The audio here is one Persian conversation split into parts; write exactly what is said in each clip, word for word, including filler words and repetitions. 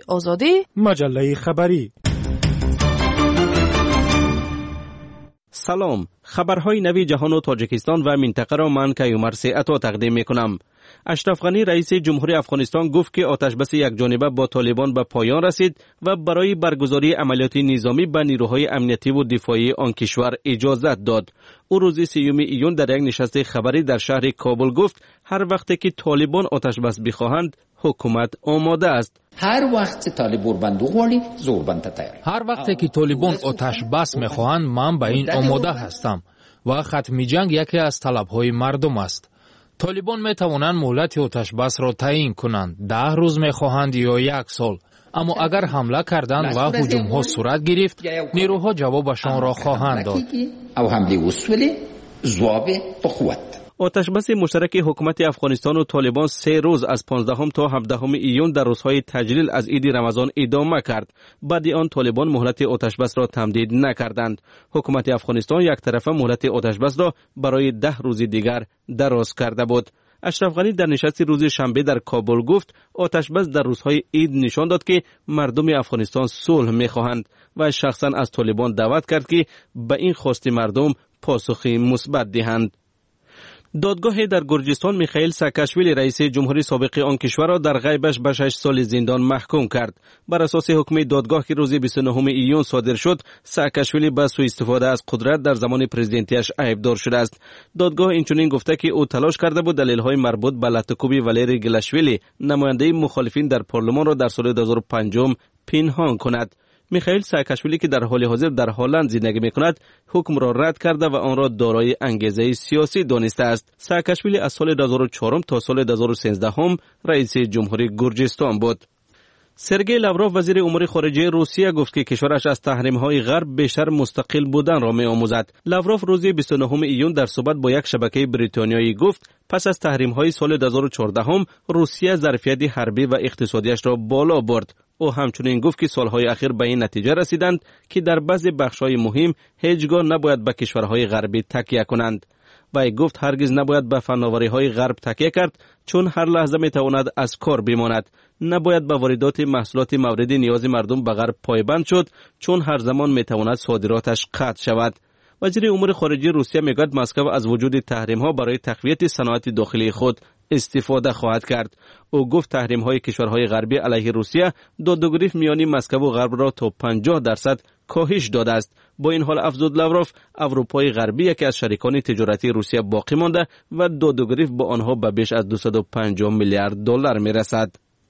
آزادی، مجله خبری. سلام، خبرهای نوی جهان و تاجیکستان و منطقه را من کیومر عطا تقدیم میکنم. اشرف غنی رئیس جمهوری افغانستان گفت که آتشبس یکجانبه با طالبان به پایان رسید و برای برگزاری عملیات نظامی به نیروهای امنیتی و دفاعی آن کشور اجازت داد. او روز سیوم ایون در یک نشست خبری در شهر کابل گفت هر وقتی که طالبان آتشبس بخواهند حکومت آماده است. هر وقت طالبان بندو غواړي زوربند تیار. هر وقتی که طالبان آتش بس میخواهند من به این آماده هستم و ختم جنگ یکی از طلبهای مردم است. طالبان میتوانند مهلت آتش بس را تعیین کنند، ده روز میخواهند یا یک سال. اما اگر حمله کردند و هجوم ها صورت گرفت، نیروها جوابشان را خواهند داد. او حمله وسوله جواب به قوت. آتشبس مشترک حکومت افغانستان و طالبان سه روز از پانزدهم تا هفدهم ایون در روزهای تجلیل از عید رمضان ادامه کرد. بعد آن طالبان مهلت آتشبس را تمدید نکردند. حکومت افغانستان یک طرفه مهلت آتشبس را برای ده روز دیگر دراز کرده بود. اشرف غنی در نشست روز شنبه در کابل گفت آتشبس در روزهای عید نشان داد که مردم افغانستان صلح می‌خواهند و شخصا از طالبان دعوت کرد که به این خواست مردم پاسخی مثبت دهند. دادگاه در گرجستان میخائیل ساکاشویلی رئیس جمهوری سابق آن کشور را در غیبش به شش سال زندان محکوم کرد. بر اساس حکم دادگاه که روز بیست و نهم ایون صادر شد، ساکاشویلی به سوء استفاده از قدرت در زمان پرزیدنتیش عیبدار شده است. دادگاه اینچنین گفته که او تلاش کرده بود دلایل‌های مربوط به لاتوکوبی والری گلاشویلی نماینده مخالفین در پارلمان را در سال دو هزار و پنج پنهان کند. میخائیل ساکاشویلی که در حال حاضر در هلند زندگی میکند حکم را رد کرده و آن را دارای انگیزه سیاسی دانسته است. ساکاشویلی از سال دو هزار و چهار تا سال دو هزار و سیزده هم رئیس جمهوری گرجستان بود. سرگئی لاوروف وزیر امور خارجه روسیه گفت که کشورش از تحریم‌های غرب بیشتر مستقل بودن را می‌آموزد. لاوروف روز بیست و نهم ایون در صحبت با یک شبکه بریتانیایی گفت پس از تحریم‌های سال دو هزار و چهارده هم روسیه ظرفیت حربی و اقتصادیش را بالا برد. او همچنین گفت که سالهای اخیر به این نتیجه رسیدند که در بعضی بخش‌های مهم هیچگاه نباید به کشورهای غربی تکیه کنند. و گفت هرگز نباید به فناوری‌های غرب تکیه کرد چون هر لحظه می‌تواند از کار بماند. نباید به واردات محصولات مورد نیاز مردم به غرب پایبند شد چون هر زمان می‌تواند صادراتش قطع شود. وزیر امور خارجه روسیه میگوید مسکو از وجود تحریم‌ها برای تقویت صنعت داخلی خود استفاده خواهد کرد. او گفت تحریم‌های کشورهای غربی علیه روسیه دادگریف میانی مسکو و غرب را تا پنجاه درصد کاهش داده است. با این حال افزود لاوروف اروپای غربی یکی از شریکان تجارتی روسیه باقی مانده و دادگریف با آنها به بیش از دویست و پنجاه میلیارد دلار میرسد.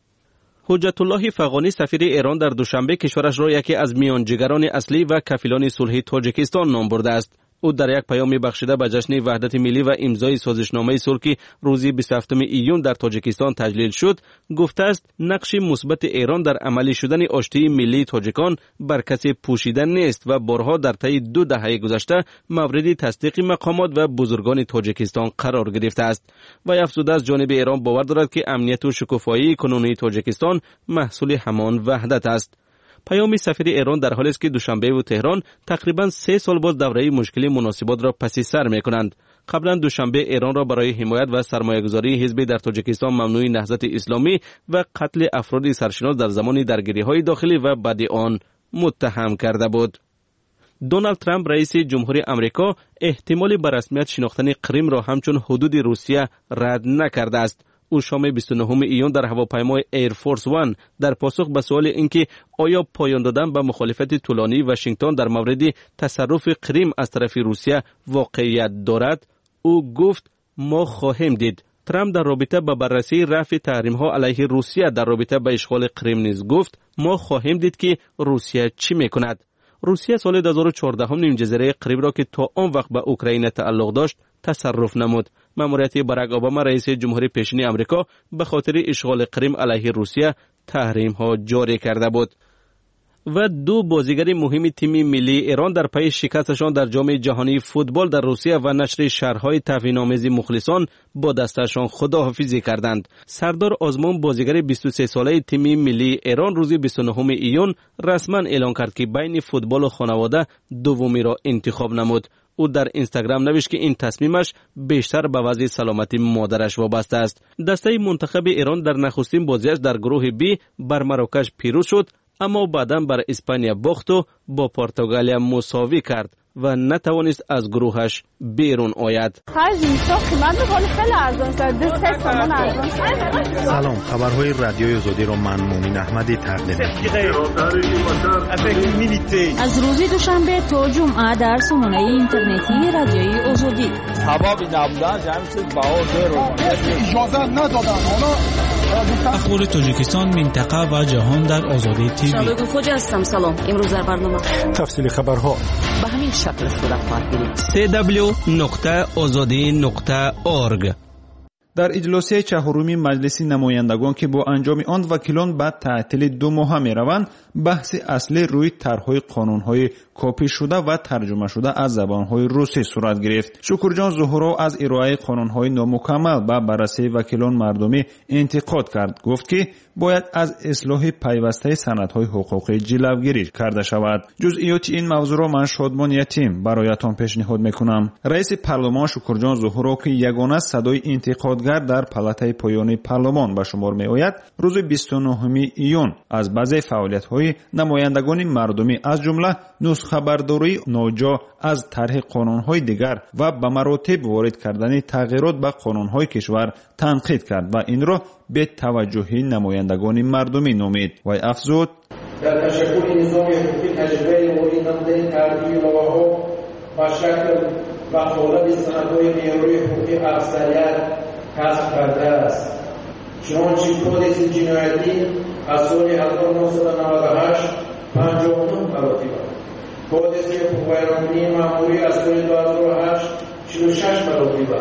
حجت الله فغانی سفیر ایران در دوشنبه کشورش را یکی از میانجیگران اصلی و کفیلان صلح تاجیکستان نام برده است. او در یک پیام بخشیده به جشن وحدت ملی و امضای سازشنامه صلح که روز بیست و هفتم ایون در تاجیکستان تجلیل شد گفته است نقش مثبت ایران در عملی شدن آشتی ملی تاجیکان بر کسی پوشیده نیست و بارها در طی دو دهه گذشته مورد تصدیق مقامات و بزرگان تاجیکستان قرار گرفته است. و افزوده از جانب ایران باور دارد که امنیت و شکوفایی کنونی تاجیکستان محصول همان وحدت است. پیام سفیر ایران در حالی است که دوشنبه و تهران تقریباً سه سال باز دوره مشکلی مناسبات را پس سر می کنند. قبلا دوشنبه ایران را برای حمایت و سرمایه‌گذاری حزبی در تاجیکستان ممنوع نهضت اسلامی و قتل افراد سرشناس در زمان درگیری‌های داخلی و بعد آن متهم کرده بود. دونالد ترامپ رئیس جمهوری آمریکا احتمال به رسمیت شناختن کریم را همچون حدود روسیه رد نکرده است. او شام بیست و نهم ایون در هواپیمای ایر فورس وان در پاسخ به سوال اینکه آیا پایان دادن به مخالفت طولانی واشنگتن در مورد تصرف کریم از طرف روسیه واقعیت دارد، او گفت ما خواهیم دید. ترامپ در رابطه با بررسی رفع تحریم‌ها علیه روسیه در رابطه با اشغال کریم نیز گفت ما خواهیم دید که روسیه چی میکند. روسیه سال دو هزار و چهارده هم نیم جزیره کریم را که تا آن وقت به اوکراین تعلق داشت تصرف نمود. ماموریت باراک اوباما رئیس جمهوری پیشین آمریکا به خاطر اشغال کریم علیه روسیه تحریم ها جاری کرده بود. و دو بازیگر مهم تیم ملی ایران در پی شکستشان در جام جهانی فوتبال در روسیه و نشر شرح‌های توهین‌آمیز مخلصان با دستشان خداحافظی کردند. سردار آزمون بازیگر بیست و سه ساله تیم ملی ایران روز بیست و نهم ایون رسما اعلام کرد که بین فوتبال و خانواده دومی را انتخاب نمود. او در اینستاگرام نوشت که این تصمیمش بیشتر به وضع سلامتی مادرش وابسته است. دسته منتخب ایران در نخستین بازیش در گروه بی بر مراکش پیروز شد، اما بعداً بر اسپانیا باخت و با پرتغالیا مساوی کرد و نتوانست از گروهش بیرون آید. سلام، خبرهای رادیوی آزادی را من مومن احمدی تقدیم می‌کنم. از روز دوشنبه تا جمعه در سامانه اینترنتی رادیوی آزادی. اخبار تاجیکستان، منطقه و جهان در آزادی تیوی. شبکه خوج هستم. سلام. امروز در برنامه تفصیل خبرها به همین شکل صورت خواهد گرفت. سی دبلیو نقطه آزادی نقطه اورگ. در اجلاسی چهارم مجلس نمایندگان که با انجام آن وکیلان بعد تعطیل دو ماه می‌روند، بحث اصلی روی طرح‌های قانون‌های کپی شده و ترجمه شده از زبان‌های روسی صورت گرفت. شکرجان ظهورو از ارائه قانون‌های نامکمل و بررسی وکیلان مردمی انتقاد کرد. گفت که باید از اصلاح پیوسته سندهای حقوقی جلوگیری کرده شود. جزئیات این موضوع را من شادمان یتیم برایتان پیشنهاد می‌کنم. رئیس پارلمان شکرجان ظهورو که یگانه صدای انتقادگر در پالاتای پایانی پارلمان به شمار می‌آید، روز بیست و نهم ایون از بعضی فعالیت‌های نمایندگان مردمی از جمله نسخه برداری ناجا از طرح قانون‌های دیگر و به مراتب وارد کردن تغییرات به قانون‌های کشور تنقید کرد و این را به توجهی نمایندگان مردمی نامید و افزود: در تشکل نظام حقوقی تجربه نوعی نموده تغییر لواها و شکل و قالب سندهای معیاری حقوقی اکثریت کسب کرده است. چنانچه کدکس جنایتی از سال هزار و نهصد و نود و هشت پنجاه و نه مراتب، کدکس حقوق بیانیه‌ای مأموری از سال دو هزار و هشت چهل و شش مراتب،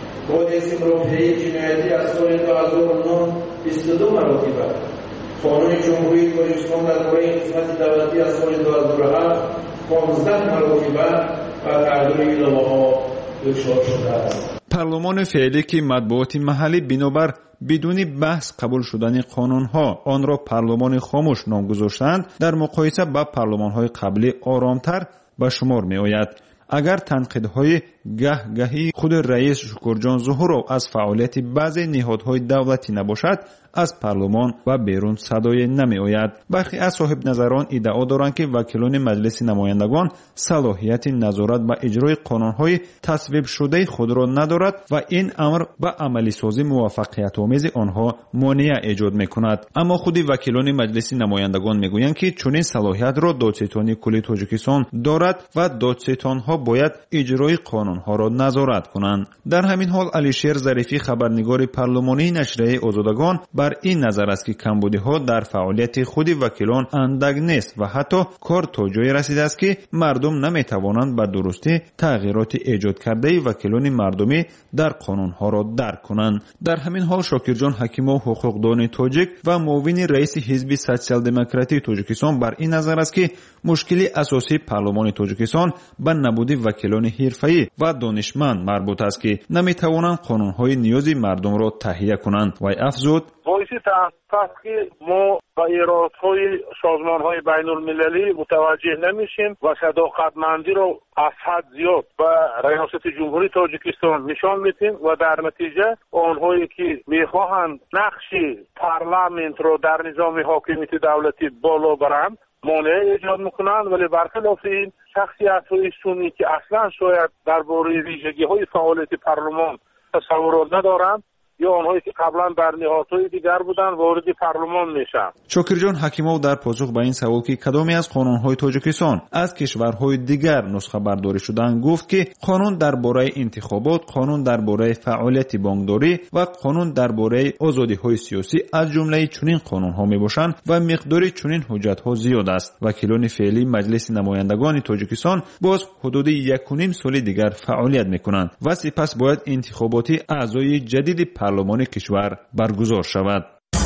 کدکس مرافعه جنایتی از سال دو هزار و نه بیست و دو مراتب، قانون جمهوری تاجیکستان درباره خدمت دولتی از سال دو هزار و هفت پانزده مراتب و تغییر لواها دچار شده است. پارلمان فعلی که مطبوعات محلی بنابر بدون بحث قبول شدن قانون‌ها آن را پارلمان خاموش نام گذاشتند، در مقایسه با پارلمان‌های قبلی آرامتر به شمار می‌آید. اگر تنقیدهای گه گهی خود رئیس شکرجان ظهورو از فعالیت بعضی نهادهای دولتی نباشد، از پارلمان و بیرون صدای نمی آید. برخی از صاحب نظران ادعا دارند که وکیلان مجلس نمایندگان صلاحیت نظارت به اجرای قانونهای تصویب شده خود را ندارد و این امر به عملی سازی موفقیت آمیز آنها مانع ایجاد میکند. اما خود وکیلان مجلس نمایندگان میگویند که چنین صلاحیت را دادستان کلی تاجیکستان دارد و دادستانها باید اجرای قانونها را نظارت کنند. در همین حال علیشیر ظریفی خبرنگار پارلمانی نشریه آزادگان بر این نظر است که کمبودی‌ها در فعالیت خود وکیلان اندک نیست و حتی کار تا جایی رسیده است که مردم نمی‌توانند به درستی تغییرات ایجاد کرده وکیلان مردمی در قانون‌ها را درک کنند. در همین حال شاکرجان حکیمov حقوقدان تاجیک و معاون رئیس حزب سوسیال دموکراتی تاجیکستان بر این نظر است که مشکلی اساسی پارلمان تاجیکستان به نبود وکیلان حرفه‌ای و دانشمند مربوط است که نمی‌توانند قانون‌های نیازی مردم را تهیه کنند و افزود: باعث تأسف است که ما با ایرادهای سازمان‌های بین‌المللی متوجه نمیشیم و صداقتمندی را از حد زیاد به ریاست جمهوری تاجیکستان نشان میدیم و در نتیجه آنهایی که میخواهند نقش پارلمانت را در نظام حاکمیت دولتی بالا برند مانع ایجاد میکنند، ولی برخلاف این شخصیت‌های سنی که اصلا شاید درباره ویژگی‌های فعالیت پارلمان تصورات ندارند یا آنهایی که قبلا در نهادهای دیگر بودند وارد پارلمان میشن. شاکرجان حکیمov در پاسخ به این سوال که کدامی از قانون‌های تاجیکستان از کشورهای دیگر نسخه برداری شدند گفت که قانون درباره انتخابات، قانون درباره فعالیت بانکداری و قانون درباره آزادی‌های سیاسی از جمله چنین قانون‌ها میباشند و مقدار چنین حجت‌ها زیاد است. وکیلان فعلی مجلس نمایندگان تاجیکستان باز حدود یک و نیم سال دیگر فعالیت میکنند و سپس باید انتخابات اعضای جدید پارلمان کشور برگزار شود.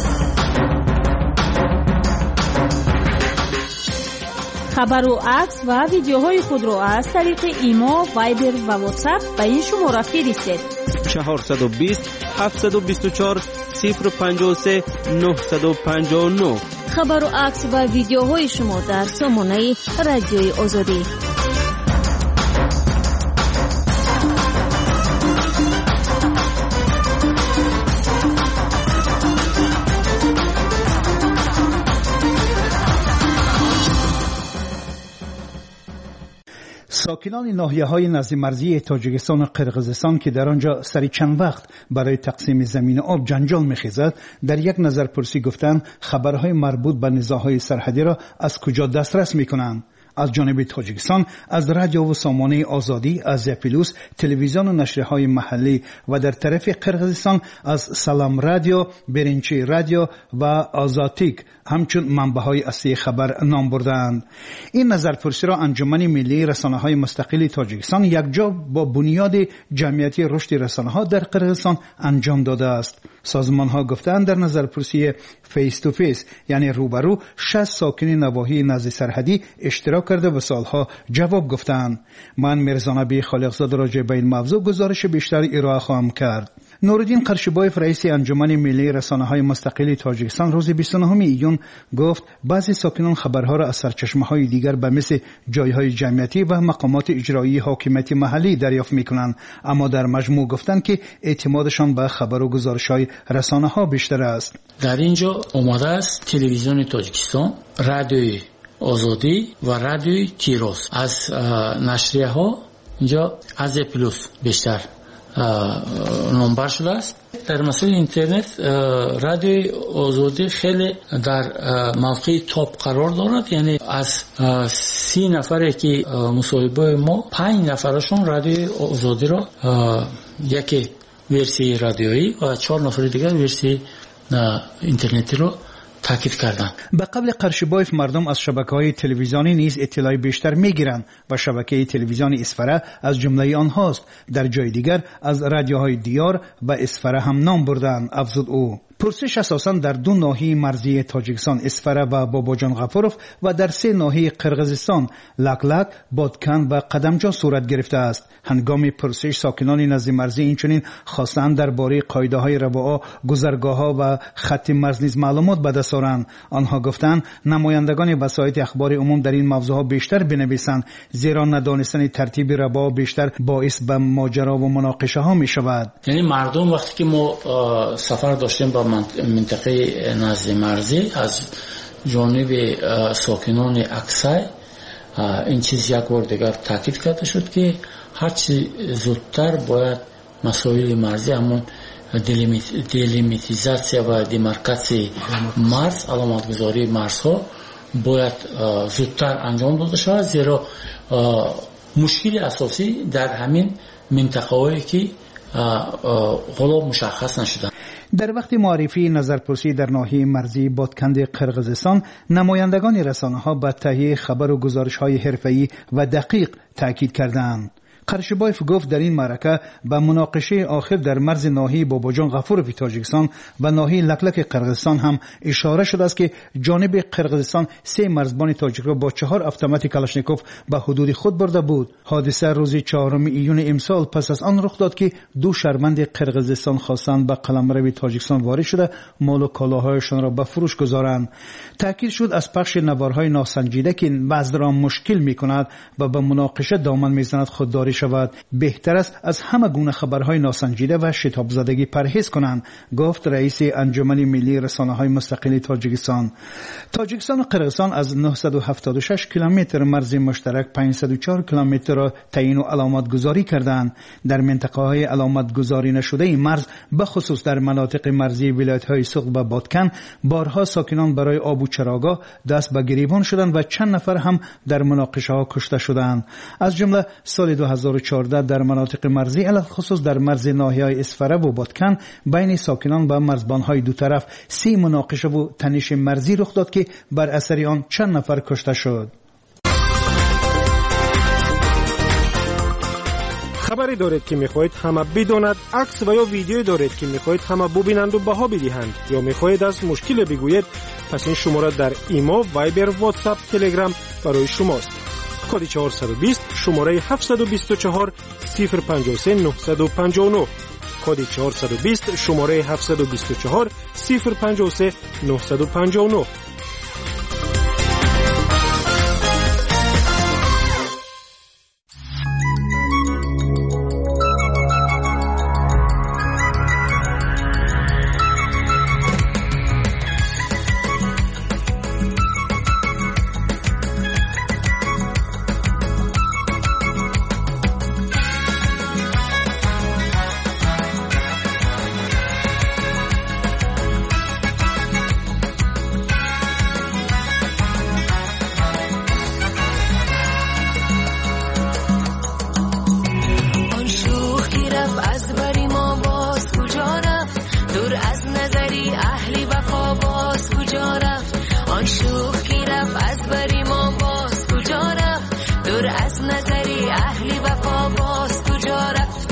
خبر و عکس و ویدیوهای خود را از طریق ایما، وایبر و واتساپ به این شماره فرستید: چهارصد و بیست هفتصد و بیست و چهار صفر پنجاه و سه نهصد و پنجاه و نه. خبر و عکس و ویدیوهای شما در سامانه رادیوی آزادی. ساکنان ناحیه‌های نزد مرزی تاجیکستان و قرقیزستان که در آنجا سری چند وقت برای تقسیم زمین آب جنجال می‌خیزد، در یک نظرپرسی گفتند خبرهای مربوط به نزاع‌های سرحدی را از کجا دسترس می‌کنند. از جانب تاجیکستان از رادیو و سامانه آزادی، از زپیلوس، تلویزیون و نشریه‌های محلی و در طرف قرقیزستان از سلام رادیو، برنچی رادیو و آزاتیک همچون منبع‌های اصلی خبر نام بردند. این نظرپرسی را انجمن ملی رسانه‌های مستقل تاجیکستان یکجا با بنیاد جمعیتی رشد رسانه‌ها در قرقیزستان انجام داده است. سازمان‌ها گفتند در نظرپرسی فیس تو فیس یعنی روبرو شصت ساکن نواحی نزد سرحدی اشتراک کرده و سالها جواب گفتند. من مرزانبی خالقزاد راجع به این موضوع گزارش بیشتر ارائه خواهم کرد. نورالدین قرشبایف رئیس انجمن ملی رسانه‌های مستقل تاجیکستان روز بیست و نهم ایون گفت بعضی ساکنان خبرها را از سرچشمه‌های دیگر به مثل جایهای جمعیتی و مقامات اجرایی حاکمیت محلی دریافت می‌کنند، اما در مجموع گفتند که اعتمادشان به خبر و گزارش‌های رسانه‌ها بیشتر است. در اینجا آماده است تلویزیون تاجیکستان، رادیوی آزادی و رادیوی تیروس. از نشریه ها اینجا از پلوس بیشتر نمبر شده است. در مسئله اینترنت رادیوی آزادی خیلی در موقع تاپ قرار دارد، یعنی از سی نفره که مصاحبه ما پنج نفرشون رادیوی آزادی را یکی ورسی رادیویی و چهار نفر دیگر ورسی اینترنتی رو تاکید کردند. به قبل قرشبایف مردم از شبکه‌های تلویزیونی نیز اطلاع بیشتر می‌گیرند و شبکه تلویزیون اسفره از جمله آنهاست. در جای دیگر از رادیوهای دیار و اسفره هم نام بردند. افزود او پرسش اساساً در دو ناحیه مرزی تاجیکستان اسفره و باباجان غفوروف و در سه ناحیه قرقیزستان لاکلاک، بادکن و قدمجان صورت گرفته است. هنگام پرسش ساکنان نزد مرزی اینچنین خواستند درباره قاعده‌های رباعه، گذرگاه‌ها و خط مرز نیز معلومات به دست آورند. آنها گفتند نمایندگان وسایل اخبار عموم در این موضوعها بیشتر بنویسند، زیرا ندانستن ترتیب رباعه بیشتر باعث به ماجرا و مناقشه ها می شود. یعنی مردم وقتی که ما سفر داشتیم با منطقه نزد مرزی از جانب ساکنان اکسای این چیز یک بار دیگر تاکید کرده شد که هرچی زودتر باید مسائل مرزی همون دلیمیتیزاسیا و دیمارکاسی مرز، علامتگذاری مرزها باید زودتر انجام داده شود، زیرا مشکل اساسی در همین منطقه‌هایی که غلاب مشخص نشدن. در وقت معرفی نظرپرسی در ناحیه مرزی بادکند قرقیزستان، نمایندگان رسانه‌ها به تهیه خبر و گزارش‌های حرفه‌ای و دقیق تاکید کردند. قرشبایف گفت در این معرکه به مناقشه آخر در مرز ناحیه باباجان غفوروف تاجیکستان و ناحیه لکلک قرقیزستان هم اشاره شده است که جانب قرقیزستان سه مرزبان تاجیک را با چهار اتومات کلاشنیکوف به حدود خود برده بود. حادثه روز چهارم ایون امسال پس از آن رخ داد که دو شهروند قرقیزستان خواستند به قلمرو تاجیکستان وارد شده مال و کالاهایشان را به فروش گذارند. تاکید شد از پخش نوارهای ناسنجیده که وضع را مشکل می‌کند و به مناقشه دامن می‌زند خودداری شود. بهتر است از همه گونه خبرهای ناسنجیده و شتاب زدگی پرهیز کنند، گفت رئیس انجمن ملی رسانه‌های مستقل تاجیکستان. تاجیکستان و قرقیزستان از نهصد و هفتاد و شش کیلومتر مرز مشترک پانصد و چهار کیلومتر را تعیین و علامت گذاری کردند. در منطقه‌های علامت گذاری نشده مرز به خصوص در مناطق مرزی ولایت‌های سوق و بادکن بارها ساکنان برای آب و چراگاه دست به گریبان شدند و چند نفر هم در مناقشه‌ها کشته شدند. از جمله سال دو هزار و چهارده در مناطق مرزی علل خصوص در مرز ناحیه‌های اسفره و بادکن بین ساکنان و مرزبان‌های دو طرف سی مناقشه و تنش مرزی رخ داد که بر اثر آن چند نفر کشته شد. خبری دارید که می‌خواهید همه بداند، عکس و یا ویدیویی دارید که می‌خواهید همه ببینند و بها بدهند، یا می‌خواهید از مشکل بگویید، پس این شماره در ایمو، وایبر، واتساپ، تلگرام برای شماست. کد چهارصد و بیست شماره هفتصد و بیست و چهار صفر پنجاه و سه نهصد و پنجاه و نه. کد چهارصد و بیست شماره هفتصد و بیست و چهار صفر پنجاه و سه نهصد و پنجاه و نه. رفت از بری ما باز کجا رفت دور از نظری اهلی وفا باز کجا رفت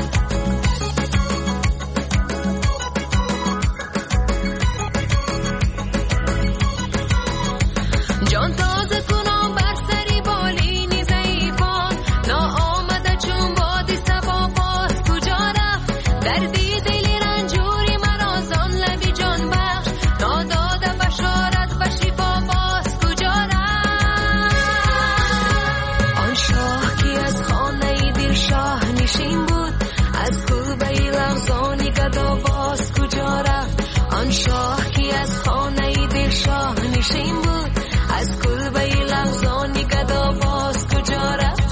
جان تازه کنم بر سری بالینی ضعیفان ناآمده چون بادی سبا باز کجا رفت دردی دلی رنجوری مرا زان لبی جان بخش ناداده بشارت و شفا باز کجا رفت آن شاه کی از خانه دل شاه نشین بود از کلبه لغزانی گدا باز کجا رفت آن شاه کی از خانه دل شاه نشین بود از کلبه لغزانی گدا باز کجا رفت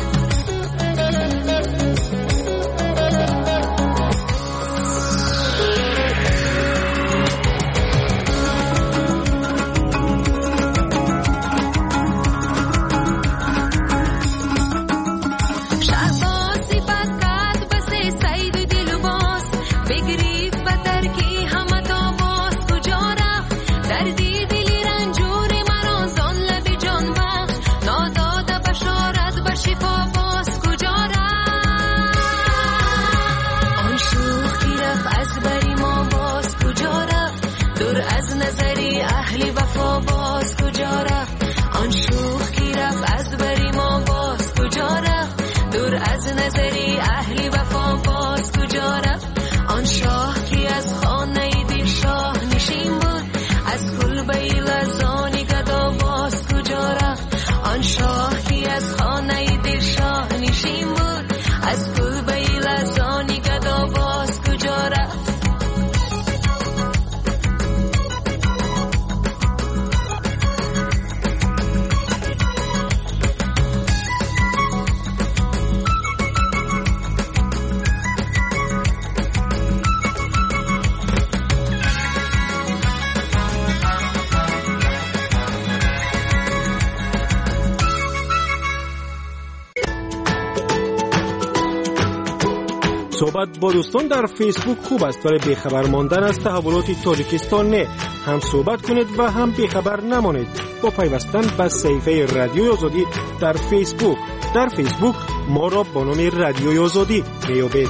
شهبازی فقط بسه سید و دل باز بگریب و ترکی همه تا باز کجا رفت دردی دلی رنجوری مرا زان لبی جان بخش ناداده بشارت و شفا باز کجا رفت آن شوخ کی رفت از بری ما باز کجا رفت دور از نظری اهلی وفا باز کجا رفت آن شوخ کی رفت از بری ما باز کجا رفت دور از نظری اهلی وفا باز کجا رفت آن شاه کی از خانه دل شاه نشین بود از کلبه لرزانی گدا باز کجا رفت آن شاه کی از خانه دل شاه نشین بود از کلبه لرزانی گدا باز کجا رفت صحبت با دوستان در فیسبوک خوب است ولی بیخبر ماندن از تحولات تاجیکستان نه. هم صحبت کنید و هم بیخبر نمانید با پیوستن به صفحه رادیوی آزادی در فیسبوک. در فیسبوک ما را با نام رادیوی آزادی میابید.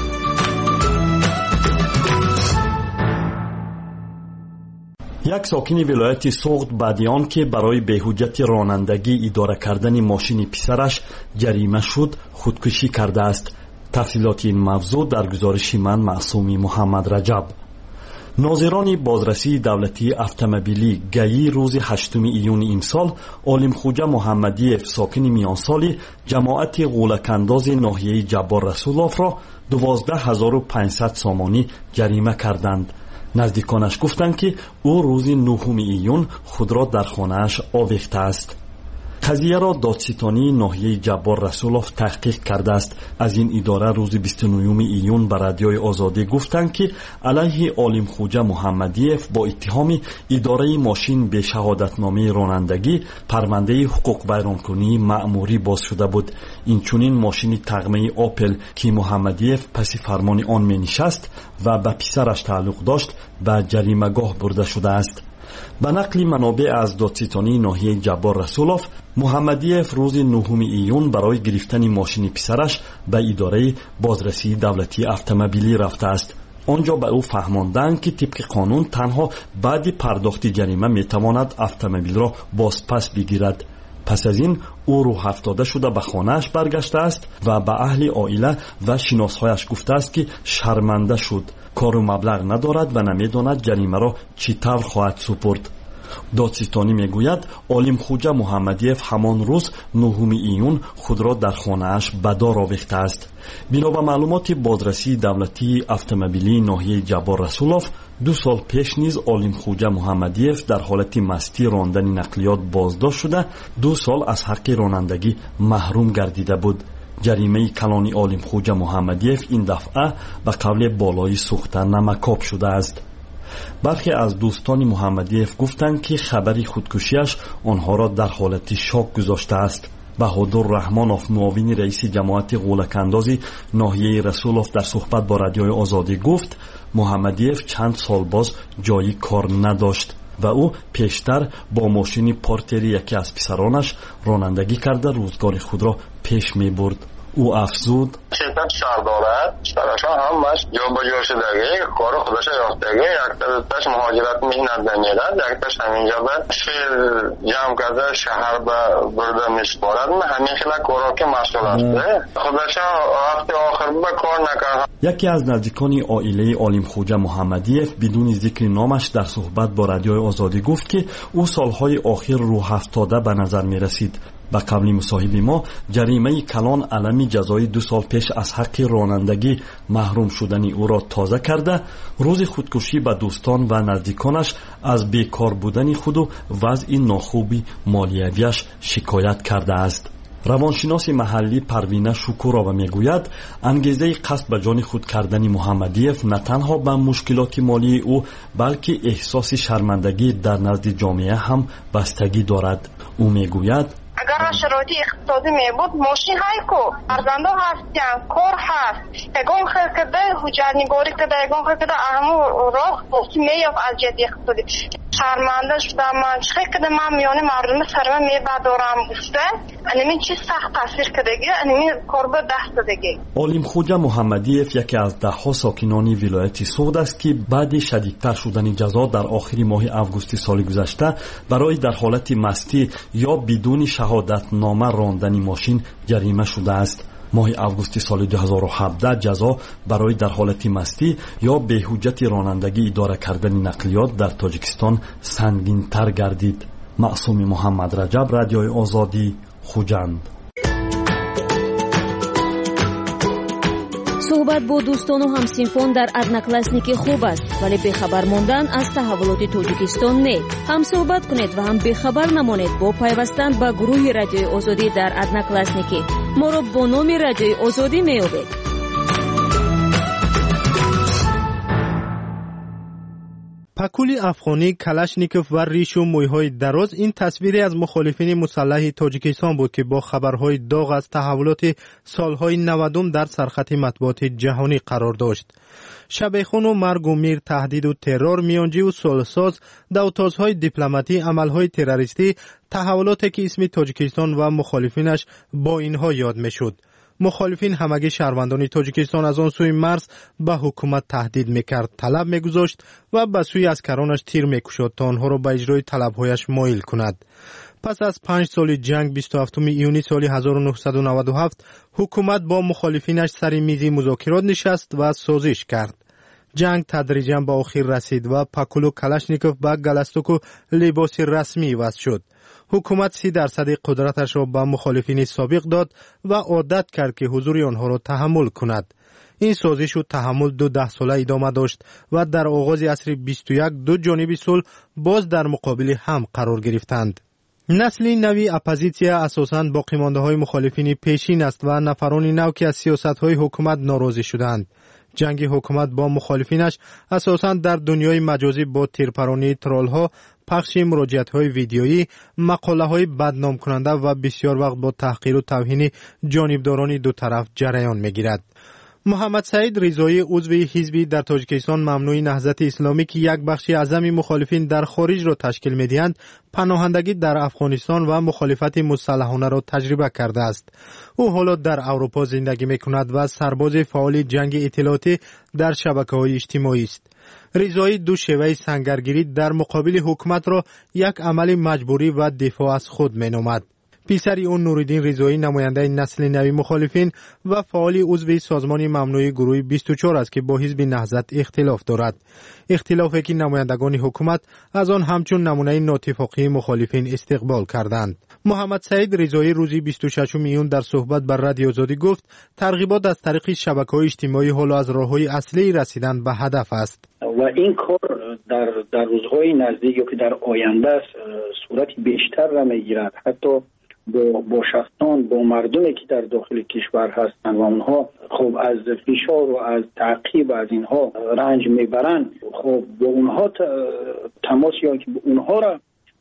یک ساکن ولایت سوغد بعد آن که برای بی‌حجت رانندگی اداره کردن ماشین پسرش جریمه شد خودکشی کرده است. تفصیلات این موضوع در گزارش من معصومی محمد رجب. ناظران بازرسی دولتی اتومبیلی گئی روز هشتم ایون امسال عالم خوجه محمدیف ساکن میانسالی جماعت غولک‌انداز ناحیه جبار رسولوف را دوازده هزار و پانصد سامانی جریمه کردند. نزدیکانش گفتند که او روز نهم ایون خود را در خانه‌اش آویخته است. قضیه را دادستانی ناحیه جبار رسولوف تحقیق کرده است. از این اداره روز بیست و نهم ایون به رادیوی آزادی گفتند که علیه عالم خوجه محمدیف با اتهام اداره ماشین به شهادتنامه رانندگی پرونده حقوق ویرانکنی مأموری باز شده بود. اینچنین ماشین تقمه آپل که محمدیف پس فرمان آن می نشست و به پسرش تعلق داشت به جریمه‌گاه برده شده است. به نقل منابع از دادستانی ناحیه جبار رسولوف، محمدیف روز نهم ایون برای گرفتن ماشین پسرش به اداره بازرسی دولتی اتومبیلی رفته است. آنجا به او فهماندند که طبق قانون تنها بعد پرداخت جریمه میتواند اتومبیل را بازپس بگیرد. پس از این او روح افتاده شده به خانه‌اش برگشته است و به اهل عائله و شناسهایش گفته است که شرمنده شد، کار و مبلغ ندارد و نمیداند جریمه را چطور خواهد سپرد. دادستانی میگوید عالم خوجه محمدیف همان روز نهم ایون خود را در خانه‌اش به دار آویخته است. بنا به معلومات بازرسی دولتی اتومبیلی ناحیه جبار رسولوف، دو سال پیش نیز عالم خوجه محمدیف در حالت مستی راندن نقلیات بازداشت شده دو سال از حق رانندگی محروم گردیده بود. جریمه کلان عالم خوجه محمدیف این دفعه به قول بالای سوخته نمکاب شده است. برخی از دوستان محمدیف گفتند که خبری خودکشیش آنها را در حالت شاک گذاشته است. بهادر رحمانوف معاون رئیس جماعت غولک‌اندازی ناحیه رسولوف در صحبت با رادیوی آزادی گفت محمدیف چند سال باز جایی کار نداشت. و او پیشتر با ماشین پورتری یکی از پسرانش رانندگی کرده روزگار خود را پیش می برد. او افزود: شرکت شهر دارد، شهرش همش جا با جا شدگی، کار خودش یافتگی، یک تاش مهاجرت مهنت نمیرد، یک تاش همینجا به شهر جمع کرده شهر به برده میسپارد. همین خیلی کارا که مسئول است. خودش وقتی آخر به کار نکرد. یکی از نزدیکان عائله عالم خوجا محمدیف بدون ذکر نامش در صحبت با رادیوی آزادی گفت که او سالهای آخر روح افتاده به نظر می رسید. با قبل مصاحبه ما جریمه کلان علمی جزای دو سال پیش از حق رانندگی محروم شدن او را تازه کرده، روز خودکشی به دوستان و نزدیکانش از بیکار بودن خود و وضع ناخوبی مالیویش شکایت کرده است. روانشناس محلی پروینه شکورова میگوید انگیزه قصد به جان خود کردن محمدیف نه تنها به مشکلات مالی او بلکه احساس شرمندگی در نزد جامعه هم بستگی دارد. او میگوید اگر شرایط اقتصادی می بود ماشین های کو ارزنده هستن کار هست اگون خیر کده حجت نگاری کده اگون خیر کده اهمو راه بستی میاف از جدی اقتصادی شرمنده شدم من چخی کده من میانی مردم سرمه می بدارم گفته انمین چی سخت تاثیر کدگی انمین کار به دست دگی. عالم خوجا محمدیف یکی از ده ها ساکنان ولایت سوخت است که بعد شدیدتر شدن جزا در آخر ماه اوگوست سال گذشته برای در حالت مستی یا بدون شهادت نامه راندن ماشین جریمه شده است. ماه اوگوست سال دو هزار و هفده جزا برای در حالت مستی یا بی‌حجت رانندگی اداره کردن نقلیات در تاجیکستان سنگین‌تر گردید. معصوم محمد رجب، رادیوی آزادی، خوجند. صحبت با دوستان و همسینفون در одноклассники خوب است ولی بخبر ماندن از تحولات تاجیکستان نه. هم صحبت کنید و هم بخبر نمانید با پیوستن به گروه رادیوی آزادی در одноклассники. ما را با نام رادیوی آزادی میابید. پکول افغانی، کلاشنیکوف و ریش و مویهای دراز این تصویری از مخالفین مسلح تاجیکستان بود که با خبرهای داغ از تحولات سالهای نودم در سرخط مطبوعات جهانی قرار داشت. شبیخون و مرگ و میر، تهدید و ترور، میانجی و صلح‌ساز، دوتازهای دیپلماتی، عملهای تروریستی، تحولاتی که اسم تاجیکستان و مخالفینش با اینها یاد میشد. مخالفین همگی شهروندان تاجیکستان از آن سوی مرز به حکومت تهدید میکرد، طلب میگذاشت و به سوی عسکرانش تیر میکشد تا آنها را به اجرای طلبهایش مایل کند. پس از پنج سال جنگ بیست و هفتم ایونی سال هزار و نهصد و نود و هفت حکومت با مخالفینش سر میز مذاکرات نشست و سازش کرد. جنگ تدریجاً به آخر رسید و پکول و کلاشنیکوف به گلستوک و لباس رسمی وضع شد. حکومت سی درصد قدرتش را به مخالفین سابق داد و عادت کرد که حضور آنها را تحمل کند. این سازش و تحمل دو ده ساله ادامه داشت و در آغاز عصر بیست و یک دو جانب صلح باز در مقابل هم قرار گرفتند. نسل نوی اپوزیسیا اساساً باقی مانده های مخالفین پیشین است و نفران نو که از سیاست های حکومت ناراضی شدند. جنگ حکومت با مخالفینش اساساً در دنیای مجازی با تیرپرانی ترول ها، پخش مراجعت های ویدیویی، مقاله های بدنام کننده و بسیار وقت با تحقیر و توهین جانبداران دو طرف جریان می گیرد. محمد سعید رضایی عضو حزبی در تاجیکستان ممنوع نهضت اسلامی که یک بخش اعظم مخالفین در خارج را تشکیل می‌دهند، پناهندگی در افغانستان و مخالفت مسلحانه را تجربه کرده است. او حالا در اروپا زندگی می‌کند و سرباز فعال جنگ اطلاعاتی در شبکه‌های اجتماعی است. رضایی دو شیوه سنگرگیری در مقابل حکومت را یک عمل مجبوری و دفاع از خود می‌نامد. پیسری اون نوریدین رضایی نماینده نسل نوی مخالفین و فعال عضو سازمان ممنوع گروه بیست و چهار است که با حزب نهضت اختلاف دارد. اختلافی که نمایندگان حکومت از آن همچون نمونه ناتفاقی مخالفین استقبال کردند. محمد سعید رضایی روز بیست و ششم ایون در صحبت بر رادیو آزادی گفت ترغیبات از طریق شبکه‌های اجتماعی حالا از راه‌های اصلی رسیدن به هدف است. و این کار در در روزهای نزدیک یا که در آینده صورت بیشتر را میگیرد. حتی با با شخصان با مردمی که در داخل کشور هستند و اونها خب از فشار و از تعقیب از اینها رنج میبرند، خب با اونها تماس یا که اونها را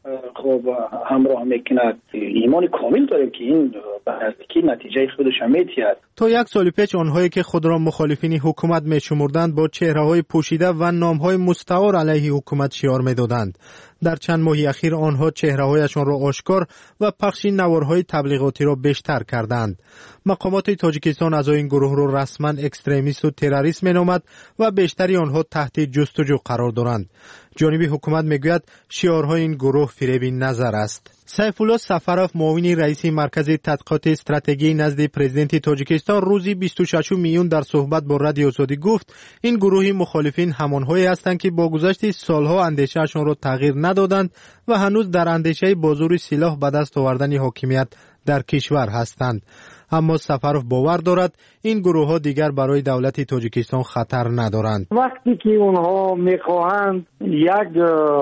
خب همراه میکند. ایمان کامل داریم که این به نزدیکی نتیجه خودش هم میتید. تا یک سال پیش آنهایی که خود را مخالفین حکومت میشمردند با چهره‌های پوشیده و نام‌های مستعار علیه حکومت شعار میدادند. در چند ماه اخیر آنها چهره‌هایشان را آشکار و پخش نوارهای تبلیغاتی را بیشتر کردند. مقامات تاجیکستان از این گروه را رسما اکستریمیست و تروریست مینامد و بیشتری آنها تحت جستجو قرار دارند. جانب حکومت میگوید شعارهای این گروه فریب نظر است. سیف الله سفروف معاون رئیس مرکز تحقیقات استراتژی نزد پرزیدنت تاجیکستان روزی بیست و شش میلیون در صحبت با رادیو آزادی گفت این گروه مخالفین همانهایی هستند که با گذشت سالها اندیشه‌شان را تغییر ندادند و هنوز در اندیشه بازور سلاح به دست آوردن حاکمیت در کشور هستند. اما سفروف باور دارد این گروه ها دیگر برای دولت تاجیکستان خطر ندارند. وقتی که اونها میخواهند یک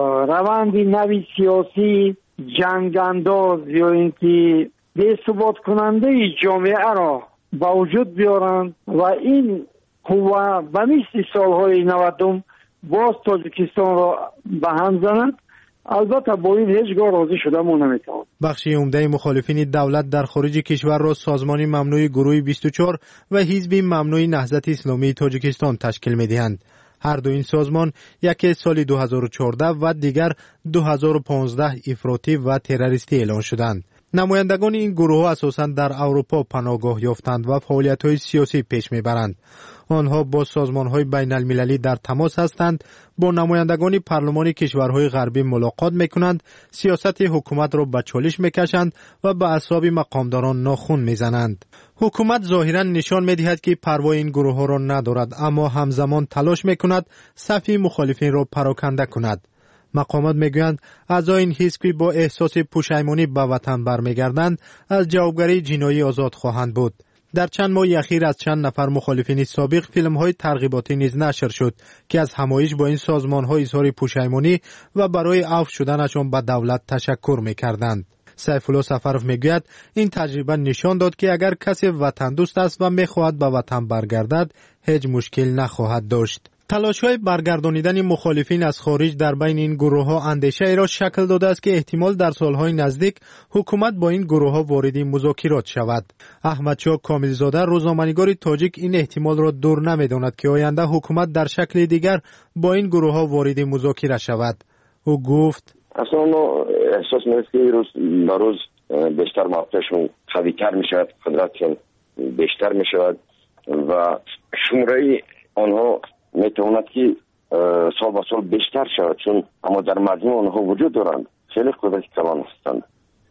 روند نوی سیاسی جنگ انداز یا اینکه بی‌ثبات کننده جامعه را با وجود بیارند و این قوه به مثل سالهای نودم باز تاجیکستان را به هم زنند، البته با این هیچگاه راضی شدن ما نمیتوانیم. بخش عمده مخالفین دولت در خارج کشور را سازمان ممنوع گروه بیست و چهار و حزب ممنوع نهضت اسلامی تاجیکستان تشکیل میدهند. هر دو این سازمان یکی سال دو هزار و چهارده و دیگر دو هزار و پانزده افراطی و تروریستی اعلان شدند. نمایندگان این گروه ها اساساً در اروپا پناهگاه یافتند و فعالیت‌های سیاسی پیش میبرند. آنها با سازمان‌های بین المللی در تماس هستند، با نمایندگان پارلمان کشورهای غربی ملاقات میکنند، سیاست حکومت را به چالش میکشند و به اعصاب مقامداران ناخن میزنند. حکومت ظاهراً نشان میدهد که پروای این گروه ها را ندارد، اما همزمان تلاش میکند صف مخالفین را پراکنده کند. مقامات میگویند اعضای این حزب که با احساس پشیمانی به وطن برمیگردند از جوابگری جنایی آزاد خواهند بود. در چند ماه اخیر از چند نفر مخالفین سابق فیلم‌های ترغیباتی نیز نشر شد که از همایش با این سازمان‌ها اظهار پشیمانی و برای عفو شدنشان به دولت تشکر می‌کردند. سیف الله سفروف میگوید این تجربه نشان داد که اگر کسی وطن دوست است و می‌خواهد به وطن برگردد هیچ مشکل نخواهد داشت. تلاش‌های برگردانیدن مخالفین از خارج در بین این گروه‌ها اندیشه‌ای را شکل داده است که احتمال در سال‌های نزدیک حکومت با این گروه‌ها وارد مذاکرات شود. احمدشاه کاملزاده روزنامه‌نگار تاجیک این احتمال را دور نمی‌داند که آینده حکومت در شکل دیگر با این گروه‌ها وارد مذاکره شود. او گفت اصلا احساس می‌کنم که روز به روز بیشتر موقعشون قوی‌تر می‌شود، قدرتشون بیشتر می‌شود و شماره آنها میتواند که سال به سال بیشتر شود، چون اما در مجموع آنها وجود دارند، خیلی قدرتی کلان هستند.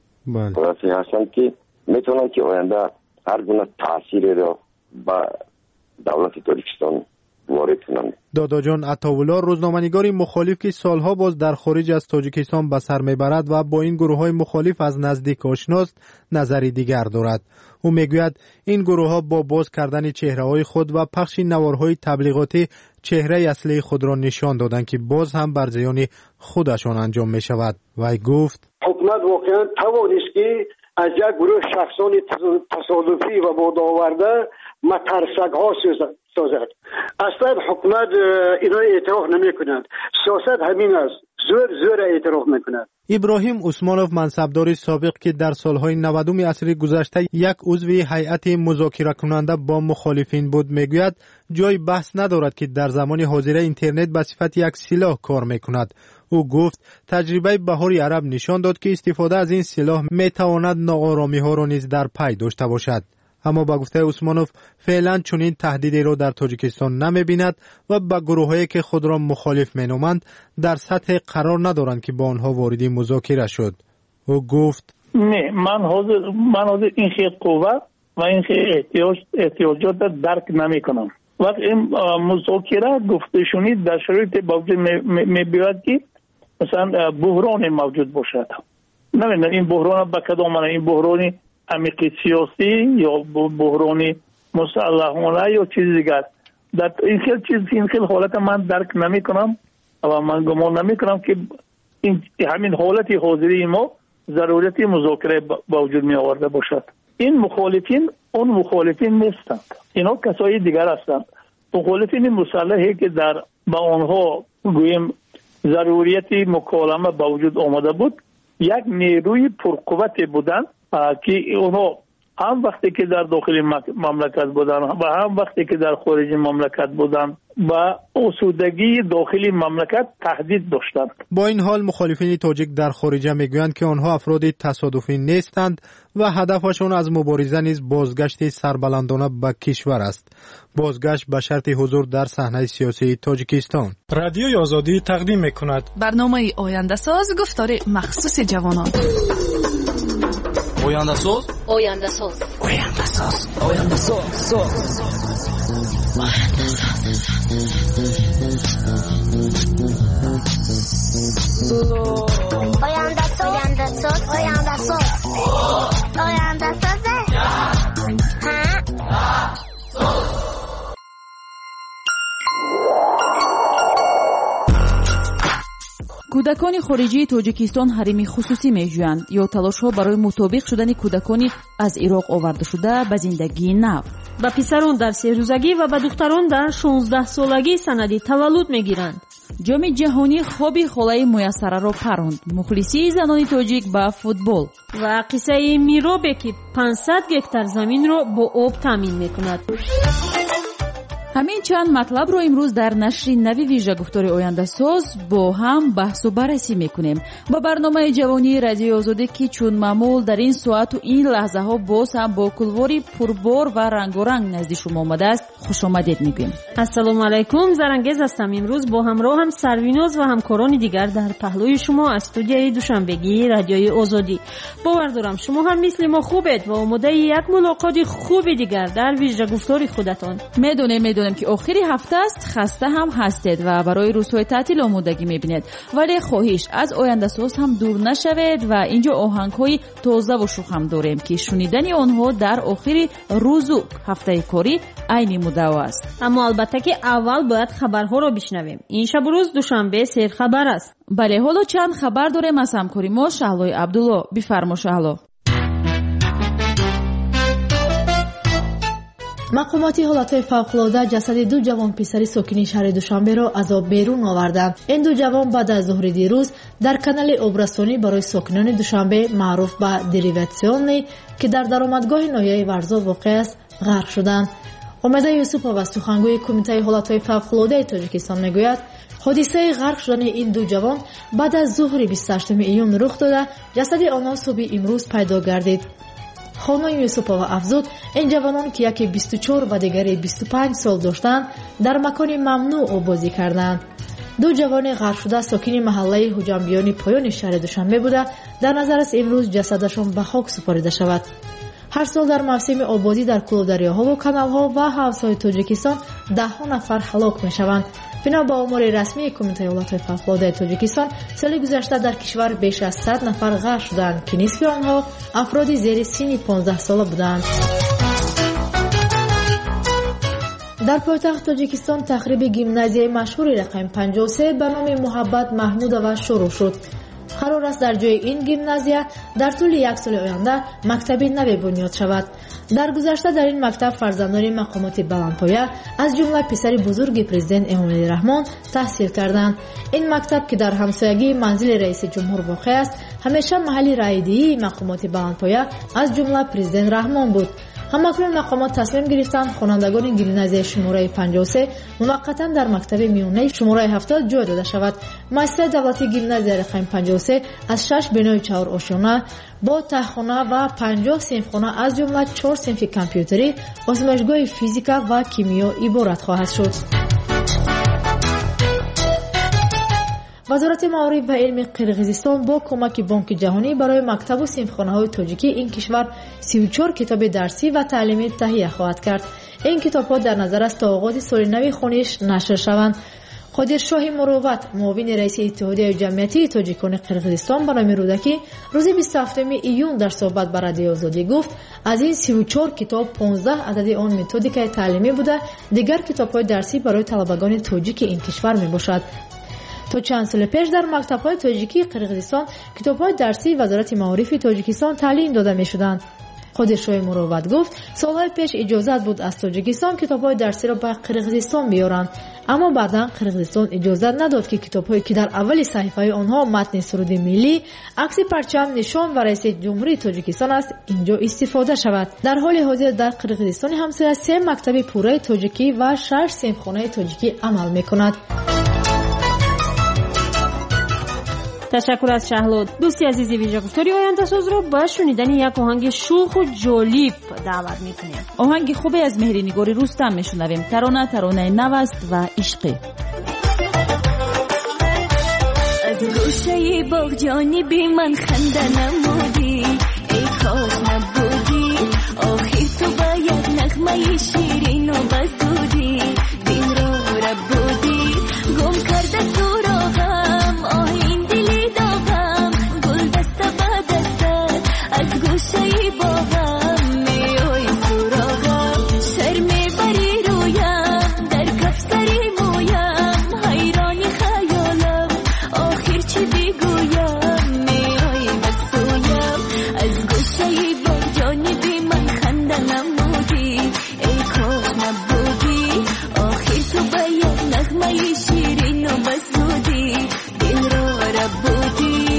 قدرتی هستند که میتونند که آینده هر گونه تأثیری را به دولت تاجیکستان وارد کنند. دادا جان عطاوالله روزنامه‌نگاری مخالف که سالها باز در خارج از تاجیکستان به سر میبرد و با این گروه‌های مخالف از نزدیک آشناست، نظری دیگر دارد. او میگوید این گروه‌ها با باز کردن چهره‌های خود و پخش نوارهای تبلیغاتی چهره اصلی خود را نشان دادند که باز هم بر زیان خودشان انجام می شود. وی گفت حکومت واقعا توانست که از یک گروه شخصان تصادفی و بادآورده مترسک ها سازد. اصلا حکومت اینا اعتراف نمی کند. سیاست همین است، زور زور اعتراف می کند. ابراهیم عثمانوف منصبدار سابق که در سالهای نودم عصر گذشته یک عضو هیئت مذاکره کننده با مخالفین بود میگوید جای بحث ندارد که در زمان حاضر اینترنت به صفت یک سلاح کار میکند. او گفت تجربه بهار عرب نشان داد که استفاده از این سلاح میتواند ناآرامی ها را نیز در پی داشته باشد. اما با گفته عثمانوف فعلا چنین تهدیدی را در تاجیکستان نمی‌بیند و با گروهایی که خود را مخالف مینامند در سطح قرار ندارند که با آنها وارد مذاکره شد. او گفت نه، من حاضر من حاضر این خیلی قوه و این خیلی احتیاج احتیاجات درک نمی‌کنم. وقتی این مذاکره گفتشونی در شرایط باوجود می‌بیاد که مثلا بحران موجود باشد. نمی‌دونم این بحران با کدام معنی، این بحرانی عمیق سیاسی یا بحرانی مسلحانه یا چیز دیگر. در این خیلی چیز این خیلی حالت من درک نمی کنم و من گمان نمی کنم که این همین حالت حاضری ما ضرورت مذاکره با وجود می آورده باشد. این مخالفین اون مخالفین نیستند، اینا کسای دیگر هستند. مخالفین مسلحی که در با آنها گویم ضروریت مکالمه با وجود آمده بود یک نیروی پرقوت بودند که اونها هم وقتی که در داخل مملکت بودن و هم وقتی که در خارج مملکت بودن و آسودگی داخل مملکت تهدید داشتند. با این حال مخالفین تاجیک در خارجه میگویند که آنها افراد تصادفی نیستند و هدفشان از مبارزه نیز بازگشت سربلندانه به کشور است. بازگشت به شرط حضور در صحنه سیاسی تاجیکستان. رادیوی آزادی تقدیم میکند برنامه آینده ساز، گفتار مخصوص جوانان. آینده ساز آینده ساز آینده ساز آینده ساز آینده ساز آینده ساز آینده ساز آینده ساز کودکان خارجی تاجیکستان حریم خصوصی میجویند یا تلاش‌ها برای مطابق شدن کودکان از عراق آورده شده به زندگی نو. به پسران در سه روزگی و به دختران در شانزده سالگی سند تولد میگیرند. جام جهانی خوابی خالای میسره را پراند. مخلصی زنان تاجیک به فوتبال و قصه میرابه که پانصد گکتار زمین را با آب تامین میکند. همین چند مطلب رو امروز در نشر نوی ویژه گفتار آینده ساز با هم بحث و بررسی میکنیم. با برنامه جوانی رادیو آزادی که چون معمول در این ساعت و این لحظه ها باز هم با کلواری پربار و رنگارنگ نزد شما آمده است. خوش آمدید میگیم. السلام علیکم، زرنگز هستم. امروز با همراه هم سرویناز و همکاران دیگر در پهلوی شما از استودیوی دوشنبگی رادیوی آزادی. باور دارم شما هم مثل ما خوبید و آماده یک ملاقات خوب دیگر در ویژه گفتار خودتان. میدونم میدونم که آخری هفته است، خسته هم هستید و برای روزهای تعطیل آمادگی میبینید، ولی خواهش از آینده ساز هم دور نشوید و اینجا آهنگ‌های تازه و شوخ هم داریم که شنیدن آنها در آخری روز و هفته کاری عین مدعا است. اما البته که اول باید خبرها را بشنویم. این شب روز دوشنبه سیر خبر است. بله، حالا چند خبر داریم از همکاری ما شهلای عبدالله. بفرما شهلا. مقامات حالتهای فوق‌العاده جسد دو جوان پسری ساکن شهر دوشنبه را از آب بیرون آوردند. این دو جوان بعد از ظهر دیروز در کانال آبرسانی برای ساکنان دوشنبه معروف به دریواتسیون که در درآمدگاه ناحیه ورزا واقع است غرق شدند. امید یوسفov از سخنگوی کمیته حالتهای فوق‌العاده تاجیکستان میگوید حادثه غرق شدن این دو جوان بعد از ظهر بیست و هشتم ایون رخ داده. جسد آنها صبح امروز پیدا گردید. خانم یوسفov افزود این جوانان که یکی بیست و چهار و دیگری بیست و پنج سال داشتند در مکان ممنوع آبازی کردند. دو جوان غرق شده ساکن محله حجامبیان پایان شهر دوشنبه بوده. در نظر است امروز جسدشان به خاک سپاریده شود. هر سال در موسم آبادی در کلودریاها و کانالها و حوضهای تاجیکستان ده ها نفر هلاک میشوند. بنا به آمار رسمی کمیته حالتهای فوق‌العاده تاجیکستان سال گذشته در کشور بیش از صد نفر غرق شدند که نصف آنها افرادی زیر سن پانزده ساله بودند. در پایتخت تاجیکستان تخریب گیمنازیای مشهور رقم پنجاه و سه به نام محبت محمودова شروع شد. قرار است در جای این گیمنازیا در طول یک سال آینده مکتبی نوی بنیاد شود. در گذشته در این مکتب فرزندان مقامات بلندپایه از جمله پسر بزرگ پرزیدنت امامعلی رحمان تحصیل کردند. این مکتب که در همسایگی منزل رئیس جمهور واقع است همیشه محل رایدهی مقامات بلندپایه از جمله پرزیدنت رحمان بود. همکنون مقامات تصمیم گرفتند خوانندگان گیمنازیای شماره پنجاه و سه موقتا در مکتب میونه شماره هفتاد جای داده شود. مؤسسه دولتی گیمنازیای رقم پنجاه و سه از شش بنای چهار آشیانه با تهخانه و پنجاه صنفخانه از جمله چهار صنف کامپیوتری، آزمایشگاه فیزیک و کیمیا عبارت خواهد شد. وزارت معارف و علم قرقیزستان با کمک بانک جهانی برای مکتب و صنفخانه‌های تاجیکی این کشور سی و چهار کتاب درسی و تعلیمی تهیه خواهد کرد. این کتاب‌ها در نظر است تا آغاز سال نو خوانش نشر شوند. قادرشاه مروت معاون رئیس اتحادیه جمعیتی تاجیکان قرقیزستان به نام رودکی روز بیست و هفتم ایون در صحبت با رادیو آزادی گفت از این سی و چهار کتاب پانزده عدد آن متدیک تعلیمی بوده، دیگر کتاب‌های درسی برای طلبگان تاجیک این کشور میباشد. تا چند سال پیش در مکتب‌های تاجیکی قرقیزستان کتاب‌های درسی وزارت معارف تاجیکستان تعلیم داده می‌شدند. خود شوی مروت گفت سالهای پیش اجازت بود از تاجیکستان کتاب‌های درسی را به قرقیزستان بیارند، اما بعدا قرقیزستان اجازت نداد که کتاب‌هایی که در اول صحیفه آنها متن سرود ملی، عکس پرچم، نشان و رئیس جمهوری تاجیکستان است اینجا استفاده شود. در حال حاضر در قرقیزستان همسایه سه مکتب پوره تاجیکی و شش صنفخانه تاجیکی عمل می‌کند. تشکر از شهلود. دوستی عزیزی، ویژه گفتاری آینده ساز رو با شنیدن یک آهنگ شوخ و جالب دعوت میکنیم. آهنگ خوبی از مهرنگار رستم میشنویم. ترانه ترانه نو است و عشقی. از گوشه باغ جانبی من خنده نمودی، ای کاش نبودی، آخر تو باید نغمه شیرین و بزودی، دین رو ربودی، گم کرده تو را غم، آهین دلی داغم، گل دست با دست از گوشه باغم میای سراغم، سر میبری رویم در کف سری مویم، حیرانی خیالم آخر چی بگویم، میای بسویم از گوشه باغ جانبی من خنده نمودی، ای کاش نبودی، آخر تو باید نغمه شیرین و بزودی، دل را ربودی.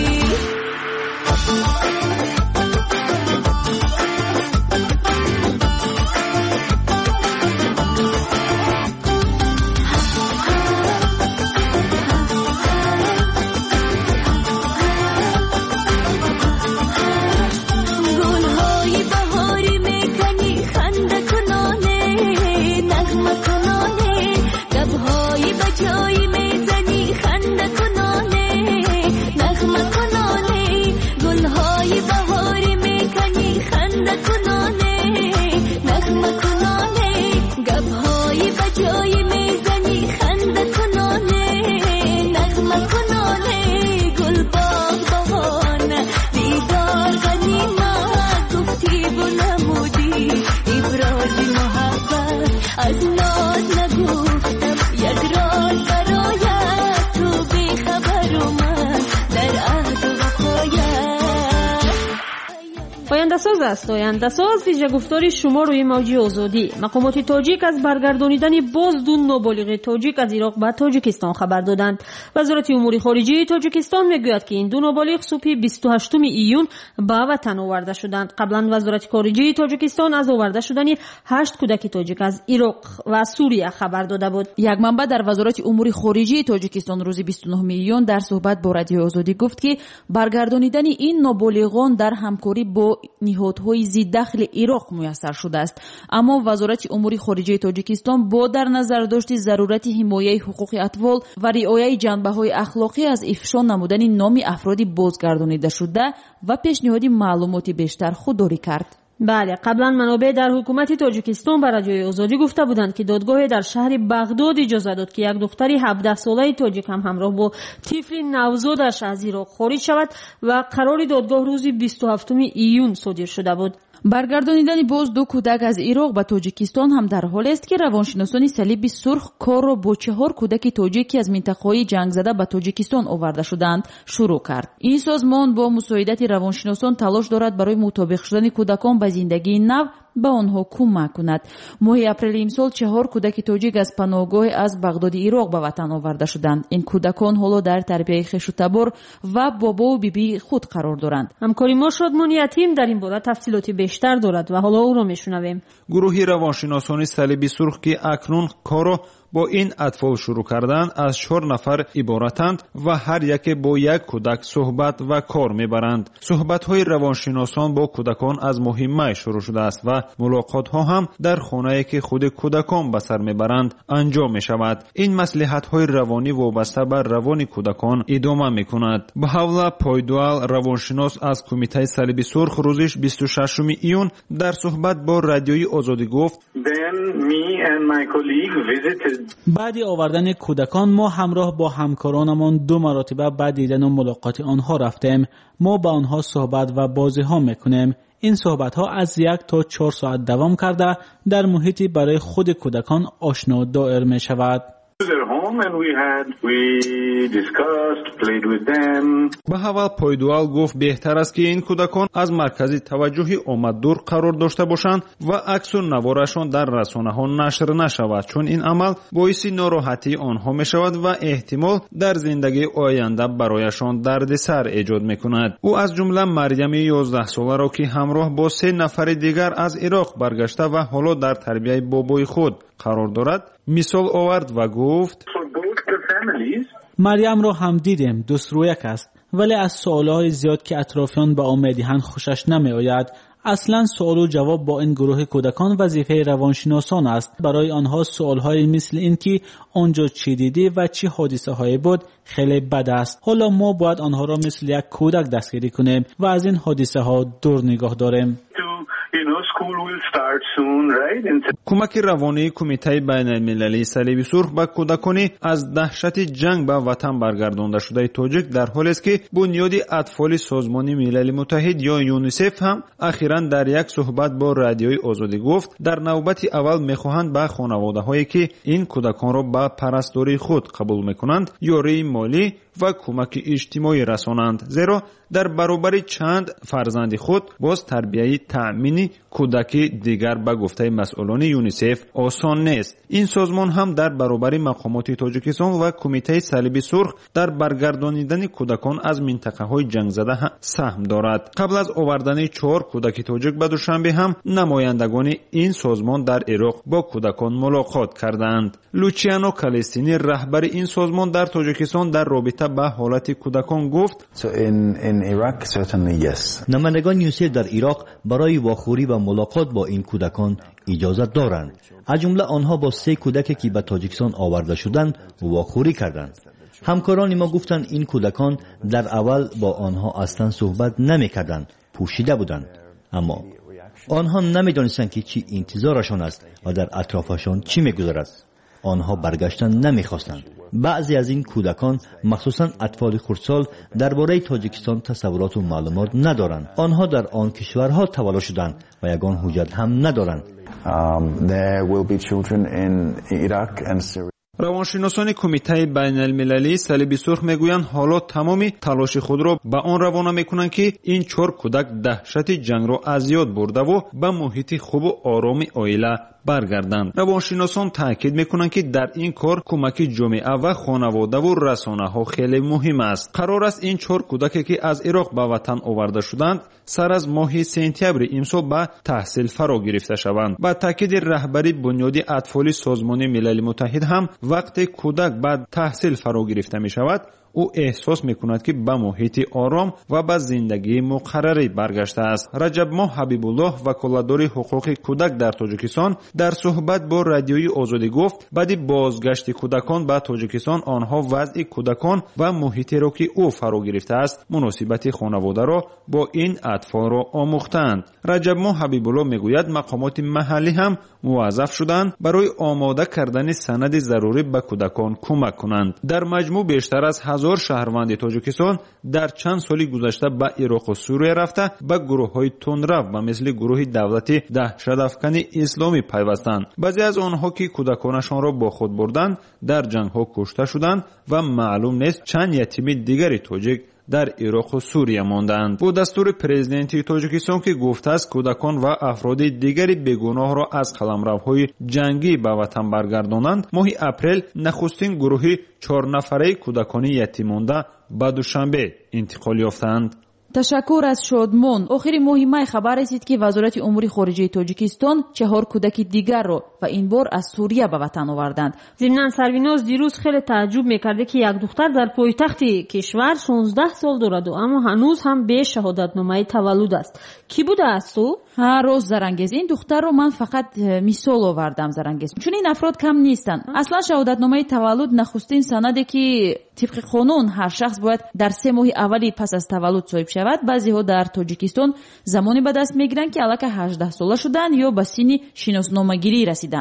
گلهای بهاری میکنی خنده کنانه، نغمه کنانه، لبهای بجایی میزنی خنده کنانه، نغمه کنانه، گلهای بهاری میکنی خنده کنانه، نغمه کنانه، گبهای بجایی میزنی خنده کنانه، نغمه کنانه، گل باغ بهانه، دیدار غنیمت، گفتی و نمودی، ابراز محبت، از ناز نگفتم یک راز برایت، تو بی خبر اومد در عهد و وفایت. آینده ساز است. آینده ساز ویژه گفتاری شما روی موج آزادی. مقامات تاجیک از برگردانیدن باز دو نابالغ تاجیک از عراق به تاجیکستان خبر دادند. وزارت امور خارجه تاجیکستان میگوید که این دو نابالغ صبح بیست و هشتم ایون به وطن آورده شدند. قبلا وزارت خارجه تاجیکستان از آورده شدن هشت کودک تاجیک از عراق و سوریه خبر داده بود. یک منبع در وزارت امور خارجه تاجیکستان روز بیست و نه ایون در صحبت با رادیو آزادی گفت که برگردانیدن این نابالغان در همکاری با نهادهای ضد دخل عراق میسر شده است، اما وزارت امور خارجه تاجیکستان با در نظر داشت ضرورت حمایت حقوق اطفال و رعایت جنبه‌های اخلاقی از افشا نمودن نام افراد بازگردانیده شده و پیشنهاد معلوماتی بیشتر خودداری کرد. بله، قبلا منابع در حکومت تاجیکستان به رادیو آزادی گفته بودند که دادگاه در شهر بغداد اجازه داد که یک دختر هفده ساله تاجیک هم همراه با طفل نوزادش از عراق خارج شود و قرار دادگاه روز بیست و هفتم ایون صادر شده بود. برگردانیدن باز دو کودک از عراق به تاجیکستان هم در حال است که روانشناسان صلیب سرخ کار را با چهار کودک تاجیکی از منطقه‌های جنگ زده به تاجیکستان آورده شدند شروع کرد. این سازمان با مساعدت روانشناسان تلاش دارد برای مطابق شدن کودکان به زندگی نو به آنها کمک کند. ماه اپریل امسال چهار کودک تاجیک از پناهگاه از بغداد عراق به وطن آورده شدند. این کودکان حالا در تربیت خویش و تبار و بابا و بیبی خود قرار دارند. همکاری ما شادمان یتیم در این باره تفصیلاتی بیشتر دارد و حالا او را میشنویم. گروهی روانشناسان صلیب سرخ که اکنون کارو با این اطفال شروع کردن از چهار نفر عبارتند و هر یک با یک کودک صحبت و کار میبرند. صحبت‌های روانشناسان با کودکان از مهمه شروع شده است و ملاقات‌ها هم در خانه‌ای که خود کودکان به سر میبرند انجام میشود. این مصلحت‌های روانی وابسته به روان کودکان ادامه میکند. بهاولا پایدوال روانشناس از کمیته صلیب سرخ روز بیست و ششم ایون در صحبت با رادیوی آزادی گفت: بعد آوردن کودکان ما همراه با همکارانمان دو مرتبه بعد دیدن و ملاقات آنها رفتیم. ما با آنها صحبت و بازی ها میکنیم. این صحبت ها از یک تا چهار ساعت دوام کرده در محیطی برای خود کودکان آشنا دایر می شود. ба ҳавал пойдуал гуфт беҳтар аст ки ин кӯдакон аз маркази таваҷҷуҳи омаддур қарор дошта бошанд ва аксу наворашон дар расонаҳо нашр нашавад, чун ин амал боиси нороҳатии онҳо мешавад ва эҳтимол дар зиндагии оянда барояшон дардисар эҷод мекунад. ӯ аз ҷумла марьями ёздаҳсоларо ки ҳамроҳ бо се нафари дигар аз ироқ баргашта ва ҳоло дар тарбияи бобои худ қарор дорад мисол овард ва гуфт: марьямро ҳам дидем, дустрӯяк аст, вале аз суолҳои зиёд ки атрофиён ба он медиҳанд хушаш намеояд. аслан суолу ҷавоб бо ин гурӯҳи кӯдакон вазифаи равоншиносон аст. барои онҳо суолҳои мисли ин ки онҷо чӣ дидӣ ва чӣ ҳодисаҳое буд хеле бад аст. ҳоло мо бояд онҳоро мисли як кӯдак дастгирӣ кунем ва аз ин ҳодисаҳо дур нигоҳ дорем. кӯмаки равонии кумитаи байналмилалии салиби сурх ба кӯдакони аз даҳшати ҷанг ба ватан баргардондашудаи тоҷик дар ҳолест ки бунёди атфоли созмони милали муттаҳид ё юнисеф ҳам ахиран дар як суҳбат бо радиои озодӣ гуфт дар навбати аввал мехоҳанд ба хонаводаҳое ки ин кӯдаконро ба парастдории худ қабул мекунанд ёрии молӣ ва кӯмаки иҷтимоӣ расонанд, зеро дар баробари чанд фарзанди худ боз тарбияи таъмини кӯдаки дигар ба гуфтаи масъулони юнисеф осон нест. ин созмон ҳам дар баробари мақомоти тоҷикистон ва кумитаи салиби сурх дар баргардонидани кӯдакон аз минтақаҳои ҷангзада саҳм дорад. қабл аз овардани чор кӯдаки тоҷик ба душанбе ҳам намояндагони ин созмон дар ироқ бо кӯдакон мулоқот карданд. лучиано калестини раҳбари ин созмон дар тоҷикистон дар робита ба ҳолати кӯдакон гуфт: намояндагони юнисеф дар ироқ барои вохӯрӣ ва мулоқот бо ин кӯдакон иҷозат доранд. аз ҷумла онҳо бо се кӯдаке ки ба тоҷикистон оварда шуданд вохӯрӣ карданд. ҳамкорони мо гуфтанд ин кӯдакон дар аввал бо онҳо аслан суҳбат намекарданд, пӯшида буданд. аммо онҳо намедонистанд ки чӣ интизорашон аст ва дар атрофашон чӣ мегузарад. онҳо баргаштан намехостанд. баъзе аз ин кӯдакон махсусан атфоли хурдсол дар бораи тоҷикистон тасаввуроту маълумот надоранд. онҳо дар он кишварҳо таваллуд шуданд ва ягон ҳуҷҷат ҳам надоранд. равоншиносони кумитаи байналмилалии салиби сурх мегӯянд ҳоло тамоми талоши худро ба он равона мекунанд ки ин чор кӯдак даҳшати ҷангро аз ёд бурдаву ба муҳити хубу ороми оила баргарданд. равоншиносон таъкид мекунанд ки дар ин кор кӯмаки ҷомеа ва хонаводаву расонаҳо хеле муҳим аст. қарор аст ин чор кӯдаке ки аз ироқ ба ватан оварда шуданд сар аз моҳи сентябри имсол ба таҳсил фаро гирифта шаванд. ба таъкиди раҳбари бунёди атфоли созмони милали муттаҳид ҳам вақте кӯдак ба таҳсил фаро гирифта мешавад ӯ эҳсос мекунад ки ба муҳити ором ва ба зиндагии муқаррарӣ баргаштааст. раҷабмоҳ ҳабибуллоҳ ваколатдори ҳуқуқи кӯдак дар тоҷикистон дар суҳбат бо радиои озодӣ гуфт баъди бозгашти кӯдакон ба тоҷикистон онҳо вазъи кӯдакон ва муҳитеро ки ӯ фаро гирифтааст муносибати хонаводаро бо ин атфолро омӯхтаанд. раҷабмоҳ ҳабибуллоҳ мегӯяд мақомоти маҳаллӣ ҳам муваззаф шуданд барои омода кардани санади зарурӣ ба кӯдакон кӯмак кунанд. дар маҷмӯъ бештар аз ҳазор шаҳрванди тоҷикистон дар чанд соли гузашта ба ироқу сурия рафта ба гурӯҳҳои тундрав ба мисли гурӯҳи давлати даҳшатафкани исломӣ пайвастанд. баъзе аз онҳо ки кӯдаконашонро бо худ бурданд дар ҷангҳо кушта шуданд ва маълум нест чанд ятими дигари тоҷик дар ироқу сурия монданд. бо дастури президенти тоҷикистон ки гуфтааст кӯдакон ва афроди дигари бегуноҳро аз қаламравҳои ҷангӣ ба ватан баргардонанд, моҳи апрел нахустин гурӯҳи чорнафараи кӯдакони ятиммонда ба душанбе интиқол ёфтанд. ташаккур аз шодмон. охири моҳи май хабар расид ки вазорати умури хориҷаи тоҷикистон чаҳор кӯдаки дигарро ва ин бор аз сурия ба ватан оварданд. зимнан сарвиноз дирӯз хеле тааҷҷуб мекарде ки як духтар дар пойтахти кишвар шонздаҳ сол дораду аммо ҳанӯз ҳам бе шаҳодатномаи таваллуд аст. кӣ будаасту? ҳа рост зарангез, ин духтарро ман фақат мисол овардам зарангез, чун ин афрод кам нестанд. аслан шаҳодатномаи таваллуд нахустин санаде ки тибқи қонун ҳар шахс бояд дар се моҳи аввали пас аз таваллуд соҳиб шавад. баъзеҳо дар тоҷикистон замоне ба даст мегиранд ки аллакай ҳаждаҳ сола шуданд ё ба синни шиносномагирӣ расиданд.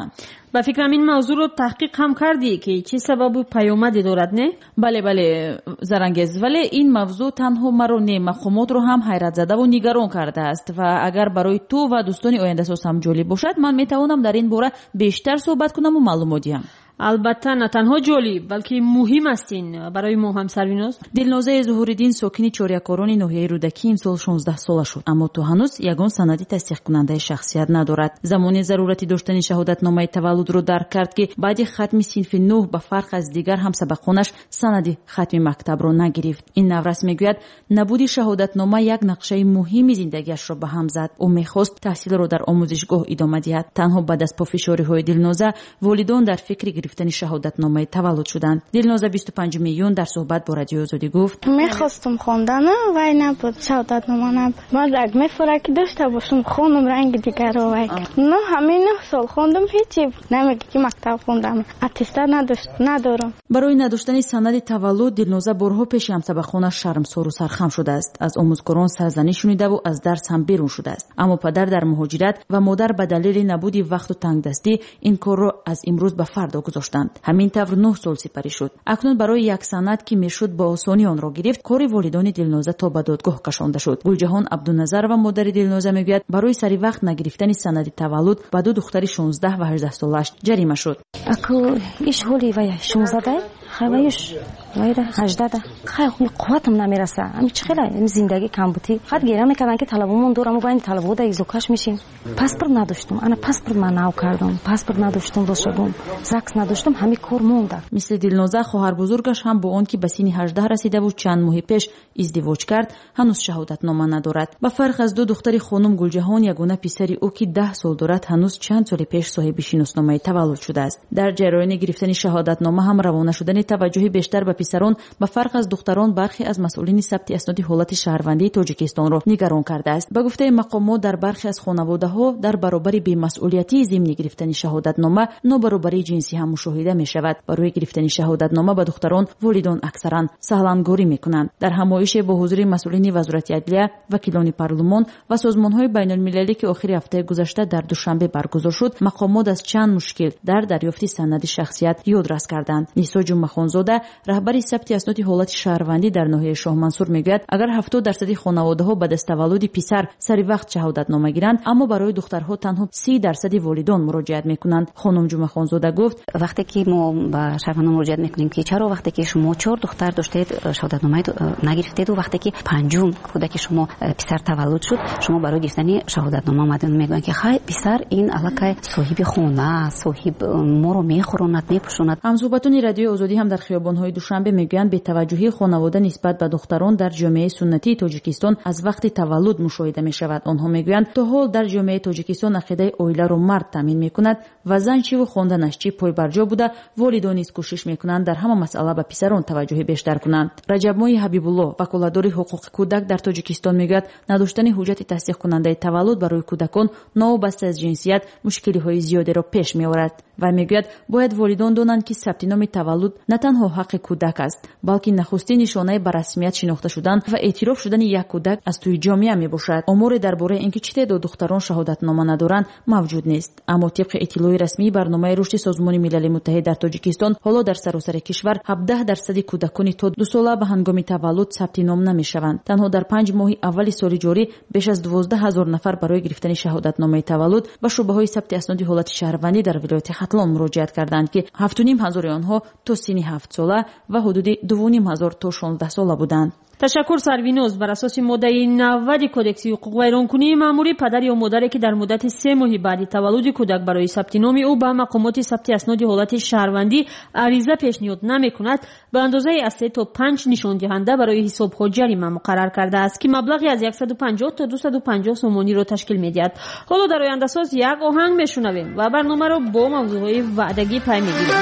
ба фикрам ин мавзӯъро таҳқиқ ҳам кардӣ ки чӣ сабабу паёмаде дорад, не? бале бале зарангез, вале ин мавзӯъ танҳо маро не, мақомотро ҳам ҳайратзадаву нигарон кардааст ва агар барои ту ва дӯстони Ояндасоз ҳам ҷолиб бошад, ман метавонам дар ин бора бештар суҳбат кунаму маълумот диҳам. албатта на танҳо ҷолиб, балки муҳим аст ин барои мо ҳам. Сарвиноз Дилнозаи Зуҳуриддин сокини чорякорони ноҳияи Рӯдакӣ имсол шонздаҳ сола шуд, аммо то ҳанӯз ягон санади тасдиқкунандаи шахсият надорад. Замоне зарурати доштани шаҳодатномаи таваллудро дарк кард ки баъди хатми синфи нӯҳ ба фарқ аз дигар ҳамсабақонаш санади хатми мактабро нагирифт. ин наврас мегӯяд набуди шаҳодатнома як нақшаи муҳими зиндагиашро ба ҳам зад. ӯ мехост таҳсилро дар омӯзишгоҳ идома диҳад. танҳо баъд аз пофишориҳои Дилноза волидон дар фикри гирифтани шаҳодатномаи таваллуд шуданд. Дилноза бисту панҷуми июн дар суҳбат бо Радиои Озодӣ гуфт: мехостум хондан, вай набуд, шаҳодатнома набуд. ман раг мефора ки дошта бошум, хонум ранги дигаро вай. но ҳамин нӯҳ сол хондум, ҳечи намеги ки мактаб хондам, аттестат надорам. барои надоштани санади таваллуд Дилноза борҳо пеши ҳамсабақонаш шармсору сархам шудааст. аз омӯзгорон сарзаниш шунидаву аз дарс ҳам берун шудааст. аммо падар дар муҳоҷират ва модар ба далели набуди вақту тангдастӣ ин корро аз имрӯз ба фардо гузоштанд. ҳамин тавр нӯҳ сол сипарӣ шуд. акнун барои як санад ки мешуд бо осонӣ онро гирифт, кори волидони Дилноза то ба додгоҳ кашонда шуд. гулҷаҳон Абдуназарова модари Дилноза мегӯяд барои сари вақт нагирифтани санади таваллуд ба ду духтари шонздаҳ ва ҳаждаҳ солааш ҷарима шуд. аку иш ҳоли вай шонздаҳ хайваюш вайда ҳаждаҳ хай қувватам намераса. ами чӣ хела ин зиндаги камбутӣ хат гера мекарданд ки талабумон дорам, байни талабода изокаш мешим. паспорт надоштум, ана паспорт ман нав кардам, паспорт надоштум, бошабум закс надоштум, ҳами кор монда. мисли Дилноза хоҳарбузургаш ҳам бо он ки ба синни ҳаждаҳ расидаву чанд моҳи пеш издивоҷ кард, ҳанӯз шаҳодатнома надорад. ба фарқ аз ду духтари хонум Гулҷаҳон, ягона писари ӯ ки даҳ сол дорад, ҳанӯз чанд соли пеш соҳиби шиносномаи таваллуд шудааст. дар ҷараёни гирифтани шаҳодатнома ҳам равона шудани таваҷҷӯҳи бештар ба писарон ба фарқ аз духтарон бархе аз масъулини сабти асноди ҳолати шаҳрвандии Тоҷикистонро нигарон кардааст. ба гуфтаи мақомот, дар бархе аз хонаводаҳо дар баробари бемасъулиятии зимни гирифтани шаҳодатнома нобаробарии ҷинсӣ ҳам мушоҳида мешавад. барои гирифтани шаҳодатнома ба духтарон волидон аксаран саҳлангорӣ мекунанд. дар ҳамоише бо ҳузури масъулини вазорати адлия, вакилони парлумон ва созмонҳои байнулмилалӣ ки охири ҳафтаи гузашта дар душанбе баргузор шуд, мақомот аз чанд мушкил дар дарёфти санади шахсият ёдрас карданд. нисо ҷумъахонзода, раҳбари сабти асноди ҳолати шаҳрвандӣ дар ноҳияи Шоҳмансур мегӯяд, агар ҳафтод дарсади хонаводаҳо баъд аз таваллуди писар сари вақт шаҳодатнома гиранд, аммо барои духтарҳо танҳо си дарсади волидон муроҷиат мекунанд. хонум ҷумъахонзода гуфт: вақте ки мо ба шаҳрвандон муроҷиат мекунем ки чаро вақте ки шумо чор духтар доштед шаҳодатномаи нагирифтеду, вақте ки панҷум кӯдаки шумо писар таваллуд шуд, шумо барои гирифтани шаҳодатнома омадед, мегӯянд ки хай писар ин аллакай соҳиби хона, соҳиб моро мехӯронад, мепӯшонад. ҳамсуҳбатони Радиои Озодӣ ҳам дар хиёбонҳои Душанбе мегӯянд бетаваҷҷӯҳии хонавода нисбат ба духтарон дар ҷомеаи суннатии Тоҷикистон аз вақти таваллуд мушоҳида мешавад. онҳо мегӯянд то ҳол дар ҷомеаи Тоҷикистон ақидаи оиларо мард таъмин мекунад ва зан чиву хонданаш чӣ пойбарҷо буда, волидон низ кӯшиш мекунанд дар ҳама масъала ба писарон таваҷҷӯҳи бештар кунанд. Раҷабмоҳи Ҳабибулло, ваколатдори ҳуқуқи кӯдак дар Тоҷикистон мегӯяд, надоштани ҳуҷҷати тасдиқкунандаи таваллуд барои кӯдакон новобаста аз ҷинсият мушкилиҳои зиёдеро пеш меорад. вай мегӯяд, бояд волидон донанд ки сабти номи таваллуд на танҳо ҳаққи кӯдак аст, балки нахустин нишонаи ба расмият шинохта шудан ва эътироф шудани як кӯдак аз тӯи ҷомеа мебошад. оморе дар бораи ин ки чӣ теъдод духтарон шаҳодатнома надоранд мавҷуд нест, аммо тибқи иттилои расмии барномаи рушди Созмони Милали Муттаҳид дар Тоҷикистон, ҳоло дар саросари кишвар ҳабдаҳ дарсади кӯдакони то ду сола ба ҳангоми таваллуд сабти ном намешаванд. танҳо дар панҷ моҳи аввали соли ҷорӣ беш аз дувоздаҳ ҳазор нафар барои гирифтани шаҳодатномаи таваллуд ба шӯъбаҳои сабти асноди ҳолати шаҳрвандӣ дар вилояти Хатлон муроҷиат карданд ки ҳафту ним ҳазори онҳо то синни ҳафт сола ва ҳудуди ду ним ҳазор то шонздаҳ сола буданд. ташаккур Сарвиноз. бар асоси моддаи навади кодекси ҳуқуқ вайронкунии маъмурӣ, падар ё модаре ки дар муддати се моҳи баъди таваллуди кӯдак барои сабти номи ӯ ба мақомоти сабти асноди ҳолати шаҳрвандӣ ариза пешниҳод намекунад, ба андозаи аз се то панҷ нишондиҳанда барои ҳисобҳо ҷарима муқаррар кардааст ки маблағи аз яксаду панҷоҳ то дусаду панҷоҳ сомониро ташкил медиҳад. ҳоло дар ояндасоз як оҳанг мешунавем ва барномаро бо мавзӯъҳои ваъдагӣ пай мегирем.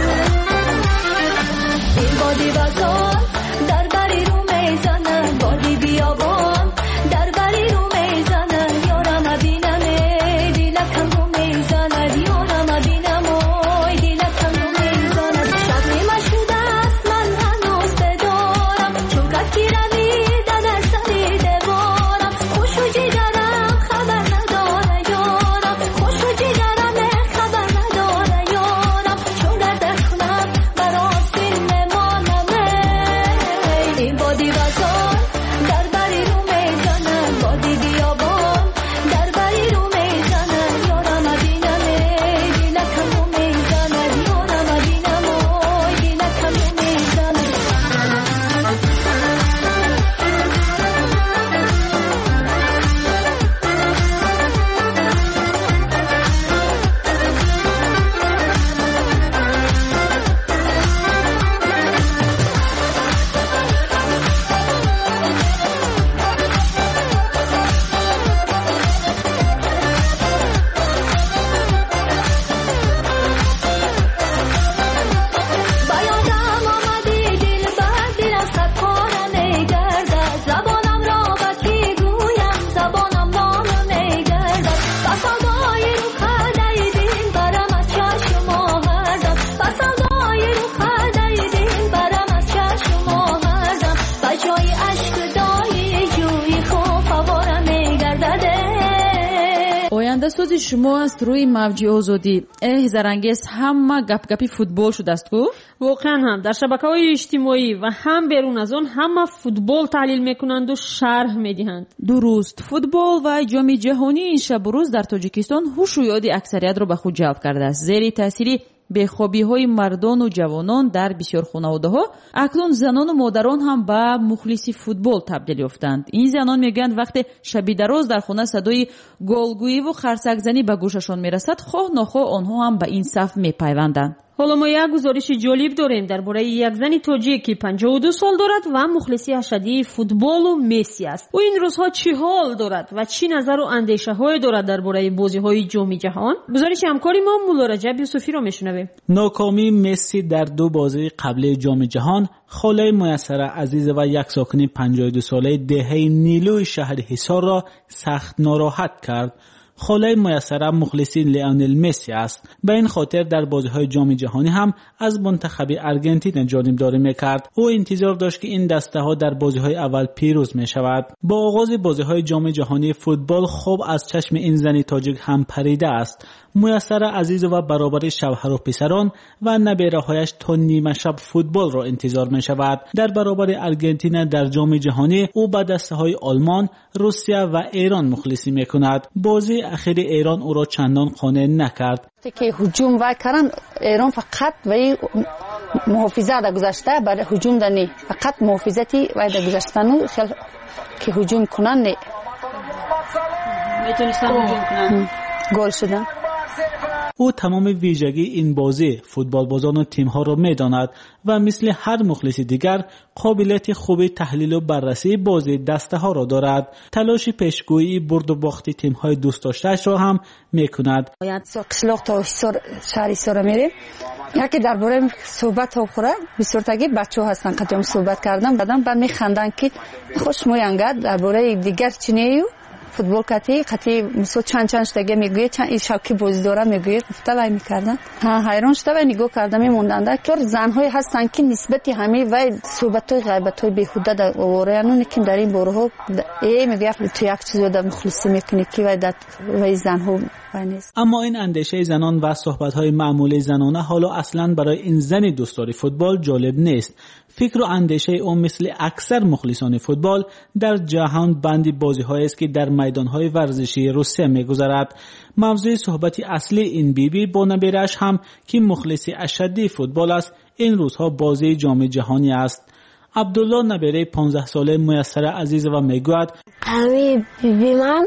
بادی بیابان در بری رو میزند یارم بینم دیلکم رو میزند یارم بینم دیلکم رو میزند شب نیمه شده است من هنوز بدارم چون ککی روید در سری دوارم خوش و جگرم خبر نداره یارم خوش و جگرم خبر نداره آینده سازی شما است روی موج آزادی. اه زرنگیز همه گپ گپی فوتبال شده است کو؟ واقعا هم در شبکه‌های اجتماعی و هم بیرون از آن همه فوتبال تحلیل میکنند و شرح میدهند. درست، فوتبال و جام جهانی این شب و روز در تاجیکستان هوش و یاد اکثریت را به خود جلب کرده است. زیر تاثیر بیخوابی‌های مردان و جوانان در بسیار خانواده‌ها اکنون زنان و مادران هم به مخلصی فوتبال تبدیل یافتند. این زنان میگویند وقتی شبی دراز در خانه صدای گلگویی و خرسک زنی به گوششان میرسد، خواه ناخواه آنها هم به این صف میپیوندند. حالا ما یک گزارش جالب داریم درباره یک زن تاجیک که پنجاه و دو سال دارد و مخلصی اشدی فوتبال و مسی است. او این روزها چی حال دارد و چی نظر و اندیشه های دارد درباره بازی های جام جهان؟ گزارش همکاری ما مولا رجب یوسفی را میشنویم. ناکامی مسی در دو بازی قبلی جام جهان خاله میسره عزیز و یک ساکن پنجاه و دو ساله دهه نیلوی شهر حصار را سخت ناراحت کرد. خاله میسره مخلصی لیونل مسی است. به این خاطر در بازی‌های جام جهانی هم از منتخب ارژانتین جانبداری می‌کرد. او انتظار داشت که این دسته‌ها در بازی‌های اول پیروز می‌شود. با آغاز بازی‌های جام جهانی فوتبال خوب از چشم این زن تاجیک هم پریده است. میسره عزیز و برابر شوهر و پسران و نبیره‌هایش تا نیمه شب فوتبال را انتظار می‌شود. در برابر ارژانتین در جام جهانی او به دسته‌های آلمان، روسیه و ایران مخلصی می‌کند. بازی اخیر ایران او را چندان قانع نکرد. که هجوم و کردن ایران فقط و محافظت در گذشته برای هجوم دنی فقط محافظتی و در گذشتن خیلی که هجوم کنن نه میتونستن هجوم کنن گل شدن. او تمام ویژگی این بازی فوتبال بازان و تیم ها را میداند و مثل هر مخلص دیگر قابلیت خوب تحلیل و بررسی بازی دسته ها را دارد. تلاش پیشگویی برد و باخت تیم های دوست داشته‌اش را هم میکند. باید قشلاق تا شهر حصار میریم. یکی درباره صحبت ها خوره بسیارتگی بچه‌ها هستن قدیم صحبت کردن بعدم بعد میخندن که خوش موینگد درباره دیگر چنیو فوتبال کتی قتی مثلا چند چند شتگه میگویه چند این شوکی بازی داره میگویه گفته وای میکردن ها حیران شده و نگاه کردم میموندن که زنهای هستن که نسبتی همه و صحبت‌های غیبت‌های بیهوده در اورانون که در این بارها ای میگه تو یک چیزی در مخلصی میکنه که و در و زنها نیست. اما این اندیشه زنان و صحبت‌های معمولی زنانه حالا اصلاً برای این زن دوستدار فوتبال جالب نیست. فکر و اندیشه او مثل اکثر مخلصان فوتبال در جهان بندی بازی‌هایی است که در میدان‌های ورزشی روسیه می‌گذرد. موضوع صحبتی اصلی این بیبی با نبیرش هم که مخلصی اشدی فوتبال است این روزها بازی جام جهانی است. عبدالله نبیره پانزده ساله میسره عزیز و میگوید امی بیبی من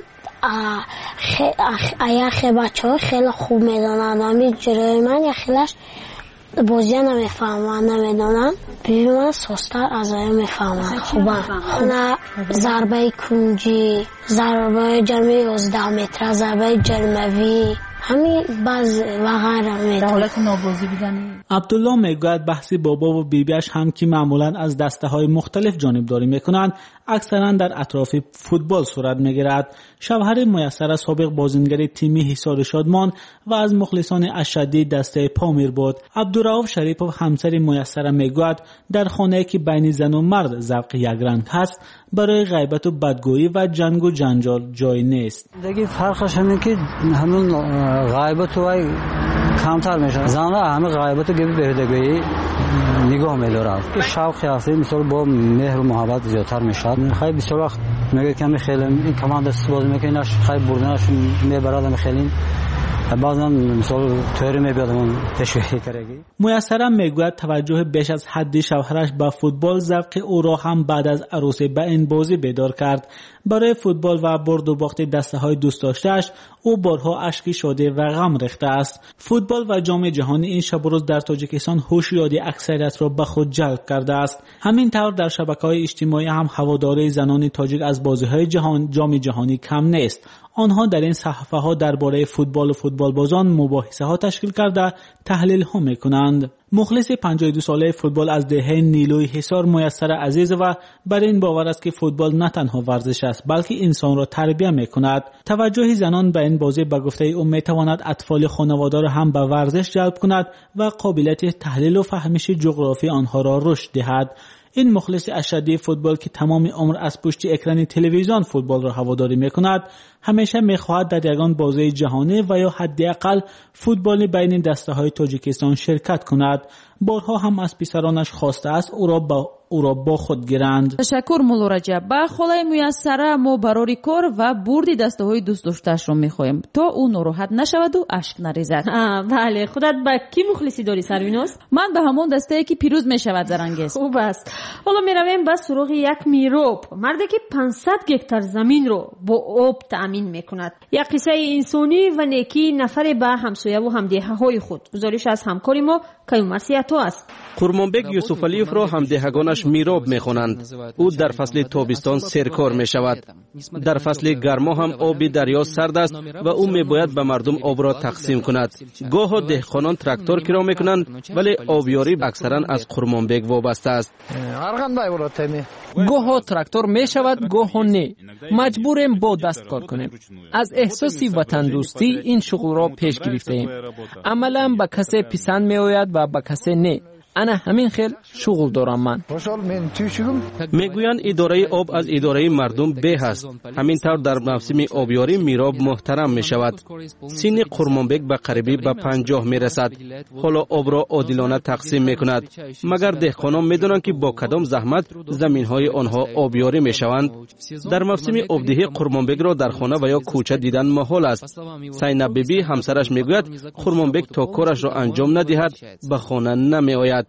خیلی بچه ها خیلی خوب میدانند امی جلوی من یا خیلیش بازی نمیفهمن نمیدونن بیبی من سوستر از آیا میفهمن خوبه نه ضربه کنجی ضربه جرمه یازده متر ضربه جرموی همین باز و غیره در حالت نابازی بیدنی. عبدالله میگوید بحثی بابا و بیبیش هم که معمولا از دسته های مختلف جانبداری میکنند اکثرا در اطراف فوتبال صورت میگیرد. شوهر میسره سابق بازیگر تیم حصار شادمان و از مخلصان اشدی دسته پامیر بود. عبدالرؤوف شریپوف همسر میسره میگوید در خانه که بین زن و مرد ذوق یک رنگ هست برای غیبت و بدگویی و جنگ و جنجال جای نیست. دیگه فرقش همین که همون غیبت و کمتر میشه. زنها همه غیبت و گبی بهدگویی نگاه می‌دارد. که شوقی هست مثلا با مهر و محبت زیادتر میشه. خیلی بسیار وقت میگه کمی خیلی این کمان دست باز میکنه خیلی بردنش میبرد خیلی بعضا مثلا توری میبیاد اون تشویقی کرگی. میسره میگوید توجه بیش از حدی شوهرش به فوتبال ذوق او را هم بعد از عروسی به این بازی بیدار کرد. برای فوتبال و برد و باخت دسته های دوست داشته‌اش او بارها اشکی شده و غم ریخته است. فوتبال و جام جهانی این شب و روز در تاجیکستان هوشیاری اکثریت را به خود جلب کرده است. همین طور در شبکه‌های اجتماعی هم هواداری زنان تاجیک از بازی‌های جهان جام جهانی کم نیست. آنها در این صحفه ها درباره فوتبال و فوتبال بازان مباحثه ها تشکیل کرده تحلیل ها میکنند. مخلص پنجاه و دو ساله فوتبال از دهه نیلوی حصار میسره عزیز و بر این باور است که فوتبال نه تنها ورزش است بلکه انسان را تربیت میکند. توجه زنان به این بازی به گفته او میتواند اطفال خانواده را هم به ورزش جلب کند و قابلیت تحلیل و فهمش جغرافی آنها را رشد دهد. این مخلص اشدی فوتبال که تمام عمر از پشت اکران تلویزیون فوتبال را هواداری میکند، همیشه میخواهد در یگان بازی جهانی و یا حداقل فوتبال بین دسته های تاجیکستان شرکت کند. بارها هم از پسرانش خواسته است او را با او را با خود گیرند. تشکر مولا رجب. با خلای میسره ما برای کار و بردی دسته های دوست داشته‌اش را میخواهیم تا او ناراحت نشود و اشک نریزد. بله، خودت به کی مخلصی داری سرویناس؟ من به همون دسته ای که پیروز میشود زرنگیز. خوب است. حالا میرویم به سراغ یک میروب، مردی که پانصد گکتار زمین رو با آب تامین میکند. یک قصه انسانی و نیکی نفر به همسایه و همدیهه های خود. گزارش از همکاری ما کیومرسی تو است. قرمانبک یوسف علیف را همدیهگانش میراب میخوانند. او در فصل تابستان سرکار میشود. در فصل گرما هم آب دریا سرد است و او میباید به مردم آب را تقسیم کند. گاه دهقانان تراکتور کرا میکنند ولی آبیاری اکثرا از قرمانبک وابسته است. گاه تراکتور میشود گاه نه. مجبوریم با دست کار کنیم. از احساسی وطن دوستی این شغل را پیش گرفتیم. عملا به کسی پسند میآید و به کسی نه. انا همین خیل شغل دارم من. میگویند اداره آب از اداره مردم به است. همین طور در موسم آبیاری میراب محترم می شود. سین قرمانبک به قریبی به پنجاه می رسد. حالا آب را عادلانه تقسیم می کند. مگر دهقانان می دانند که با کدام زحمت زمین های آنها آبیاری می شوند. در موسم آبدهی قرمانبک را در خانه و یا کوچه دیدن محال است. سینب بیبی همسرش می گوید قرمانبک تا کارش را انجام ندهد به خانه نمی آید.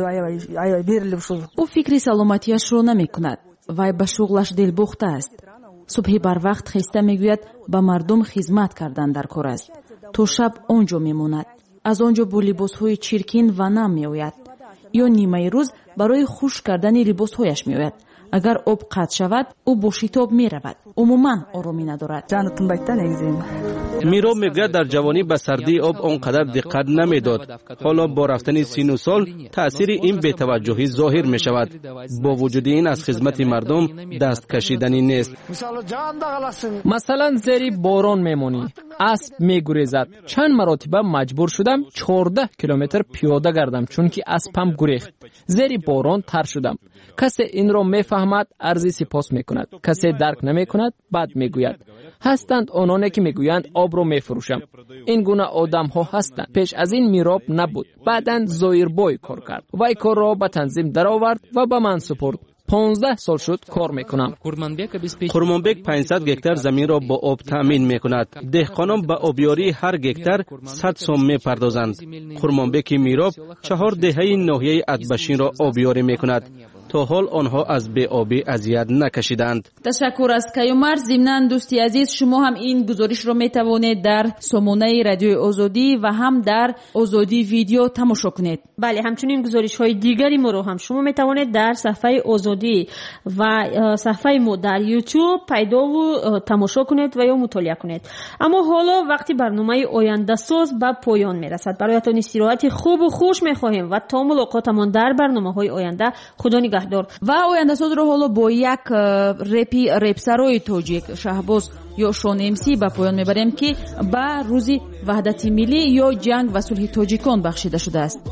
او فکری سلامتیش رو نمی کند. وای به شغلش دلبخته است. صبحی بر وقت خسته می گوید به مردم خدمت کردن در کار است. تو شب آنجا می ماند. از آنجا با لباس های چرکین و نم می آید. یا نیمه روز برای خشک کردن لباس هایش می آید. اگر آب قطع شود او با شتاب می رود. عموما آرامی ندارد. میراب میگوید در جوانی به سردی آب آنقدر دقت نمیداد. حالا با رفتن سین و سال تأثیر این بی‌توجهی ظاهر می شود. با وجود این از خدمت مردم دست کشیدنی نیست. مثلا زیر باران میمونی، اسب میگریزد. چند مرتبه مجبور شدم چهارده کیلومتر پیاده گردم چون که اسبم گریخت. زیر باران تر شدم. کسی این را میفهمد ارزی سپاس میکند، کسی درک نمیکند بد میگوید. هستند آنانی که میگویند آب را میفروشم. این گونه آدم ها هستند. پیش از این میراب نبود، بعداً زایربای کار کرد. وی کار را به تنظیم درآورد و به من سپرد. پانزده سال شد کار میکنم. قرمانبک پانصد گکتار زمین را با آب تامین میکند. دهقانان به آبیاری هر گکتار صد سوم میپردازند. قرمانبک میراب چهار دهه ناحیه ادبشین را آبیاری میکند. تا حال آنها از بی آبی اذیت نکشیدند. تشکر از کیومرث. ضمن دوستی عزیز شما هم این گزارش را میتوانید در سامانه رادیوی آزادی و هم در آزادی ویدیو تماشا کنید. بله، همچنین گزارش های دیگری ما رو هم شما میتوانید در صفحه آزادی و صفحه ما در یوتیوب پیدا و تماشا کنید و یا مطالعه کنید. اما حالا وقتی برنامه آینده ساز به پایان میرسد. برایتان استراحت خوب و خوش میخواهیم و تا ملاقاتمان در برنامه های آینده خدا نگهدار. و آینده ساز رو حالا با یک رپی رپسرای تاجیک شهباز یا شان امسی به پایان میبریم که به روز وحدت ملی یا جنگ و صلح تاجیکان بخشیده شده است.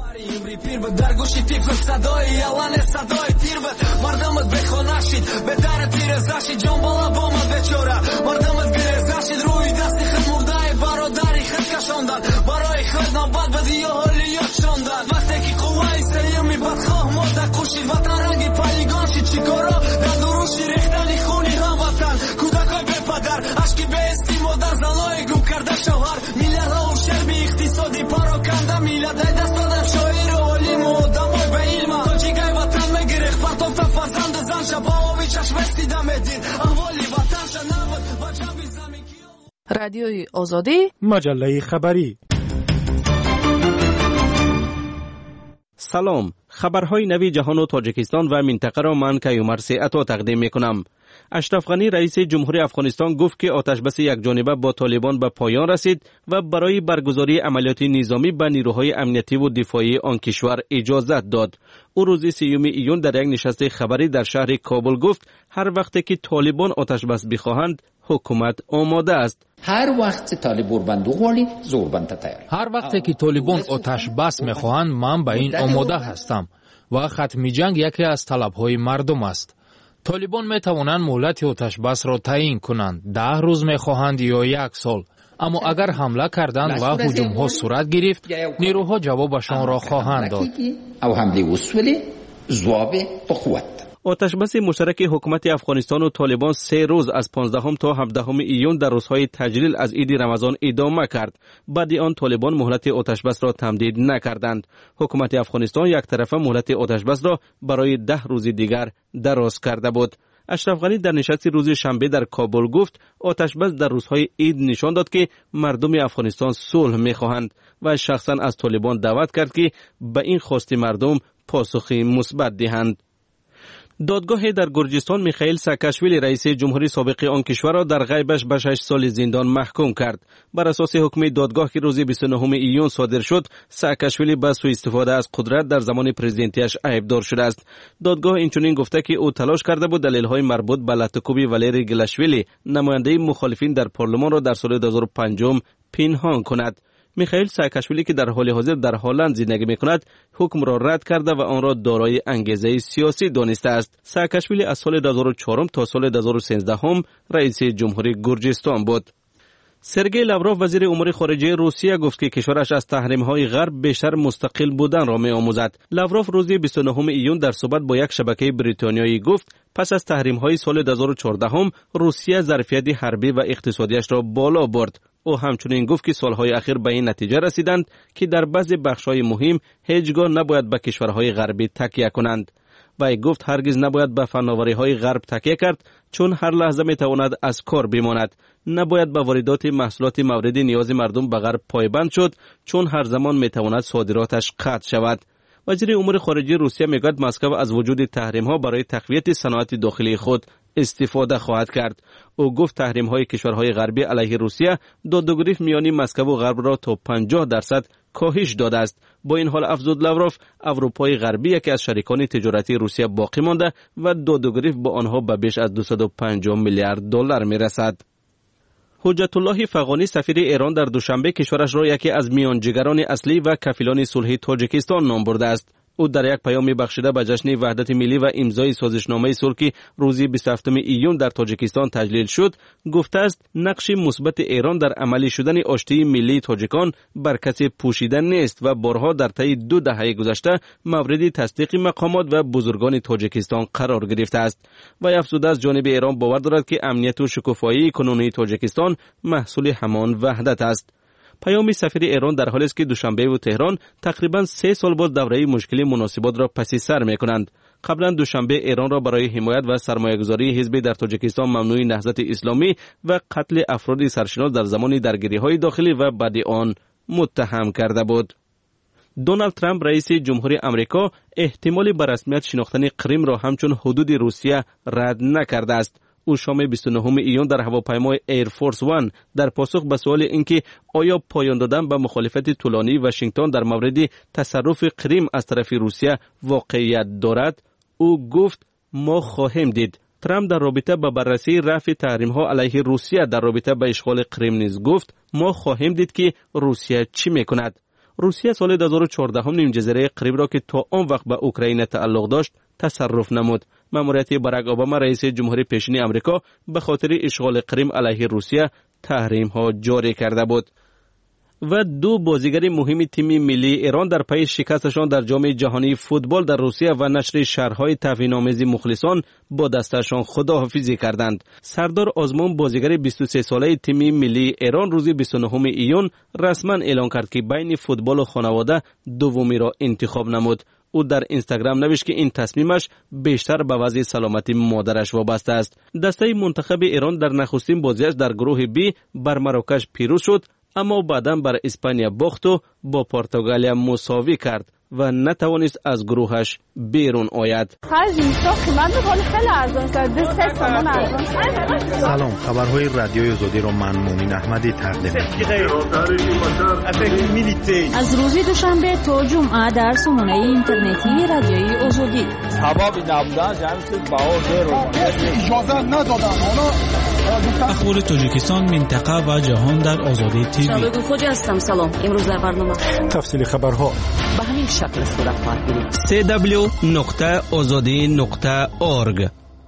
اشکی به استیمو در زلای گم کرده شوهر میلیارد ها و شرمی اقتصادی پاراکنده میلیارد دست دادم شاعر و علیم و دمای به علم تو جیگای وطن مگیرخ پرتاب تا فرزند زن شبا آوی چشم استیدم دین احوالی وطن شنود و جنبی زمین رادیوی آزادی مجله خبری. سلام، خبرهای نوی جهان و تاجیکستان و منطقه را من کیومرث عطا تقدیم میکنم. اشرف غنی رئیس جمهوری افغانستان گفت که آتشبس یکجانبه با طالبان به پایان رسید و برای برگزاری عملیات نظامی به نیروهای امنیتی و دفاعی آن کشور اجازت داد. او روز سیوم ایون در یک نشست خبری در شهر کابل گفت هر وقت که طالبان آتشبس بخواهند حکومت آماده است. هر وقت طالبان بندوق والی زور بنده تیار. هر وقت که طالبان آتش بس میخواهند من به این آماده هستم. و ختم جنگ یکی از طلب‌های مردم است. طالبان می‌توانند مهلت آتش‌بس را تعیین کنند. ده روز می‌خواهند یا یک سال. اما اگر حمله کردند و هجوم‌ها صورت گرفت، نیروها جوابشان را خواهند داد. او حمله وصولی جواب بقوت. آتشبس مشترک حکومت افغانستان و طالبان سه روز از پانزدهم تا هفدهم ایون در روزهای تجلیل از عید رمضان ادامه کرد. بعد آن طالبان مهلت آتشبس را تمدید نکردند. حکومت افغانستان یک طرفه مهلت آتشبس را برای ده روز دیگر دراز کرده بود. اشرف غنی در نشست روز شنبه در کابل گفت آتشبس در روزهای عید نشان داد که مردم افغانستان صلح می‌خواهند و شخصا از طالبان دعوت کرد که به این خواست مردم پاسخی مثبت دهند. دادگاه در گرجستان میخائیل ساکاشویلی رئیس جمهوری سابق آن کشور را در غیبش به شش سال زندان محکوم کرد. بر اساس حکم دادگاه که روز بیست و نهم ایون صادر شد، ساکاشویلی به سوء استفاده از قدرت در زمان پرزیدنتیش عیبدار شده است. دادگاه اینچنین گفته که او تلاش کرده بود دلایل‌های مربوط به لاتوکوبی والری گلاشویلی، نماینده مخالفین در پارلمان را در سال دو هزار و پنج پنهان کند. میخائیل ساکاشویلی که در حال حاضر در هلند زندگی میکند، حکم را رد کرده و آن را دارای انگیزه سیاسی دانسته است. ساکاشویلی از سال دو هزار و چهار تا سال دو هزار و سیزده هم رئیس جمهوری گرجستان بود. سرگئی لاوروف وزیر امور خارجه روسیه گفت که کشورش از تحریم‌های غرب بیشتر مستقل بودن را می‌آموزد. لاوروف روز بیست و نهم ایون در صحبت با یک شبکه بریتانیایی گفت پس از تحریم‌های سال دو هزار و چهارده هم روسیه ظرفیت حربی و اقتصادیش را بالا برد. او همچنین گفت که سالهای اخیر به این نتیجه رسیدند که در بعضی بخش‌های مهم هیچگاه نباید به کشورهای غربی تکیه کنند. و گفت هرگز نباید به فناوری‌های غرب تکیه کرد چون هر لحظه می‌تواند از کار بماند. نباید به واردات محصولات مورد نیاز مردم به غرب پایبند شد چون هر زمان می‌تواند صادراتش قطع شود. وزیر امور خارجه روسیه میگوید مسکو از وجود تحریم‌ها برای تقویت صنعت داخلی خود استفاده خواهد کرد. او گفت تحریم‌های کشورهای غربی علیه روسیه دادگریف میانی مسکو و غرب را تا پنجاه درصد کاهش داده است. با این حال افزود لاوروف، اروپای غربی یکی از شریکان تجارتی روسیه باقی مانده و دادگریف با آنها به بیش از دویست و پنجاه میلیارد دلار میرسد. حجت الله فغانی سفیر ایران در دوشنبه کشورش را یکی از میانجیگران اصلی و کفیلان صلح تاجیکستان نام برده است. او در یک پیام بخشیده به جشن وحدت ملی و امضای سازشنامه صلح که روز بیست و هفتم ایون در تاجیکستان تجلیل شد، گفته است نقش مثبت ایران در عملی شدن آشتی ملی تاجیکان بر کسی پوشیده نیست و بارها در طی دو دهه گذشته مورد تصدیق مقامات و بزرگان تاجیکستان قرار گرفته است. و افزوده از جانب ایران باور دارد که امنیت و شکوفایی کنونی تاجیکستان محصول همان وحدت است. پیام سفیر ایران در حالی است که دوشنبه و تهران تقریباً سه سال باز دوره مشکلی مناسبات را پس سر می‌کنند. قبلا دوشنبه ایران را برای حمایت و سرمایه‌گذاری حزب در تاجیکستان ممنوع نهضت اسلامی و قتل افراد سرشناس در زمان درگیری‌های داخلی و بعد آن متهم کرده بود. دونالد ترامپ رئیس جمهوری آمریکا احتمالی به رسمیت شناختن کریم را همچون حدود روسیه رد نکرده است. او شام بیست و نهم ایون در هواپیمای ایر فورس وان در پاسخ به سوال اینکه آیا پایان دادن به مخالفت طولانی واشنگتن در مورد تصرف کریم از طرف روسیه واقعیت دارد، او گفت ما خواهیم دید. ترامپ در رابطه با بررسی رفع تحریم‌ها علیه روسیه در رابطه با اشغال کریم نیز گفت ما خواهیم دید که روسیه چی میکند. روسیه سال دو هزار و چهارده هم نیم جزیره کریم را که تا آن وقت به اوکراین تعلق داشت تصرف نمود. ماموریت باراک اوباما رئیس جمهوری پیشین آمریکا به خاطر اشغال کریم علیه روسیه تحریم ها جاری کرده بود. و دو بازیگر مهم تیم ملی ایران در پی شکستشان در جام جهانی فوتبال در روسیه و نشر شرح‌های توهین‌آمیز مخلصان با دستشان خداحافظی کردند. سردار آزمون بازیگر بیست و سه ساله تیم ملی ایران روز بیست و نهم ایون رسما اعلام کرد که بین فوتبال و خانواده دومی را انتخاب نمود. او در اینستاگرام نوشت که این تصمیمش بیشتر به وضع سلامتی مادرش وابسته است. دسته منتخب ایران در نخستین بازیش در گروه بی بر مراکش پیروز شد، اما بعداً بر اسپانیا باخت و با پرتغالیا مساوی کرد و نتوانست از گروهش بیرون آید. سلام، خبرهای رادیوی آزادی را من مومن احمدی تقدیم می‌کنم. از روز دوشنبه تا جمعه در سامانه اینترنتی رادیوی آزادی. اخبار تاجیکستان، منطقه و جهان در آزادی تیوی. شبکه خوج هستم. سلام. امروز در برنامه تفصیل خبرها. به همین شکل صورت خواهد گرفت. سی دبلیو نقطه آزادی نقطه اورگ.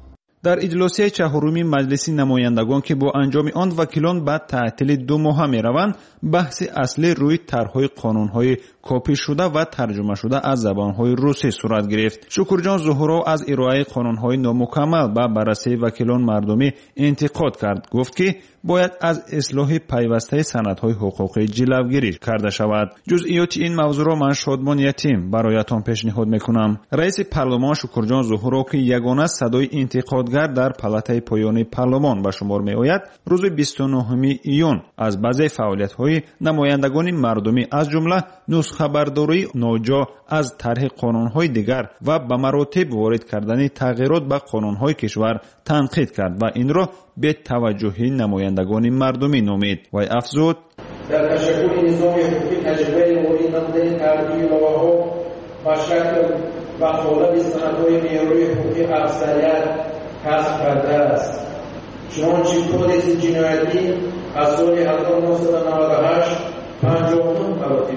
در اجلاسی چهارم مجلس نمایندگان که با انجام آن وکیلان بعد تعطیل دو ماه میروند، بحث اصلی روی طرح‌های قانون‌های کپی شده و ترجمه شده از زبان‌های روسی صورت گرفت. شکرجان ظهورو از ارائه قانون‌های نامکمل به بررسی وکیلان مردمی انتقاد کرد. گفت که باید از اصلاح پیوسته سندهای حقوقی جلوگیری کرده شود. جزئیات این موضوع را من شادمان یتیم برایتان پیشنهاد میکنم. رئیس پارلمان شکرجان ظهورو که یگانه صدای انتقادگر در پالاتای پایانی پارلمان به شمار میآید، روز بیست و نهم ایون از بعضی فعالیت‌های نمایندگان مردمی از جمله نسخه برداری ناجا از طرح قانون‌های دیگر و به مراتب وارد کردن تغییرات به قانون‌های کشور تنقید کرد و این را به توجه نمایندگان مردمی نامید و افزود: در تشکل نظام حقوقی تجربه مورد نمودن تغییر نواها و شکل و قالب سندهای معیاری حقوقی اکثریت کسب کرده است. چنانچه کدکس جنایتی از سال هزار و نهصد و نود و هشت پنجاه و نه مراتب،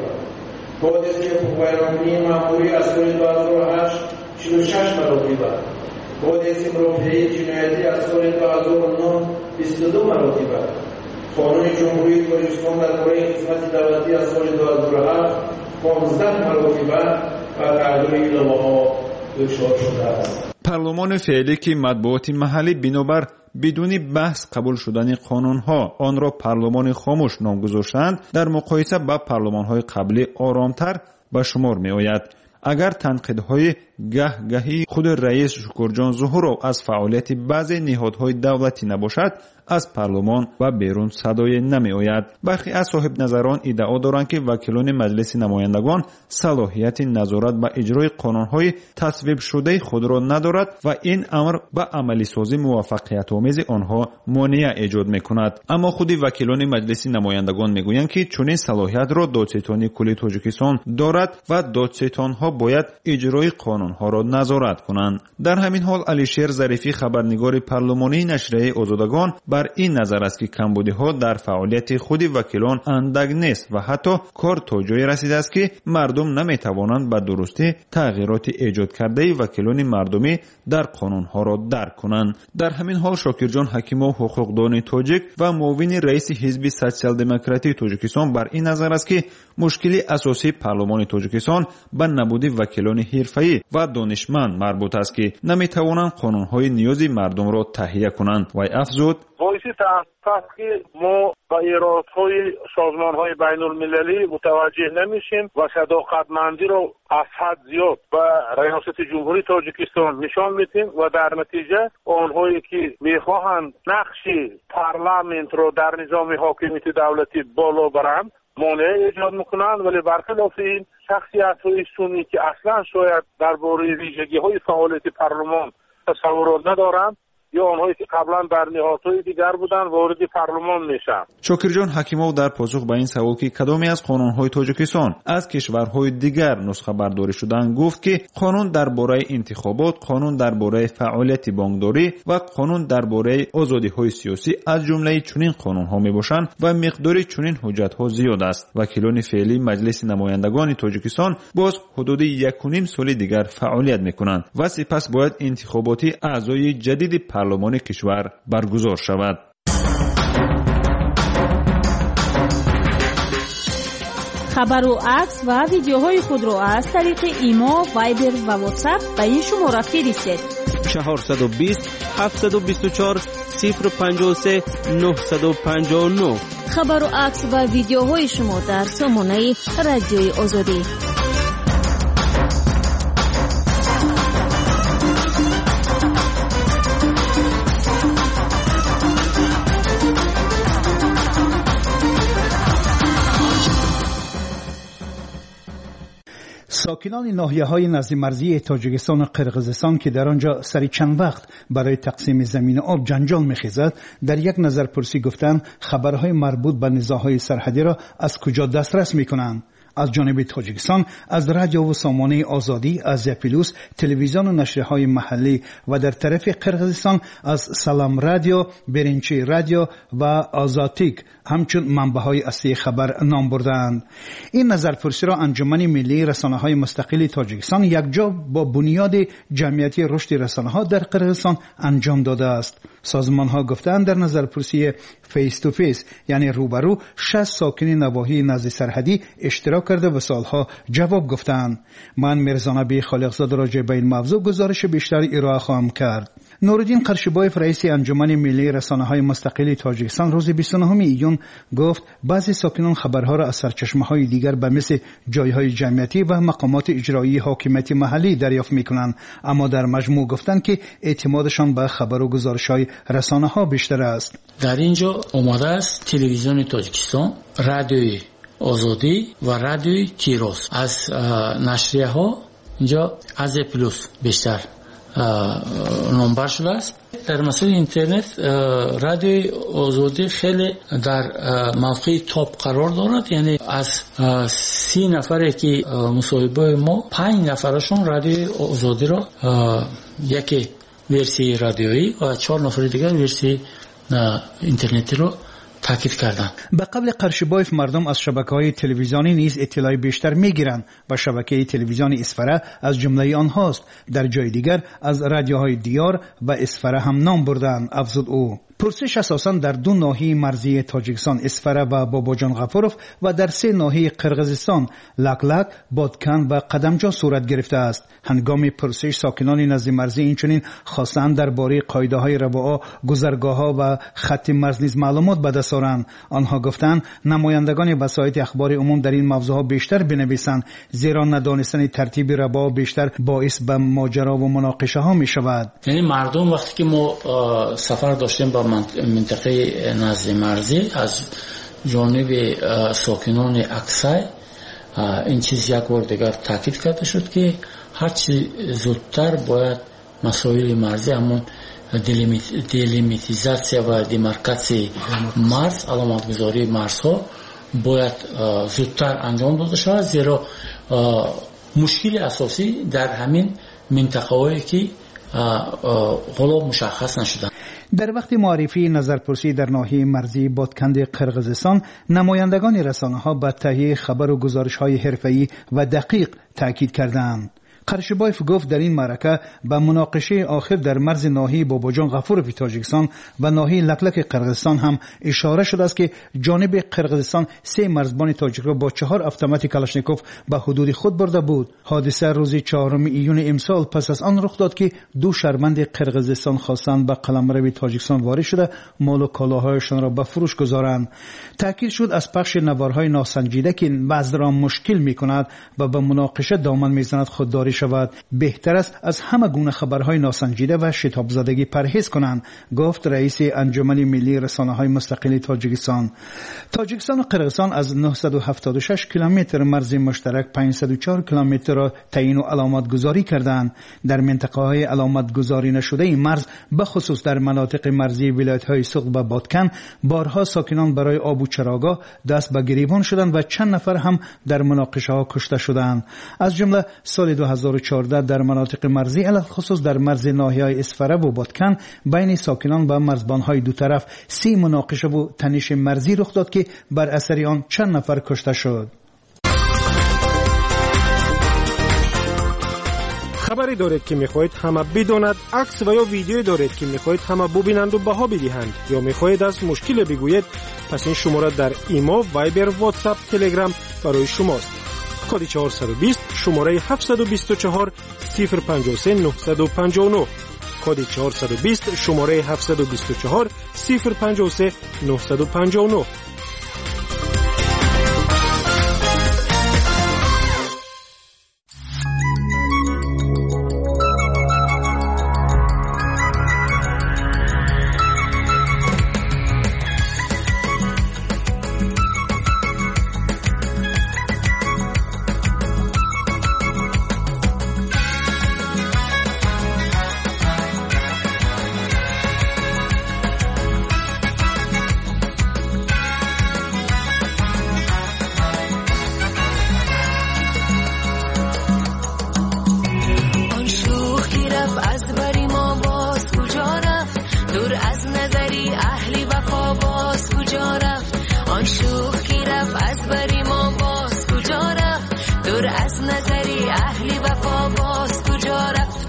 کدکس حقوق بیانیه مأموری از سال دو هزار و هشت چهل و شش مراتب، کدکس مرافعه جنایتی از سال دو هزار و نه بیست و دو مراتب، قانون جمهوری تاجیکستان درباره خدمت دولتی از سال دو هزار و هفت پانزده مراتب و تغییر لواها دچار شده است. پارلمان فعلی که مطبوعات محلی بنابر بدون بحث قبول شدن قانون‌ها آن را پارلمان خاموش نام گذاشتند، در مقایسه با پارلمان‌های قبلی آرامتر به شمار می‌آید. اگر تنقیدهای گه گهی خود رئیس شکرجان ظهورو از فعالیت بعضی نهادهای دولتی نباشد، از پارلمان و بیرون صدای نمی آید. برخی از صاحب نظران ادعا دارند که وکیلان مجلس نمایندگان صلاحیت نظارت به اجرای قانونهای تصویب شده خود را ندارد و این امر به عملی سازی موفقیت آمیز آنها مانع ایجاد میکند. اما خود وکیلان مجلس نمایندگان میگویند که چنین صلاحیت را دادستان کلی تاجیکستان دارد و دادستانها باید اجرای قانونها را نظارت کنند. در همین حال علیشیر ظریفی خبرنگار پارلمانی نشریه آزادگان بر این نظر است که کمبودی‌ها در فعالیت خود وکیلان اندک نیست و حتی کار تا جایی رسیده است که مردم نمی‌توانند به درستی تغییرات ایجاد کرده وکیلان مردمی در قانون‌ها را درک کنند. در همین حال شاکرجان حکیمov حقوقدان تاجیک و معاون رئیس حزب سوسیال دموکراتی تاجیکستان بر این نظر است که مشکل اساسی پارلمان تاجیکستان به نبود وکیلان حرفه‌ای و دانشمند مربوط است که نمی‌توانند قانون‌های نیازی مردم را تهیه کنند و افزود: باعث تأسف است که ما با ایرادهای سازمان‌های بین‌المللی متوجه نمیشیم و صداقتمندی را از حد زیاد به ریاست جمهوری تاجیکستان نشان میدیم و در نتیجه آنهایی که میخواهند نقش پارلمانت را در نظام حاکمیت دولتی بالا برند مانع ایجاد میکنند، ولی برخلاف این شخصیت‌های سنی که اصلا شاید درباره ویژگی‌های فعالیت پارلمان تصورات ندارند یا آنهایی که قبلا در نهادهای دیگر بودند وارد پارلمان میشن. شاکرجان حکیمov در پاسخ به این سوال که کدامی از قانون‌های تاجیکستان از کشورهای دیگر نسخه برداری شدند گفت که قانون درباره انتخابات، قانون درباره فعالیت بانکداری و قانون درباره آزادی‌های سیاسی از جمله چنین قانون‌ها میباشند و مقدار چنین حجت‌ها زیاد است. وکیلان فعلی مجلس نمایندگان تاجیکستان باز حدود یک و نیم سال دیگر فعالیت میکنند و سپس باید انتخابات اعضای جدید پارلمان کشور برگزار شود. خبر و عکس و ویدیوهای خود را از طریق ایما، وایبر و واتساپ به این شماره فرستید: چهارصد و بیست هفتصد و بیست و چهار صفر پنجاه و سه نهصد و پنجاه و نه. خبر و عکس و ویدیوهای شما در سامانه رادیوی آزادی. ساکنان ناحیه‌های نزد مرزی تاجیکستان و قرقیزستان که در آنجا سری چند وقت برای تقسیم زمین آب جنجال می‌خیزد، در یک نظرپرسی گفتند خبرهای مربوط به نزاع‌های سرحدی را از کجا دسترس می‌کنند. از جانب تاجیکستان از رادیو و سامانه آزادی، از پلوس، تلویزیون و نشریه‌های محلی و در طرف قرقیزستان از سلام رادیو، برنچی رادیو و آزاتیک همچون منبع‌های اصلی خبر نام بردند. این نظرپرسی را انجمن ملی رسانه‌های مستقل تاجیکستان یکجا با بنیاد جمعیتی رشد رسانه‌ها در قرقیزستان انجام داده است. سازمان‌ها گفتند در نظرپرسی فیس تو فیس یعنی روبرو شصت ساکن نواحی نزد سرحدی اشتراک کرده و سالها جواب گفتند. من مرزانبی خالقزاد راجع به این موضوع گزارش بیشتر ارائه خواهم کرد. نورالدین قرشبایف رئیس انجمن ملی رسانه‌های مستقل تاجیکستان روز بیست و نهم ایون گفت بعضی ساکنان خبرها را از سرچشمه‌های دیگر به مثل جایهای جمعیتی و مقامات اجرایی حاکمیت محلی دریافت می‌کنند، اما در مجموع گفتند که اعتمادشان به خبر و گزارش‌های رسانه‌ها بیشتر است. در اینجا آماده است تلویزیون تاجیکستان، رادیوی آزادی و رادیوی تیروس. از نشریه‌ها اینجا از پلوس بیشتر نمبر شده است. در مسئله اینترنت رادیوی آزادی خیلی در موقع تاپ قرار دارد، یعنی از سی نفره که مصاحبه ما پنج نفرشون رادیوی آزادی را یکی ورسی رادیویی و چهار نفر دیگر ورسی اینترنتی رو تاکید کردند. به قبل قرشبایف مردم از شبکه‌های تلویزیونی نیز اطلاع بیشتر می‌گیرند و شبکه تلویزیون اسفره از جمله آنهاست. در جای دیگر از رادیوهای دیار و اسفره هم نام بردند. افزود او پرسش اساساً در دو ناحیه مرزی تاجیکستان اسفره و باباجان غفورف و در سه ناحیه قرقیزستان لکلک، بادکن و قدمجا صورت گرفته است. هنگام پرسش ساکنان نزد مرزی اینچنین خواستند درباره قاعده‌های رباعه، گذرگاه‌ها و خط مرز نیز معلومات به دست آورند. آنها گفتند نمایندگان وسایل اخبار عموم در این موضوعها بیشتر بنویسند، زیرا ندانستن ترتیب رباعه بیشتر باعث به ماجرا و مناقشه ها می شود. یعنی مردم وقتی که ما سفر داشتیم با منطقه نزد مرزی از جانب ساکنان اکسای این چیز یک بار دیگر تاکید کرده شد که هرچی زودتر باید مسائل مرزی همون دیلیمیتیزاسیا و دیمارکاسی مرز، علامتگذاری مرزها باید زودتر انجام داده شود، زیرا مشکل اساسی در همین منطقه‌هایی که غلاب مشخص نشدن. در وقت معرفی نظرپرسی در ناحیه مرزی بادکند قرقیزستان، نمایندگان رسانه‌ها به تهیه خبر و گزارش‌های حرفه‌ای و دقیق تاکید کردند. قرشبایف گفت در این معرکه به مناقشه آخر در مرز ناحیه باباجان غفورف تاجیکستان و ناحیه لکلک قرقیزستان هم اشاره شده است که جانب قرقیزستان سه مرزبان تاجیک را با چهار اتومات کلاشنیکوف به حدود خود برده بود. حادثه روز چهارم ایون امسال پس از آن رخ داد که دو شهروند قرقیزستان خواستند به قلمرو تاجیکستان وارد شده مال و کالاهایشان را به فروش گذارند. تاکید شد از پخش نوارهای ناسنجیده که بعضی را مشکل می‌کند و به مناقشه دامن می‌زند خودداری شود. بهتر است از همه گونه خبرهای ناسنجیده و شتاب زدگی پرهیز کنند، گفت رئیس انجمن ملی رسانه‌های مستقل تاجیکستان. تاجیکستان و قرقیزستان از نهصد و هفتاد و شش کیلومتر مرز مشترک پانصد و چهار کیلومتر را تعیین و علامت گذاری کردند. در منطقه‌های علامت گذاری نشده این مرز به خصوص در مناطق مرزی ولایت‌های سوق و بادکن بارها ساکنان برای آب و چراگاه دست به گریبان شدند و چند نفر هم در مناقشه‌ها کشته شدند. از جمله سال دو هزار و چهارده در مناطق مرزی علت خصوص در مرز ناحیه‌های اسفره و بادکن بین ساکنان و مرزبان‌های دو طرف سی مناقشه و تنش مرزی رخ داد که بر اثر آن چند نفر کشته شد. خبری دارید که میخواهید همه بداند، عکس و یا ویدیو دارید که میخواهید همه ببینند و بها بدهند، یا میخواهید از مشکل بگویید، پس این شماره در ایمو، وایبر، واتساپ، تلگرام برای شماست. کد چهارصد و بیست شماره هفتصد و بیست و چهار صفر پنجاه و سه نهصد و پنجاه و نه. کد چهارصد و بیست شماره هفتصد و بیست و چهار صفر پنجاه و سه نهصد و پنجاه و نه. رفت از بری ما باز کجا رفت دور از نظری اهلی وفا باز کجا رفت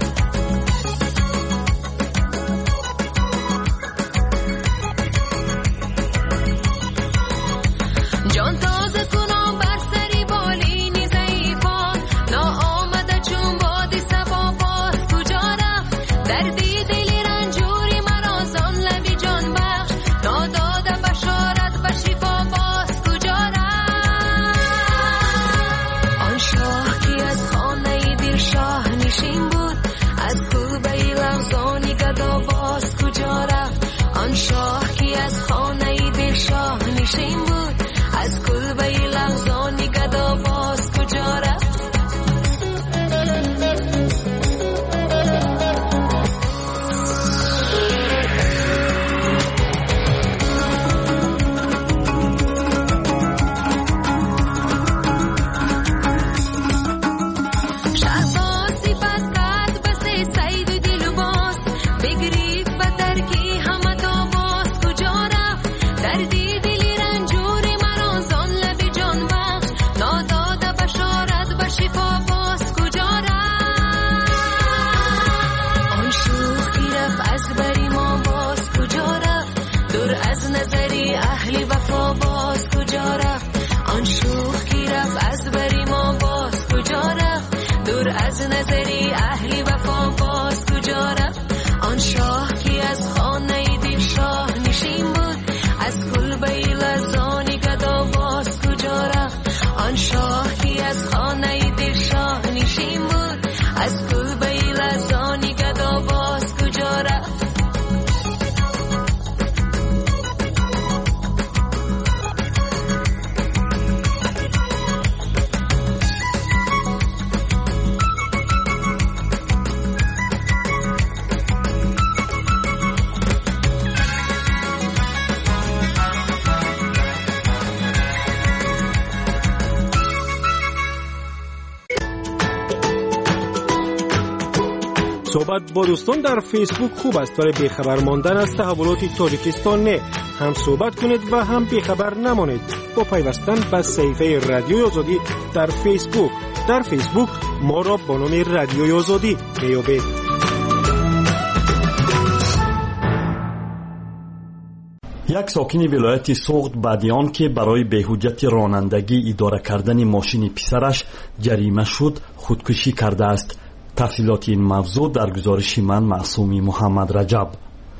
جان تازه کنم بر سری بالینی ضعیفان ناآمده چون بادی سبا باز کجا رفت دردی دلی رنجوری مرا زان لبی جان بخش ناداده بشارت و شفا باز کجا رفت آن شاه کی از خانه دل شاه نشین بود از کلبه لغزانی گدا باز کجا رفت آن شاه کی از خانه دل شاه نشین بود از کلبه لغزانی گدا باز کجا رفت شهبازی بستد بس سید و دل باز بگریف و ترکی همه دا باز کجا رفت دردی دلی رنجوری مرا زان لبی جان بخش ناداده بشارت و شفا باز کجا رفت آن شوخ کی رفت از بری ما باز کجا رفت دور از نظری اهلی وفا باز کجا رفت آن شوخ کی رفت از بری ما باز کجا رفت دور از نظری اهلی وفا باز کجا رفت آن شاه کی از خانه دل شاه نشین بود از کلبه لرزانی گدا باز کجا رفت آن شاه کی از خانه دل شاه نشین بود از کلبه لرزانی گدا باز کجا رفت صحبت با دوستان در فیسبوک خوب است ولی بیخبر ماندن از تحولات تاجیکستان نه. هم صحبت کنید و هم بیخبر نمانید با پیوستن به صفحه رادیوی آزادی در فیسبوک. در فیسبوک ما را با نام رادیوی آزادی میابید. یک ساکن ولایت سوغد بعد آن که برای بی‌حجت رانندگی اداره کردن ماشین پسرش جریمه شد خودکشی کرده است. تفصیلات این موضوع در گزارش من معصومی محمد رجب.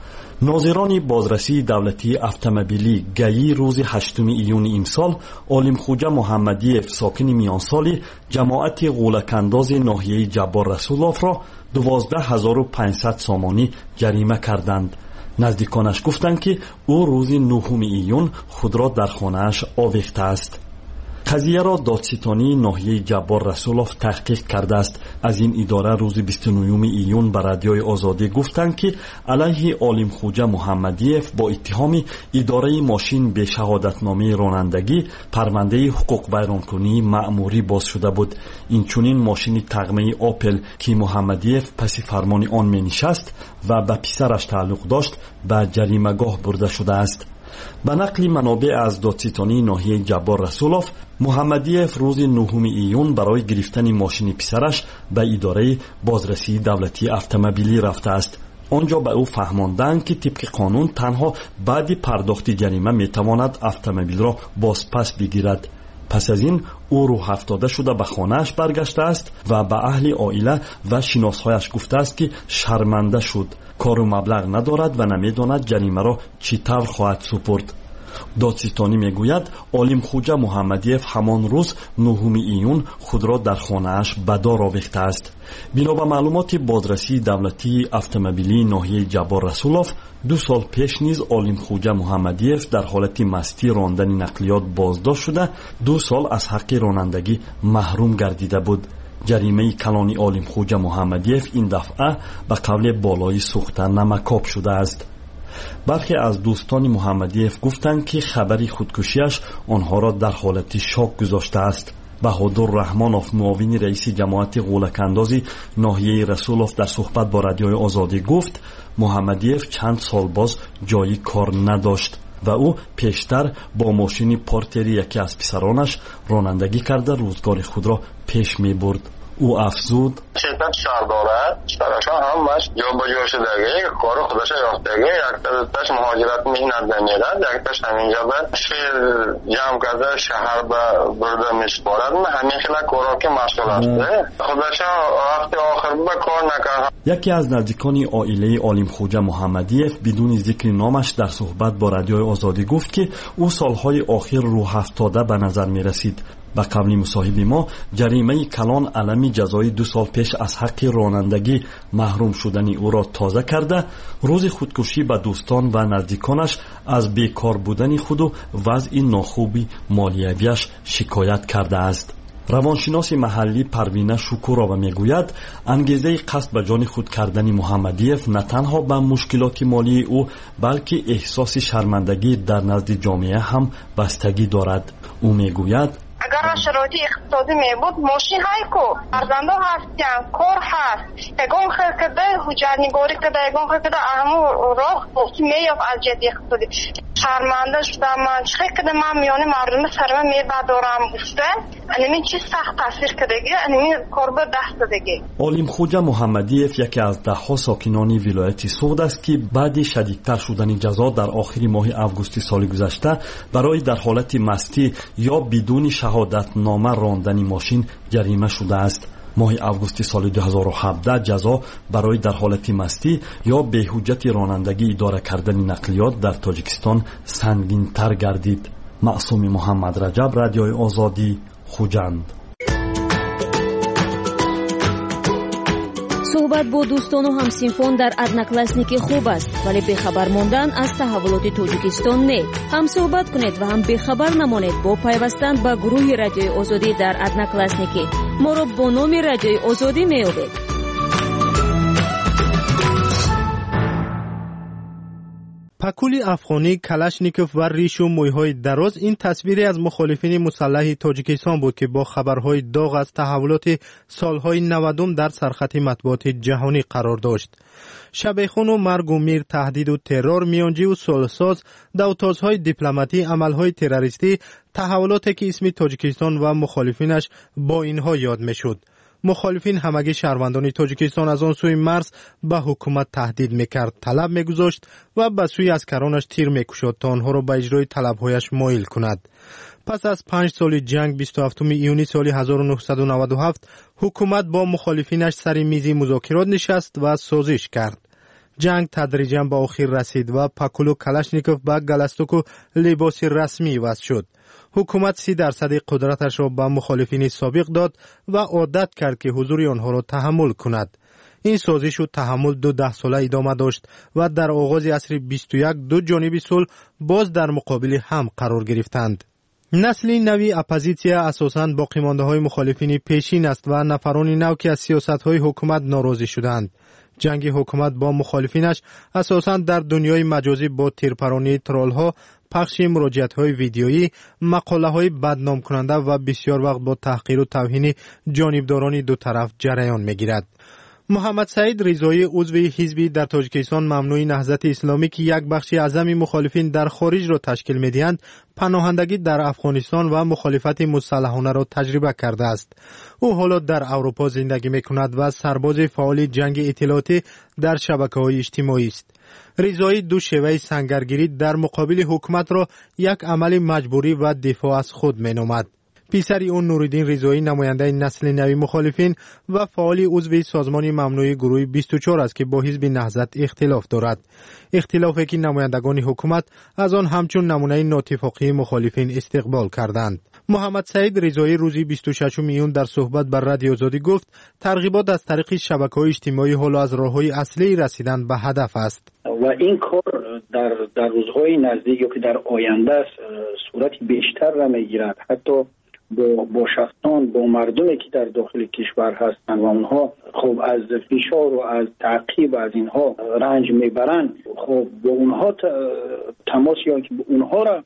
ناظران بازرسی دولتی اتومبیلی گیی روز هشتم ایون امسال عالم خوجه محمدیف ساکن میانسالی جماعت غولکانداز ناحیه جبار رسولوف را دوازده هزار و پانصد سامانی جریمه کردند. نزدیکانش گفتند که او روز نهم ایون خود را در خانه‌اش آویخته است. قضیه را دادستانی ناحیه جبار رسولوف تحقیق کرده است. از این اداره روز بیست و نهم ایون به رادیوی آزادی گفتند که علیه عالم خوجه محمدیف با اتهام اداره ماشین به شهادتنامه رانندگی پرونده حقوق ویرانکنی مأموری باز شده بود. این چنین ماشین تقمه آپل که محمدیف پس فرمان آن می نشست و به پسرش تعلق داشت به جریمه‌گاه برده شده است. به نقل منابع از دادستانی ناحیه جبار رسولوف، محمدیف روز نهم ایون برای گرفتن ماشین پسرش به اداره بازرسی دولتی اتومبیلی رفته است. آنجا به او فهماندند که طبق قانون تنها بعد پرداخت جریمه میتواند اتومبیل را بازپس بگیرد. پس از این او روح افتاده شده به خانه‌اش برگشته است و به اهل عائله و شناسهایش گفته است که شرمنده شد، کار و مبلغ ندارد و نمیداند جریمه را چطور خواهد سپرد. دادستانی میگوید عالم خوجه محمدیف همان روز نهم ایون خود را در خانه‌اش به دار آویخته است. بنا به معلومات بازرسی دولتی اتومبیلی ناحیه جبار رسولوف، دو سال پیش نیز عالم خوجه محمدیف در حالت مستی راندن نقلیات بازداشت شده دو سال از حق رانندگی محروم گردیده بود. جریمه کلان عالم خوجه محمدیف این دفعه به قول بالای سوخته نمکاب شده است. برخی از دوستان محمدیف گفتند که خبری خودکشیش آنها را در حالت شاک گذاشته است. بهادر رحمانوف معاون رئیس جماعت غولکاندازی ناحیه رسولوف در صحبت با رادیوی آزادی گفت محمدیف چند سال باز جایی کار نداشت. و او پیشتر با ماشین پورتری یکی از پسرانش رانندگی کرده روزگار خود را پیش می برد. او افزود شرکت شهر دارد، شهرش همش جا با جا شدگی، کار خودش یافتگی، یک تاش مهاجرت مهنت نمیرد، یک تاش همینجا به شهر جمع کرده شهر به برده میسپارد. همین خیلی کارا که مشغول است. خودش وقت آخر به کار نکرد. یکی از نزدیکان عائله عالم خوجا محمدیف بدون ذکر نامش در صحبت با رادیوی آزادی گفت که او سالهای آخر روح افتاده به نظر می رسید. به قبل مصاحبه ما جریمه کلان علمی جزای دو سال پیش از حق رانندگی محروم شدن او را تازه کرده، روز خودکشی به دوستان و نزدیکانش از بیکار بودن خود و وضع ناخوبی مالیویش شکایت کرده است. روانشناس محلی پروینه شکورова میگوید انگیزه قصد به جان خود کردن محمدیف نه تنها به مشکلات مالی او بلکه احساس شرمندگی در نزد جامعه هم بستگی دارد. او میگوید اگر شرایط اقتصادی می بود ماشین های کو ارزنده هستیم، کار هست، یگان خیلی کده حجت نگاری کده یگان خیلی کده همون راه بخی میاف از جد اقتصادی شرمنده شدم. من چه کده من میانی مردم سرمه می بدارم گفته انیمین چی سخت تاثیر کدگی انیمین کار به دست دگی. عالم خوجا محمدیف یکی از ده ها ساکنان ولایت سوخت است که بعد شدیدتر شدن جزا در آخر ماه اوگوست سال گذشته برای در حالت مستی یا بدون شهادت نامه راندن ماشین جریمه شده است. ماه اوگوست سال دو هزار و هفده جزا برای در حالت مستی یا بی‌حجت رانندگی اداره کردن نقلیات در تاجیکستان سنگین‌تر گردید. معصوم محمد رجب، رادیوی آزادی، خوجند. صحبت با دوستان و همسینفون در ادناکلاسنیکی خوب است ولی بخبر موندن از تحولات تاجیکستان نه. هم صحبت کنید و هم بخبر نمانید با پیوستن به گروه رادیوی آزادی در ادناکلاسنیکی. ما را با نام رادیوی آزادی میابید. پکول افغانی، کلاشنیکوف و ریش و مویهای دراز این تصویری از مخالفین مسلح تاجیکستان بود که با خبرهای داغ از تحولات سالهای نودم در سرخط مطبوعات جهانی قرار داشت. شبیخون و مرگ و میر، تهدید و ترور، میانجی و صلح‌ساز، دوتازهای دیپلماتی، عملهای تروریستی، تحولاتی که اسم تاجیکستان و مخالفینش با اینها یاد میشد. مخالفین همگی شهروندان تاجیکستان از آن سوی مرز به حکومت تهدید میکرد، طلب میگذاشت و به سوی عسکرانش تیر میکشد تا آنها را به اجرای طلبهایش مایل کند. پس از پنج سال جنگ بیست و هفتم ایونی سال هزار و نهصد و نود و هفت حکومت با مخالفینش سر میز مذاکرات نشست و سازش کرد. جنگ تدریجاً به آخر رسید و پکول و کلاشنیکوف به گلستوک و لباس رسمی وضع شد. حکومت سی درصد قدرتش را به مخالفین سابق داد و عادت کرد که حضور آنها را تحمل کند. این سازش و تحمل دو ده ساله ادامه داشت و در آغاز عصر بیست و یک دو جانب صلح باز در مقابل هم قرار گرفتند. نسل نوی اپوزیسیا اساساً باقی مانده های مخالفین پیشین است و نفران نو که از سیاست های حکومت ناراضی شدند. جنگ حکومت با مخالفینش اساساً در دنیای مجازی با تیرپرانی ترول ها، پخش مراجعت های ویدیویی، مقاله های بدنام کننده و بسیار وقت با تحقیر و توهین جانبداران دو طرف جریان می گیرد. محمد سعید رضایی عضو حزبی در تاجیکستان ممنوع نهضت اسلامی که یک بخش اعظم مخالفین در خارج را تشکیل می‌دهند، پناهندگی در افغانستان و مخالفت مسلحانه را تجربه کرده است. او حالا در اروپا زندگی می‌کند و سرباز فعال جنگ اطلاعاتی در شبکه‌های اجتماعی است. رضایی دو شیوه سنگرگیری در مقابل حکومت را یک عمل مجبوری و دفاع از خود می‌نامد. پسری اون نوردین رضایی نماینده نسل نوی مخالفین و فعال عضو سازمان ممنوع گروه بیست و چهار است که با حزب نهضت اختلاف دارد. اختلافی که نمایندگان حکومت از آن همچون نمونه ناتفاقی مخالفین استقبال کردند. محمد سعید رضایی روز بیست و ششم ایون در صحبت بر رادیو آزادی گفت ترغیبات از طریق شبکه‌های اجتماعی حالا از راه‌های اصلی رسیدن به هدف است. و این کار در در روزهای نزدیک یا که در آینده صورت بیشتر را میگیرد. حتی با با شخصان با مردمی که در داخل کشور هستند و اونها خب از فشار و از تعقیب از اینها رنج میبرند، خب با اونها تماس یا که اونها را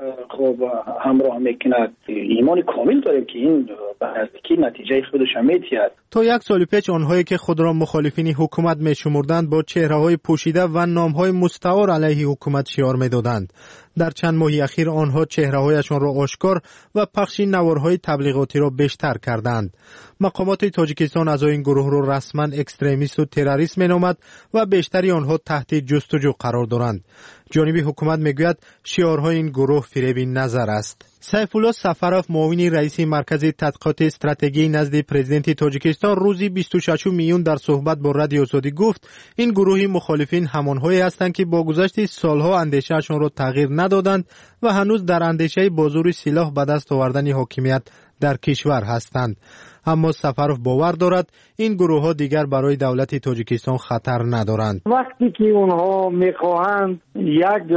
خب همراه میکند. ایمان کامل داریم که این به نزدیکی نتیجه خودش هم میتید. تا یک سال پیش آنهایی که خود را مخالفین حکومت میشمردند با چهره‌های پوشیده و نام‌های مستعار علیه حکومت شعار میدادند. در چند ماه اخیر آنها چهره‌هایشان را آشکار و پخش نوارهای تبلیغاتی را بیشتر کردند. مقامات تاجیکستان از این گروه را رسما اکستریمیست و تروریست مینامد و بیشتری آنها تحت جستجو قرار دارند. جانب حکومت میگوید شعارهای این گروه فریب نظر است. سیف الله سفروف معاون رئیس مرکز تحقیقات استراتژی نزد پرزیدنت تاجیکستان روز بیست و ششم میون در صحبت با رادیو آزادی گفت این گروه مخالفین همانهایی هستند که با گذشت سالها اندیشه‌شان را تغییر ندادند و هنوز در اندیشه بازور سلاح به دست آوردن حاکمیت در کشور هستند. اما سفروف باور دارد این گروه ها دیگر برای دولت تاجیکستان خطر ندارند. وقتی که اونها میخواهند یک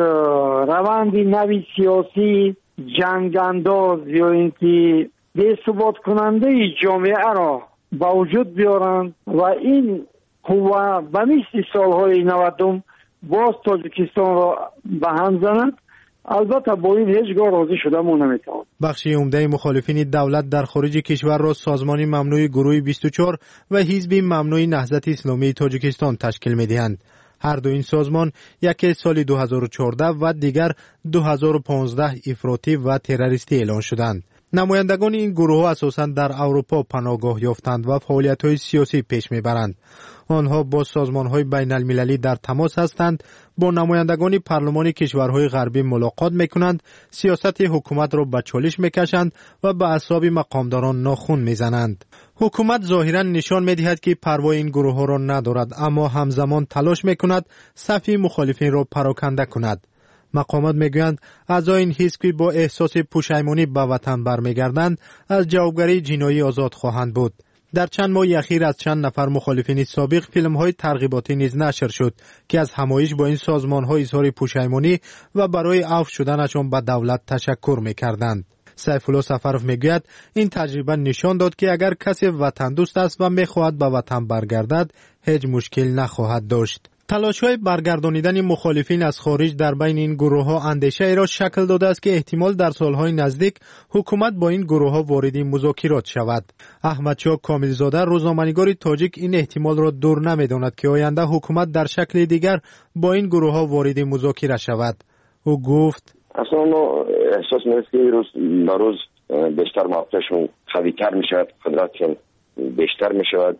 روند نوی سیاسی جنگ انداز یا اینکه بی‌ثبات کننده جامعه را با وجود بیارند و این قوه به مثل سالهای نودم باز تاجیکستان را به هم زند، البته با این هیچگاه راضی شدن نمیتوان. بخشی عمده مخالفین دولت در خارج کشور را سازمان ممنوع گروه بیست و چهار و حزب ممنوع نهضت اسلامی تاجیکستان تشکیل میدهند. هر دو این سازمان یکی سال دو هزار و چهارده و دیگر دو هزار و پانزده افراطی و تروریستی اعلان شدند. نمایندگان این گروه ها اساساً در اروپا پناهگاه یافتند و فعالیت‌های سیاسی پیش میبرند. آنها با سازمان‌های بین المللی در تماس هستند، با نمایندگان پارلمان کشورهای غربی ملاقات میکنند، سیاست حکومت را به چالش میکشند و به اعصاب مقامداران ناخن میزنند. حکومت ظاهراً نشان میدهد که پروای این گروه ها را ندارد، اما همزمان تلاش میکند صف مخالفین را پراکنده کند. مقامات میگویند اعضای این حزب که با احساس پشیمانی به وطن برمیگردند از جوابگری جنایی آزاد خواهند بود. در چند ماه اخیر از چند نفر مخالفین سابق فیلم‌های ترغیباتی نیز نشر شد که از همایش با این سازمان‌ها اظهار پشیمانی و برای عفو شدنشان به دولت تشکر می‌کردند. سیف الله سفروف میگوید این تجربه نشان داد که اگر کسی وطن دوست است و می‌خواهد به وطن برگردد هیچ مشکل نخواهد داشت. تلاش‌های برگردانیدن مخالفین از خارج در بین این گروه‌ها اندیشه را شکل داده است که احتمال در سالهای نزدیک حکومت با این گروه‌ها وارد مذاکرات شود. احمدشاه کاملزاده روزنامه‌نگار تاجیک این احتمال را دور نمی‌داند که آینده حکومت در شکل دیگر با این گروه‌ها وارد مذاکره شود. او گفت اصلا احساس می‌کنم که روز به روز بیشتر موقعشون قوی‌تر می‌شود، قدرتشون بیشتر می‌شود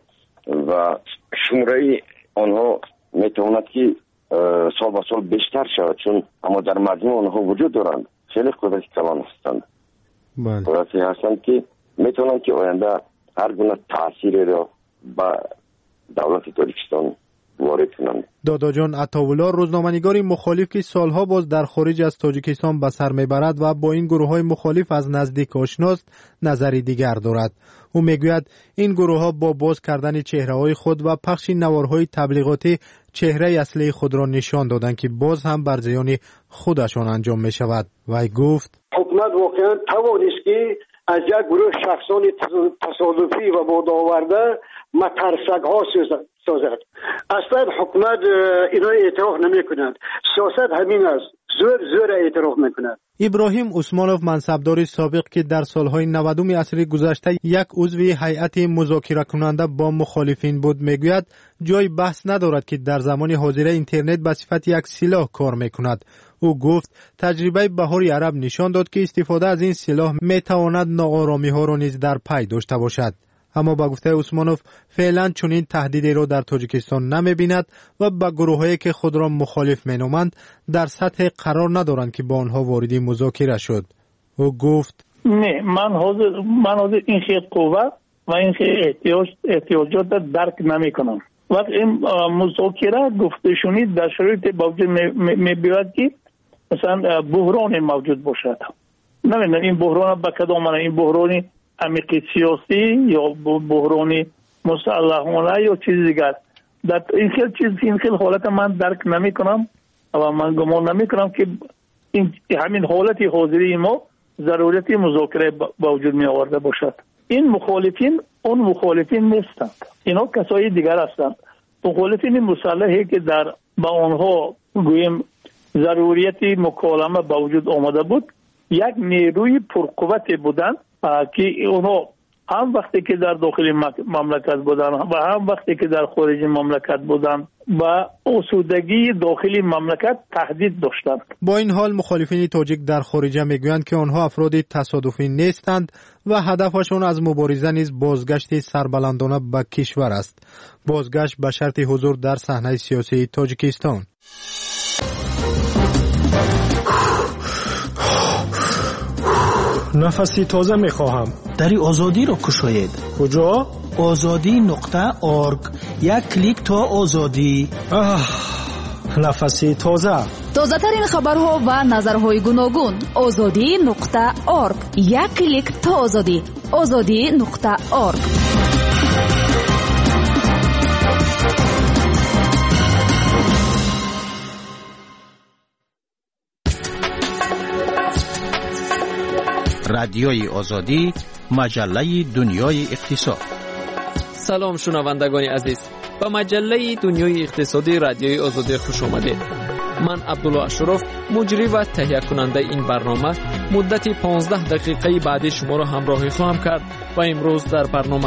و شماره آنها میتواند که سال به سال بیشتر شود، چون اما در مجموع آنها وجود دارند، خیلی قدرت کلان هستند. قدرتی هستند که میتونند که آینده هر گونه تأثیری را به دولت تاجیکستان وارد کنند. دادا جان عطاوالله روزنامه‌نگاری مخالف که سالها باز در خارج از تاجیکستان به سر میبرد و با این گروه‌های مخالف از نزدیک آشناست، نظری دیگر دارد. او میگوید این گروه‌ها با باز کردن چهره‌های خود و پخش نوارهای تبلیغاتی چهره اصلی خود را نشان دادند که باز هم بر زیان خودشان انجام می شود. وی گفت حکومت واقعا توانست که از یک گروه شخصان تصادفی و بادآورده مترسک‌ها سازد. اصلا حکومت اینا اعتراف نمی کند. سیاست همین است، زور زور اعتراف می کند. ابراهیم عثمانوف منصبدار سابق که در سالهای نودم عصر گذشته یک عضو هیئت مذاکره کننده با مخالفین بود میگوید جای بحث ندارد که در زمان حاضر اینترنت به صفت یک سلاح کار میکند. او گفت تجربه بهار عرب نشان داد که استفاده از این سلاح میتواند ناآرامی ها را نیز در پی داشته باشد. اما با گفته عثمانوف فعلا چنین تهدیدی را در تاجیکستان نمی‌بیند و با گروهایی که خود را مخالف مینامند در سطح قرار ندارند که با آنها وارد مذاکره شد. او گفت نه، من حاضر من حاضر این خیلی قوه و این خیلی احتیاج احتیاجات درک نمی‌کنم. وقتی این مذاکره گفته شنید در شرایط باوجود می‌بیاد که مثلا بحران موجود باشد. نمی‌دونم این بحران به کدام معنی، این بحرانی عمیق سیاسی یا بحرانی مسلحانه یا چیز دیگر. در این خیلی چیز این خیلی حالت من درک نمی کنم و من گمان نمی کنم که این همین حالت حاضری ما ضرورت مذاکره با وجود می آورده باشد. این مخالفین اون مخالفین نیستند، اینا کسای دیگر هستند. مخالفین مسلحی که در با آنها گویم ضروریت مکالمه با وجود آمده بود، یک نیروی پرقوت بودند که اونها هم وقتی که در داخل مملکت بودن و هم وقتی که در خارج مملکت بودن و آسودگی داخل مملکت تهدید داشتند. با این حال مخالفین تاجیک در خارجه میگویند که آنها افراد تصادفی نیستند و هدفشان از مبارزه نیز بازگشت سربلندانه به کشور است. بازگشت به شرط حضور در صحنه سیاسی تاجیکستان. نفسی تازه میخواهم. دری آزادی را کشاید. کجا؟ آزادی نقطه ارگ. یک کلیک تا آزادی. آه، نفسی تازه. تازه ترین خبرها و نظرهای گوناگون. آزادی نقطه ارگ. یک کلیک تا آزادی. آزادی نقطه ارگ. رادیوی آزادی، مجله دنیای اقتصاد. سلام شنوندگان عزیز، به مجله دنیای اقتصادی رادیوی آزادی خوش آمدید. من عبدالله اشرف، مجری و تهیه کننده این برنامه، مدت پانزده دقیقه بعدی شما را همراهی خواهم کرد و امروز در برنامه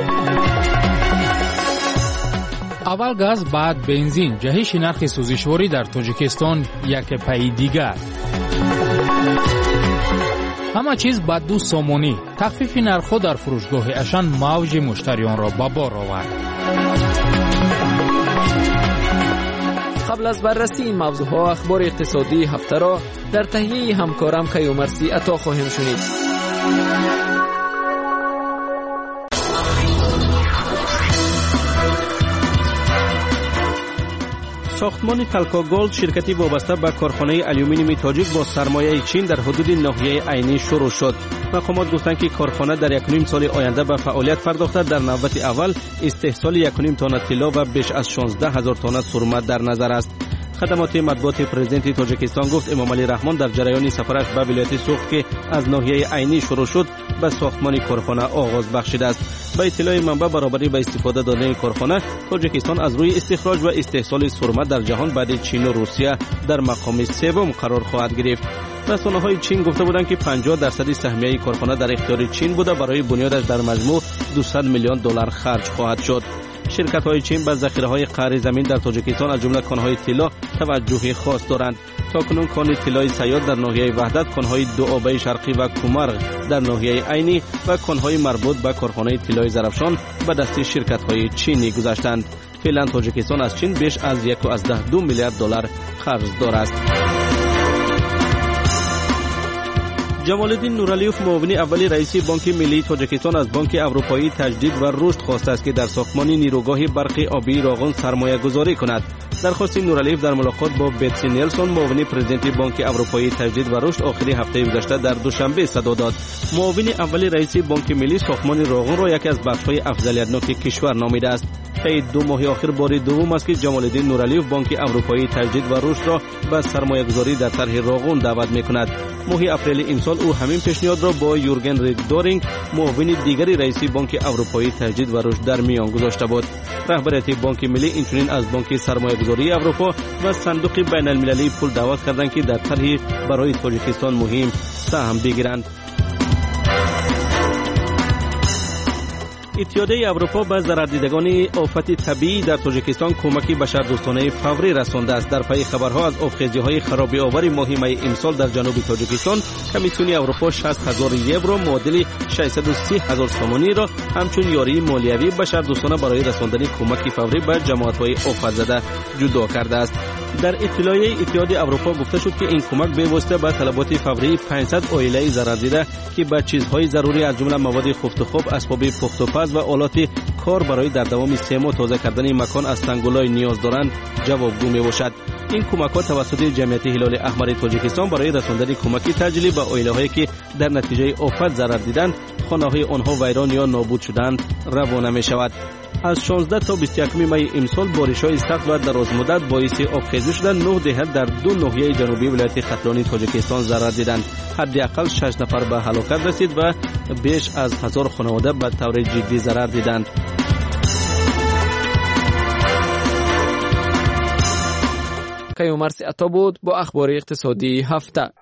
اول گاز بعد بنزین، جهش نرخ سوزشواری در تاجیکستان یک پای دیگر. همه چیز با دو سامانی، تخفیف نرخ‌ها در فروشگاه اشان موج مشتریان را به بار آورد. قبل از بررسی این موضوعها اخبار اقتصادی هفته را در تهیه همکارم کیومرثی عطا خواهیم شنید. ساختمان تلکا گولد، شرکتی وابسته به کارخانه آلومینیوم تاجیک با سرمایه چین در حدود ناحیه عینی شروع شد. مقامات گفتند که کارخانه در یک و نیم سال آینده به فعالیت پرداخته. در نوبت اول استحصال یک و نیم تن طلا و بیش از شانزده هزار تن سرمه در نظر است. خدمات مطبوعات پرزیدنت تاجیکستان گفت امام علی رحمان در جریان سفرش به ولایت سوخت که از ناحیه عینی شروع شد به ساختمان کارخانه آغاز بخشیده است. با اطلاع منبع برابری به استفاده دادن کارخانه، تاجیکستان از روی استخراج و استحصال سرمه در جهان بعد چین و روسیه در مقام سوم قرار خواهد گرفت. رسانه‌های چین گفته بودند که پنجاه درصد سهمیه کارخانه در اختیار چین بوده. برای بنیادش در مجموع دویست میلیون دلار خرج خواهد شد. شرکت‌های چین به ذخیره‌های قعر زمین در تاجیکستان از جمله کان‌های طلا توجه خاص دارند. تاکنون کان طلای سیاد در ناحیه وحدت، کان‌های دوآبه شرقی و کومرغ در ناحیه عینی و کان‌های مربوط به کارخانه طلای زرافشان به دست شرکت‌های چینی گذاشتند. فعلا تاجیکستان از چین بیش از یک و دو میلیارد دلار قرض دارد. جمال الدین نورعلیوف، معاون اولی رئیس بانک ملی تاجیکستان، از بانک اروپایی تجدید و رشد خواسته است که در ساختمان نیروگاه برق آبی راغون سرمایه گذاری کند. درخواست نورعلیوف در ملاقات با بتسی نیلسون، معاون پرزیدنت بانک اروپایی تجدید و رشد، آخری هفته گذشته در دوشنبه صدا داد. معاون اولی رئیس بانک ملی ساختمان راغون را یکی از بخش‌های افضلیت‌ناک کشور نامیده است. طی دو ماه آخر بار دوم است که جمال الدین نورعلیوف بانک اروپایی تجدید و رشد را به سرمایه گذاری در طرح راغون دعوت می‌کند. ماه اپریل امسال او همین پیشنهاد را با یورگن ریددورینگ، معاون دیگری رئیس بانک اروپایی تجدید و رشد در میان گذاشته بود. رهبریت بانک ملی اینچنین از بانک سرمایه‌گذاری اروپا و صندوق بین‌المللی پول دعوت کردند که در طرحی برای تاجیکستان مهم سهم بگیرند. اتحادیه اروپا به ضرردیدگان آفت طبیعی در تاجیکستان کمکی بشردوستانه فوری رسانده است. در پی خبرها از آبخیزی‌های خرابی آور ماه می امسال در جنوب تاجیکستان، کمیسیون اروپا شصت هزار یورو معادل ششصد و سی هزار سومانی را همچون یاری مالیوی بشردوستانه برای رساندن کمک فوری به جماعت‌های آفت زده جدا کرده است. در اطلاعیه اتحادیه اروپا گفته شد که این کمک به واسطه به طلبات فوری پانصد عائله ضرردیده که به چیزهای ضروری از جمله مواد خفت و خواب، اسباب پخت و پز و آلات کار برای در دوام سه ماه تازه کردن مکان از تنگولای نیاز دارند جوابگو میباشد. این کمک‌ها توسط جمعیت هلال احمر تاجیکستان برای رساندن کمکی تجلی به عائله‌هایی که در نتیجه آفت ضرر دیدند، خانه‌های آنها ویران یا نابود شدند روانه می‌شود. از شانزده تا بیست و یک می امسال بارش‌های سخت و درازمدت باعث آبخیزی شدن نه دهه در دو ناحیه جنوبی ولایت ختلانی تاجیکستان ضرر دیدند. حداقل شش نفر به هلاکت رسید و بیش از هزار خانواده به طور جدی ضرر دیدند. کیومرثی عطا بود با اخبار اقتصادی هفته.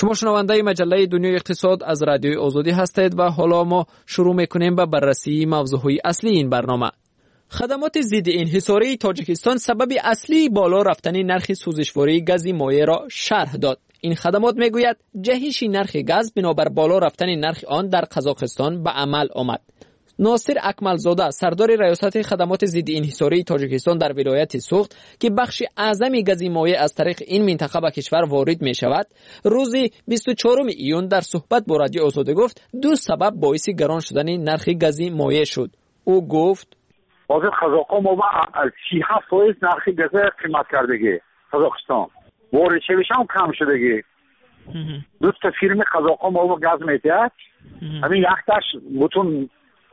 شما شنونده مجله دنیای اقتصاد از رادیوی آزادی هستید و حالا ما شروع میکنیم به بررسی موضوعهای اصلی این برنامه. خدمات ضد انحصاری تاجیکستان سبب اصلی بالا رفتن نرخ سوزشواری گاز مایع را شرح داد. این خدمات میگوید جهش نرخ گاز بنابر بالا رفتن نرخ آن در قزاقستان به عمل آمد. ناصر اکملزاده سردار ریاست خدمات ضد انحصاری تاجیکستان در ولایت سوخت که بخش اعظمی گاز مایع از طریق این منطقه به کشور وارد می شود، روز بیست و چهارم ایون در صحبت با رادیو آزادی گفت دو سبب باعث گران شدن نرخ گاز مایع شد. او گفت حاضر قزاقا ما با سی و هفت فایز نرخ گاز قیمت کردگی قزاقستان وارد شویش هم کم شدگی. دو تا فیرم قزاقا ما با گاز میتید همین یختش بتون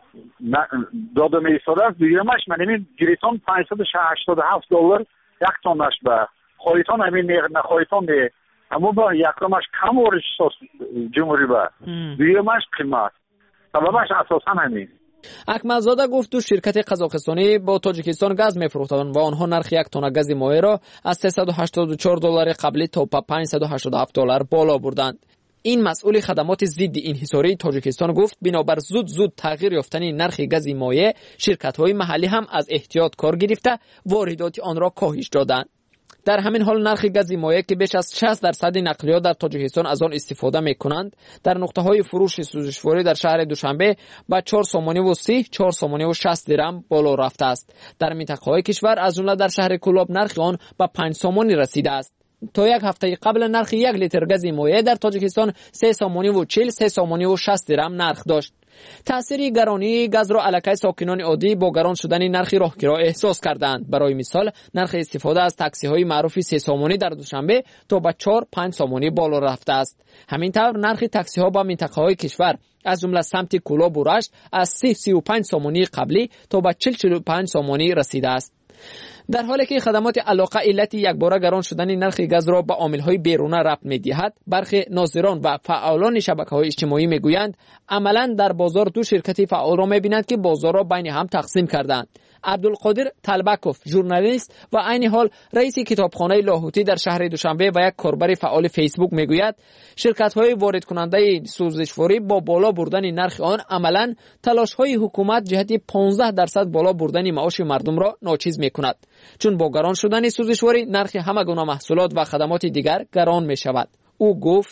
داده میستاده است دیگرمش من همین گریتان پانصد و هشتاد و هفت دلار یک تونش به خواهیتان همین نخواهیتان ده اما با یکرمش کم ورش جمهوری به دیگرمش قیمت سببش اساسا همین. اکملزاده گفت دو شرکت قزاقستانی با تاجیکستان گاز میفروختند و آنها نرخ یک تن گاز مایع را از سیصد و هشتاد و چهار دلار قبلی تا پانصد و هشتاد و هفت دلار بالا بردند. این مسئول خدمات ضد انحصاری تاجیکستان گفت بنابر زود زود تغییر یافتن نرخ گاز مایع شرکت‌های محلی هم از احتیاط کار گرفته واردات آن را کاهش دادند. در همین حال نرخ گاز مایع که بیش از شصت درصد نقلیات در تاجیکستان از آن استفاده می‌کنند در نقطه‌های فروش سوزشواری در شهر دوشنبه با چهار سومانی و سی چهار سومانی و شصت درم بالا رفته است. در منطقه‌های کشور از جمله در شهر کولاب نرخ آن با پنج سومانی رسیده است. تا یک هفته قبل نرخ یک لیتر گاز مایع در تاجیکستان سه سومانی و چهل سه سومانی و شصت درم نرخ داشت. تأثیر گرانی گاز را علاقه ساکنان عادی با گران شدن نرخ راهگیرا احساس کردند. برای مثال نرخ استفاده از تاکسی های معروف سه سومانی در دوشنبه تا به چهار پنج سومانی بالا رفته است. همینطور نرخ تاکسی ها با منطقه های کشور از جمله سمت کولاب و رشت از سی سی و پنج سومانی قبلی تا به چهل چهل و پنج سومانی رسیده است. در حالی که خدمات علاقه علت یکباره گران شدن نرخ گاز را به عامل‌های بیرونه ربط می‌دهد، برخی ناظران و فعالان شبکه‌های اجتماعی می‌گویند عملاً در بازار دو شرکت فعال را می‌بینند که بازار را بین هم تقسیم کردند. عبدالقادر طلبکوف ژورنالیست و عین حال رئیس کتابخانه لاهوتی در شهر دوشنبه و یک کاربر فعال فیسبوک میگوید شرکت‌های وارد کننده سوزشواری با بالا بردن نرخ آن عملاً تلاش‌های حکومت جهت پانزده درصد بالا بردن معاش مردم را ناچیز می‌کند، چون با گران شدن سوزشواری نرخ همه گونه محصولات و خدمات دیگر گران می‌شود. او گفت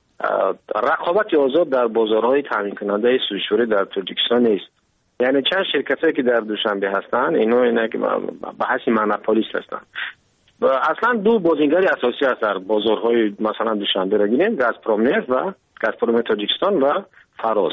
رقابت آزاد در بازارهای تامین کننده سوزشواری در تاجیکستان نیست. یعنی چند شرکتی که در دوشنبه هستند اینا اینا که به حیث مونوپولیست هستند و اصلا دو بازیگر اساسی هست در بازارهای مثلا دوشنبه را گیریم، گازپروم نفت و گازپروم تاجیکستان و فراز.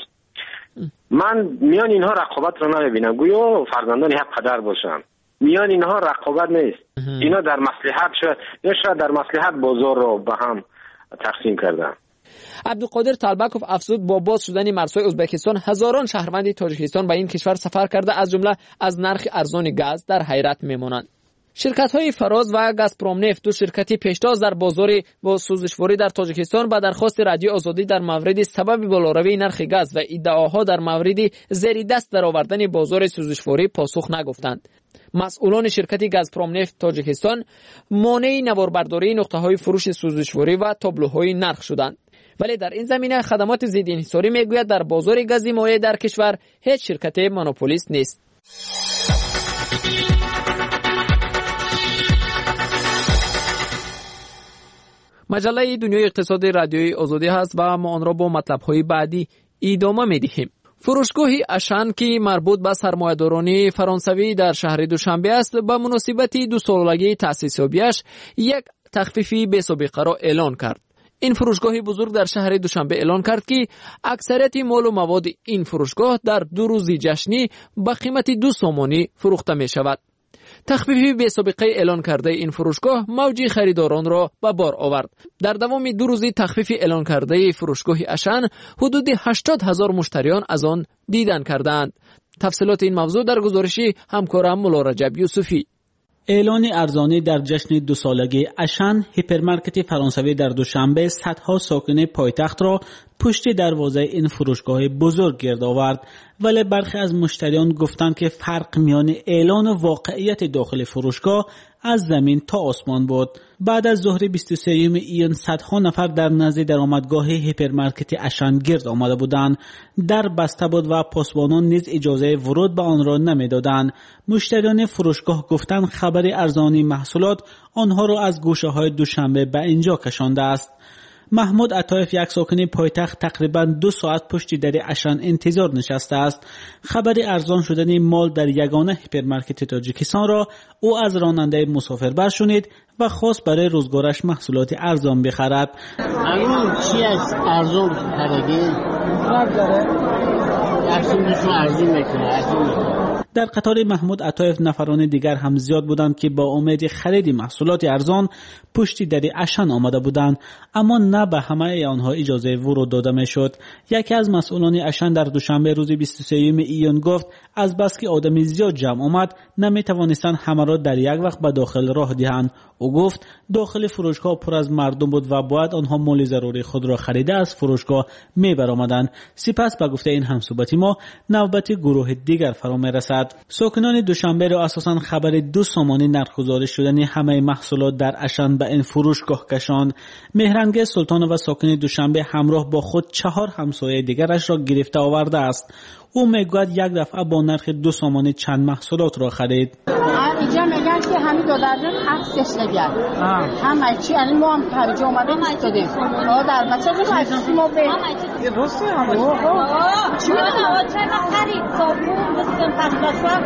من میان اینها رقابت را نمیبینم، گویا فرزندان یک پدر باشن. میان اینها رقابت نیست. اینا در مصلحت شاید یا شاید در مصلحت بازار را به هم تقسیم کردن. عبدالقادر طلبکوف افزود با باز شدن مرزهای ازبکستان هزاران شهروند تاجیکستان به این کشور سفر کرده از جمله از نرخ ارزان گاز در حیرت میمانند. شرکت‌های فراز و گازپروم نفت دو شرکتی پیشتاز در بازار با سوزشواری در تاجیکستان با درخواست رادیو آزادی در مورد سبب بالاروی نرخ گاز و ادعاها در مورد زیر دست درآوردن بازار سوزشواری پاسخ نگفتند. مسئولان شرکت گازپروم نفت تاجیکستان مانع نواربرداری نقطه‌های فروش سوزشواری و تابلوهای نرخ شدند. ولی در این زمینه خدمات ضد انحصاری میگوید در بازار گاز مایع در کشور هیچ شرکت مونوپولیست نیست. مجله دنیای اقتصادی رادیوی آزادی هست و ما آن را با مطلب‌های بعدی ادامه می‌دهیم. فروشگاه اشان که مربوط به سرمایه‌داران فرانسوی در شهر دوشنبه است به مناسبت دو سالگی تأسیس یابیش یک تخفیفی بی‌سابقه را اعلان کرد. این فروشگاه بزرگ در شهر دوشنبه اعلان کرد که اکثریت مال و مواد این فروشگاه در دو روزی جشنی به قیمت دو سومانی فروخته می شود. تخفیف بی سابقه اعلان کرده این فروشگاه موج خریداران را به بار آورد. در دوام دو روزی تخفیف اعلان کرده فروشگاه اشان حدود هشتاد هزار مشتریان از آن دیدن کردند. تفصیلات این موضوع در گزارشی همکارم مولا رجب یوسفی. اعلان ارزانی در جشن دو سالگی اشان، هیپرمارکت فرانسوی در دوشنبه صدها ساکن پایتخت را پشت دروازه این فروشگاه بزرگ گرد آورد، ولی برخی از مشتریان گفتند که فرق میان اعلان و واقعیت داخل فروشگاه از زمین تا آسمان بود. بعد از ظهر بیست و سوم ایون صدها نفر در نزد درآمدگاه هیپرمارکت اشان گرد آمده بودند. در بسته بود و پاسبانان نیز اجازه ورود به آن را نمیدادند. مشتریان فروشگاه گفتند خبر ارزانی محصولات آنها را از گوشه های دوشنبه به اینجا کشانده است. محمود عطایف، یک ساکن پایتخت، تقریبا دو ساعت پشت در اشان انتظار نشسته است. خبر ارزان شدن مال در یگانه هیپرمارکت تاجیکستان را او از راننده مسافربر شنید و خواست برای روزگارش محصولات ارزان بخرد. الان چی از ارزان خریدی؟ ارزان میکنه. در قطار محمود عطایف نفران دیگر هم زیاد بودند که با امید خرید محصولات ارزان پشت در اشان آمده بودند، اما نه به همه آنها اجازه ورود داده میشد. یکی از مسئولان اشان در دوشنبه روز بیست و سوم ایون گفت از بس که آدم زیاد جمع آمد نمیتوانستند همه را در یک وقت به داخل راه دهند. او گفت داخل فروشگاه پر از مردم بود و باید آنها مال ضروری خود را خریده از فروشگاه می برآمدند. سپس به گفته این همصحبتی ما نوبت گروه دیگر فرا می رسد. ساکنان دوشنبه را اساساً خبر دو سامانی نرخ‌گذاری شدن همه محصولات در اشان به این فروشگاه کشاند. مهرنگ سلطان و ساکن دوشنبه همراه با خود چهار همسایه دیگرش را گرفته آورده است. او میگوید یک دفعه با نرخ دو سامانی چند محصولات را خرید. اینجا میگن که همین دو درجن عکسش نگرد همه چی الان ما هم خرج اومده نیستادیم در بچه رو خرجی ما به یه رسته همه چی میدونم چرا خرید صابون دستم پسلاسا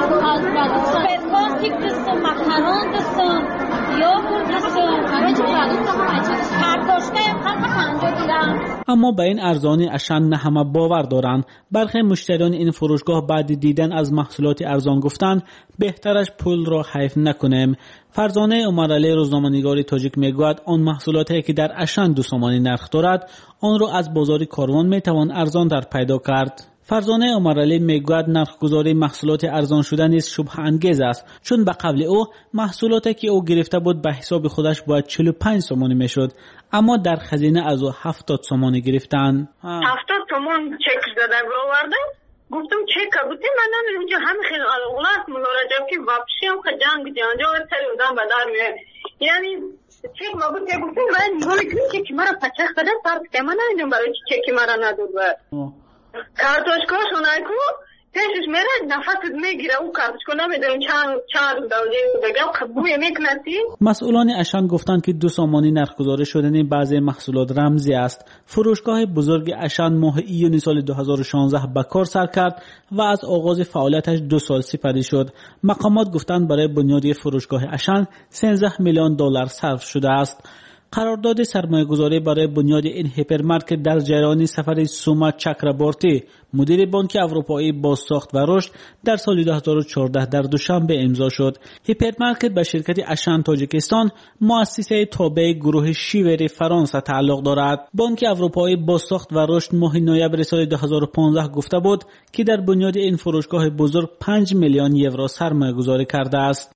دستم سپاسیک دستم مکران دستم یاغور دستم همه چی خرید کارتاشکه هم خرجا گیرم. اما به این ارزانی اشان نه همه باور دارند. برخی مشتریان این فروشگاه بعد دیدن از محصولات ارزان گفتند بهترش پول را حیف نکنیم. فرزانه عمرعلی روزنامه‌نگار تاجیک میگوید آن محصولاتی که در اشان دو سامانی نرخ دارد آن را از بازار کاروان میتوان ارزان در پیدا کرد. فرزانه عمرعلی میگوید نرخ‌گذاری محصولات ارزان شدن نیز شبهه انگیز است، چون به قبل او محصولاتی که او گرفته بود به حساب خودش باید چهل و پنج سامانی میشد، اما در خزینه از او هفتاد سامانی گرفتند. هفتاد تومان چک داده آوردم، گفتم چک بودی من نمیدونم همه خیلی اولاد مراجعه که واپسی هم خجان گذاشتم اونجا سری بودم بدار میاد، یعنی چک ما بود که گفتم من نگاه کنم که مرا پچخ بده فرض که من نمیدونم برای چک مرا نداد و کارتوشکاش اونایی کو پیشش میره نفست میگیره او کارتوشکو نمیدونم چند چند دوزه بگم خبوی میکنسی. مسئولان اشان گفتند که دو سامانی نرخ‌گذاری شدن بعضی محصولات رمزی است. فروشگاه بزرگ اشان ماه ایون سال دو هزار و شانزده به کار سر کرد و از آغاز فعالیتش دو سال سپری شد. مقامات گفتند برای بنیادی فروشگاه اشان سیزده میلیون دلار صرف شده است. قرارداد سرمایه‌گذاری برای بنیاد این هیپرمارکت در جریان سفر سوما چکربورتی مدیر بانک اروپایی بازساخت و رشد در سال دو هزار و چهارده در دوشنبه امضا شد. هیپرمارکت به شرکت اشان تاجیکستان مؤسسه تابع گروه شیور فرانسه تعلق دارد. بانک اروپایی بازساخت و رشد ماه نوامبر سال دو هزار و پانزده گفته بود که در بنیاد این فروشگاه بزرگ پنج میلیون یورو سرمایه‌گذاری کرده است.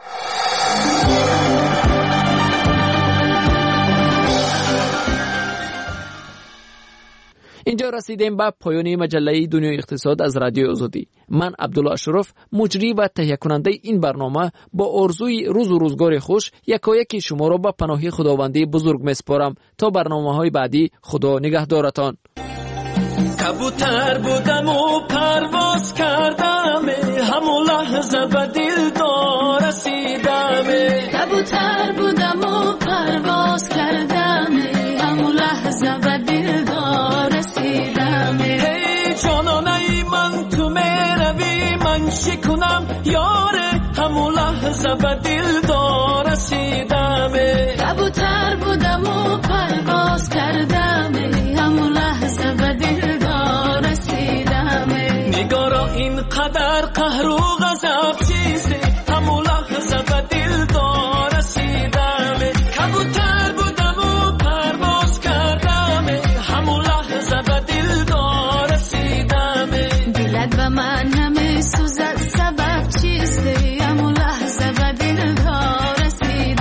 اینجا رسیدیم به پایان مجله دنیای اقتصاد از رادیو آزادی. من عبدالله اشرف مجری و تهیه کننده این برنامه با آرزوی روز و روزگار خوش یکایک شما را به پناه خداوندی بزرگ میسپارم تا برنامه‌های بعدی. خدا نگهدارتان. کبوتر بودم و پرواز کردم همون لحظه به دلدار رسیدم. کبوتر بودم و پرواز کردم همون لحظه به دلدار رسیدم. هی جانانه من تو میروی من شکنم یاره همون لحظه به دلدار رسیدم. کبوتر بودم و پرواز کردم همون لحظه به دلدار رسیدم. نگارا اینقدر قهر و غضب چیزی همون لحظه به دلدار رسیدم. کبوتر بودم و پرواز کردم همون لحظه به دلدار رسیدم. دلت به من نمیسوزد سبب چیستی همون لحظه به دلدار رسیدم.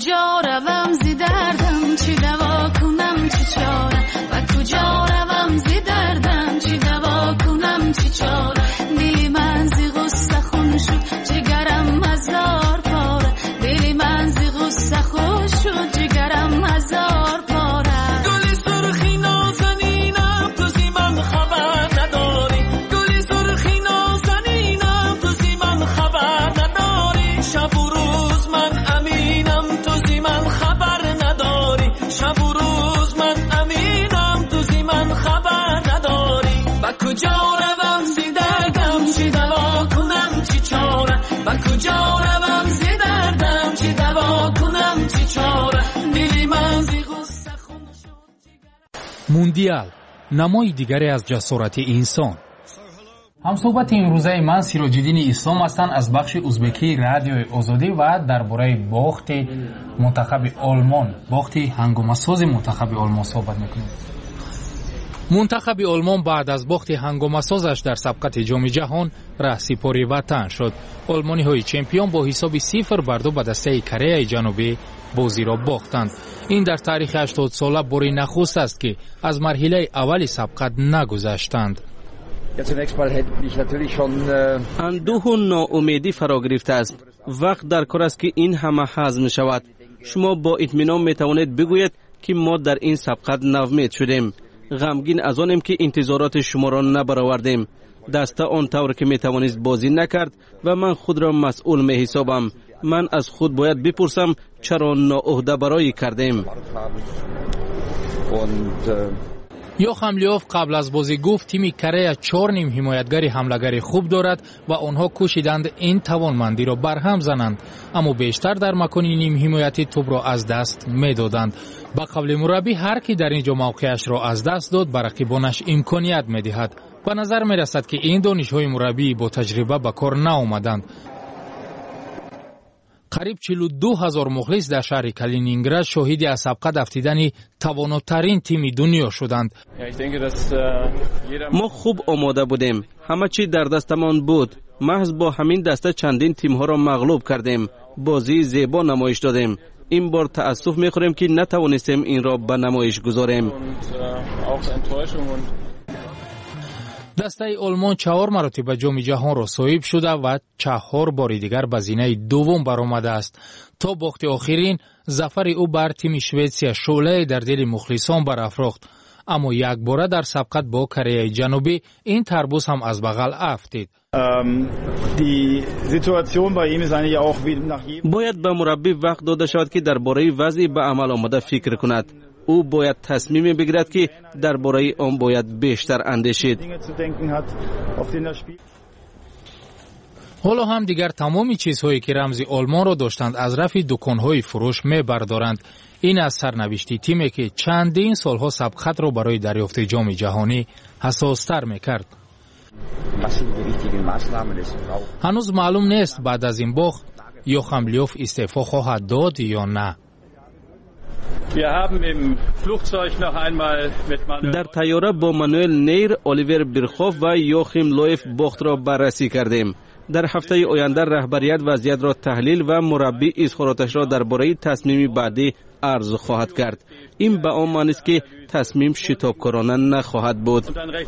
کجا روم زی دردم چی دوا کنم چی چاره و کجا روم زی دردم چی دوا کنم چی چاره دلی من زی غصه خون شد جگرم هزار پاره دلی من زی غصه خون شد جگرم هزار پاره گلی سرخی نازنینم تو زی من خبر نداری گلی سرخی نازنینم تو زی من خبر نداری شب و روز من امینم تو زی من خبر نداری شب و روز من امینم تو زی من خبر نداری با کجا روم زی دردم چی دوا کنم چی چاره با کجا روم زی دردم چی دوا کنم چی چاره دلی من زی غصه خون موندیال نمای دیگری از جسارت انسان. همصحبت امروزه من سیراج‌الدین اسلام هستند از بخش ازبکی رادیوی آزادی و درباره باخت منتخب آلمان، باخت هنگامه‌ساز منتخب آلمان صحبت می‌کنیم. منتخب آلمان بعد از باخت هنگامه‌سازش در سبقت جام جهان رهسپار وطن شد. آلمانی‌های چمپیون با حساب صفر بر دو به دسته کره جنوبی بازی را باختند. این در تاریخ هشتاد ساله باری نخست است که از مرحله اولی سبقت نگذشتند. اندوه و ناامیدی فرا گرفته است. وقت در کار است که این همه هضم شود. شما با اطمینان میتوانید بگویید که ما در این سبقت نومید شدیم. غمگین از آنیم که انتظارات شما را نبرآوردیم. دسته آن طور که میتوانست بازی نکرد و من خود را مسئول می حسابم. من از خود باید بپرسم چرا ناعهده برای کردیم. یوخم لیوف قبل از بازی گفت تیم کره چهار نیم حمایتگر حمله‌گر خوب دارد و آنها کوشیدند این توانمندی را برهم زنند، اما بیشتر در مکان نیم حمایتی توپ را از دست می‌دادند. با قبل مربی هر کی در اینجا موقعش را از دست داد به رقیبانش امکانیت می‌دهد. به نظر می‌رسد که این دانش‌های مربی با تجربه به کار نآمدند. قریب چهل و دو هزار مخلص در شهر کالینینگراد شاهد از سبقت افتیدن تواناترین تیم دنیا شدند. ما خوب آماده بودیم. همه چی در دستمان بود. محض با همین دسته چندین تیم‌ها را مغلوب کردیم. بازی زیبا نمایش دادیم. این بار تأسف می‌خوریم که نتوانستیم این را به نمایش گذاریم. دسته آلمان چهار مرتبه جام جهان را صاحب شده و چهار بار دیگر به زینه دوم برآمده است. تا باخت آخرین ظفر او بر تیم شوئدیا شعله در دل مخلصان برافروخت، اما یک بار در سبقت با کره جنوبی این تربوز هم از بغل افتید. باید به مربی وقت داده شود که درباره وضع به عمل آمده فکر کند. او باید تصمیم بگیرد که درباره آن باید بیشتر اندیشید. حالا هم دیگر تمامی چیزهایی که رمز آلمان را داشتند از رفع دکانهای فروش می بردارند. این از سرنوشتی تیمی که چندین سالها سبقت را برای دریافت جام جهانی حساستر می کرد. هنوز معلوم نیست بعد از این باخت یوخم لیوف استعفا خواهد داد یا نه. در طیاره با مانوئل نیر، الیور بیرخوف و یوخیم لویف باخت را بررسی کردیم. در هفته آینده رهبریت وضعیت را تحلیل و مربی اظهاراتش را درباره تصمیم بعدی عرض خواهد کرد. این به آن معنی است که تصمیم شتابکارانه نخواهد بود.